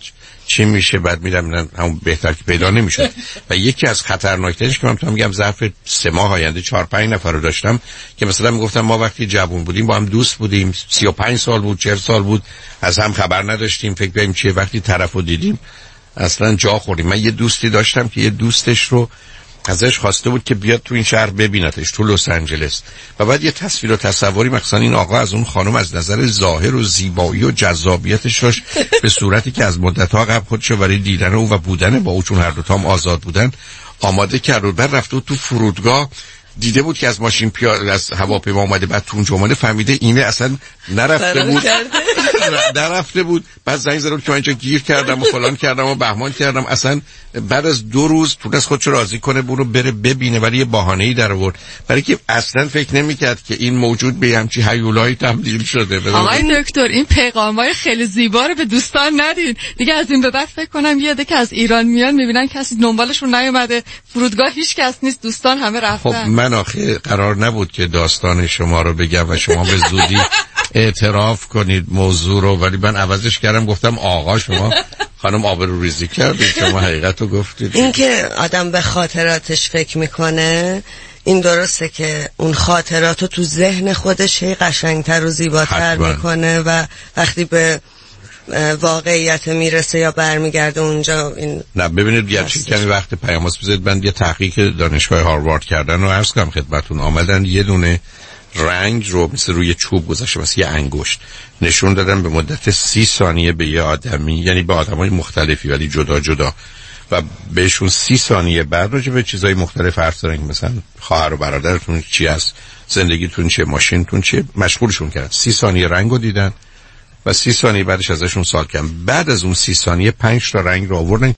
Speaker 6: چی میشه، بعد میرم همون بهتر که پیدا نمیشد. و یکی از خطرناکترینش که من میگم ظرف 3 ماه آینده 4-5 نفر رو داشتم که مثلا میگفتم ما وقتی جوون بودیم با هم دوست بودیم، 35 سال بود 40 سال بود از هم خبر نداشتیم، فکر کنیم چیه، وقتی طرفو دیدیم اصلا جا خوردیم. من یه دوستی داشتم که یه دوستش رو ازش خواسته بود که بیاد تو این شهر ببینتش تو لس آنجلس و بعد یه تصویر و تصوری مثلا این آقا از اون خانم از نظر ظاهر و زیبایی و جذابیتش داشت به صورتی که از مدت‌ها قبل خودشو برای دیدن او و بودن با او، چون هر دو تام آزاد بودن، آماده کرد و بعد رفته تو فرودگاه دیده بود که از ماشین پیاده از هواپیما اومده، بعد تو اونجا اومده فهمیده اینه اصلا نرفته بود بعد زنگ زد که من اینجا گیر کردم و فلان کردم و بهمان کردم. اصلا بعد از 2 روز تونست خودشو راضی کنه برو بره ببینه، ولی یه بهانه‌ای در آورد برای که اصلا فکر نمی‌کرد که این موجود به همچین هیولایی تبدیل شده.
Speaker 10: آقای دکتر این پیغام‌های خیلی زیبا رو به دوستان ندین دیگه. از این به بعد فکر کنم یاده که از ایران میان میبینن کسی دنبالشون نیومده، فرودگاه هیچ کس نیست، دوستان همه رفتن.
Speaker 6: خب من آخه قرار نبود که داستان شما رو بگم و شما به زودی اعتراف کنید موضوع رو، ولی من عوضش کردم گفتم آقا شما خانم آبروریزی کردید، شما حقیقت رو گفتید.
Speaker 14: این که آدم به خاطراتش فکر میکنه این درسته که اون خاطراتو تو ذهن خودش هی قشنگتر و زیباتر میکنه و وقتی به واقعیت میرسه یا برمیگرده اونجا این
Speaker 6: نه. ببینید گرچه کمی وقت پیام‌هاست بذارید من یه تحقیق دانشگاه هاروارد کردن و عرض کنم خدمتتون. آمدن یه دونه رنگ رو مثل روی چوب گذاشته مثل یه انگشت نشون دادن به مدت 30 ثانیه به یه آدمی، یعنی به آدمای مختلفی ولی جدا جدا، و بهشون 30 ثانیه بعد راجع به چیزای مختلف حرف زدن، مثلا خواهر و برادرتون چی است، زندگیتون چیه، ماشینتون چیه، مشغولشون کردن. 30 ثانیه رنگو دیدن و 30 ثانیه بعدش ازشون سوال کردن. بعد از اون 30 ثانیه 5 تا رنگ رو آوردن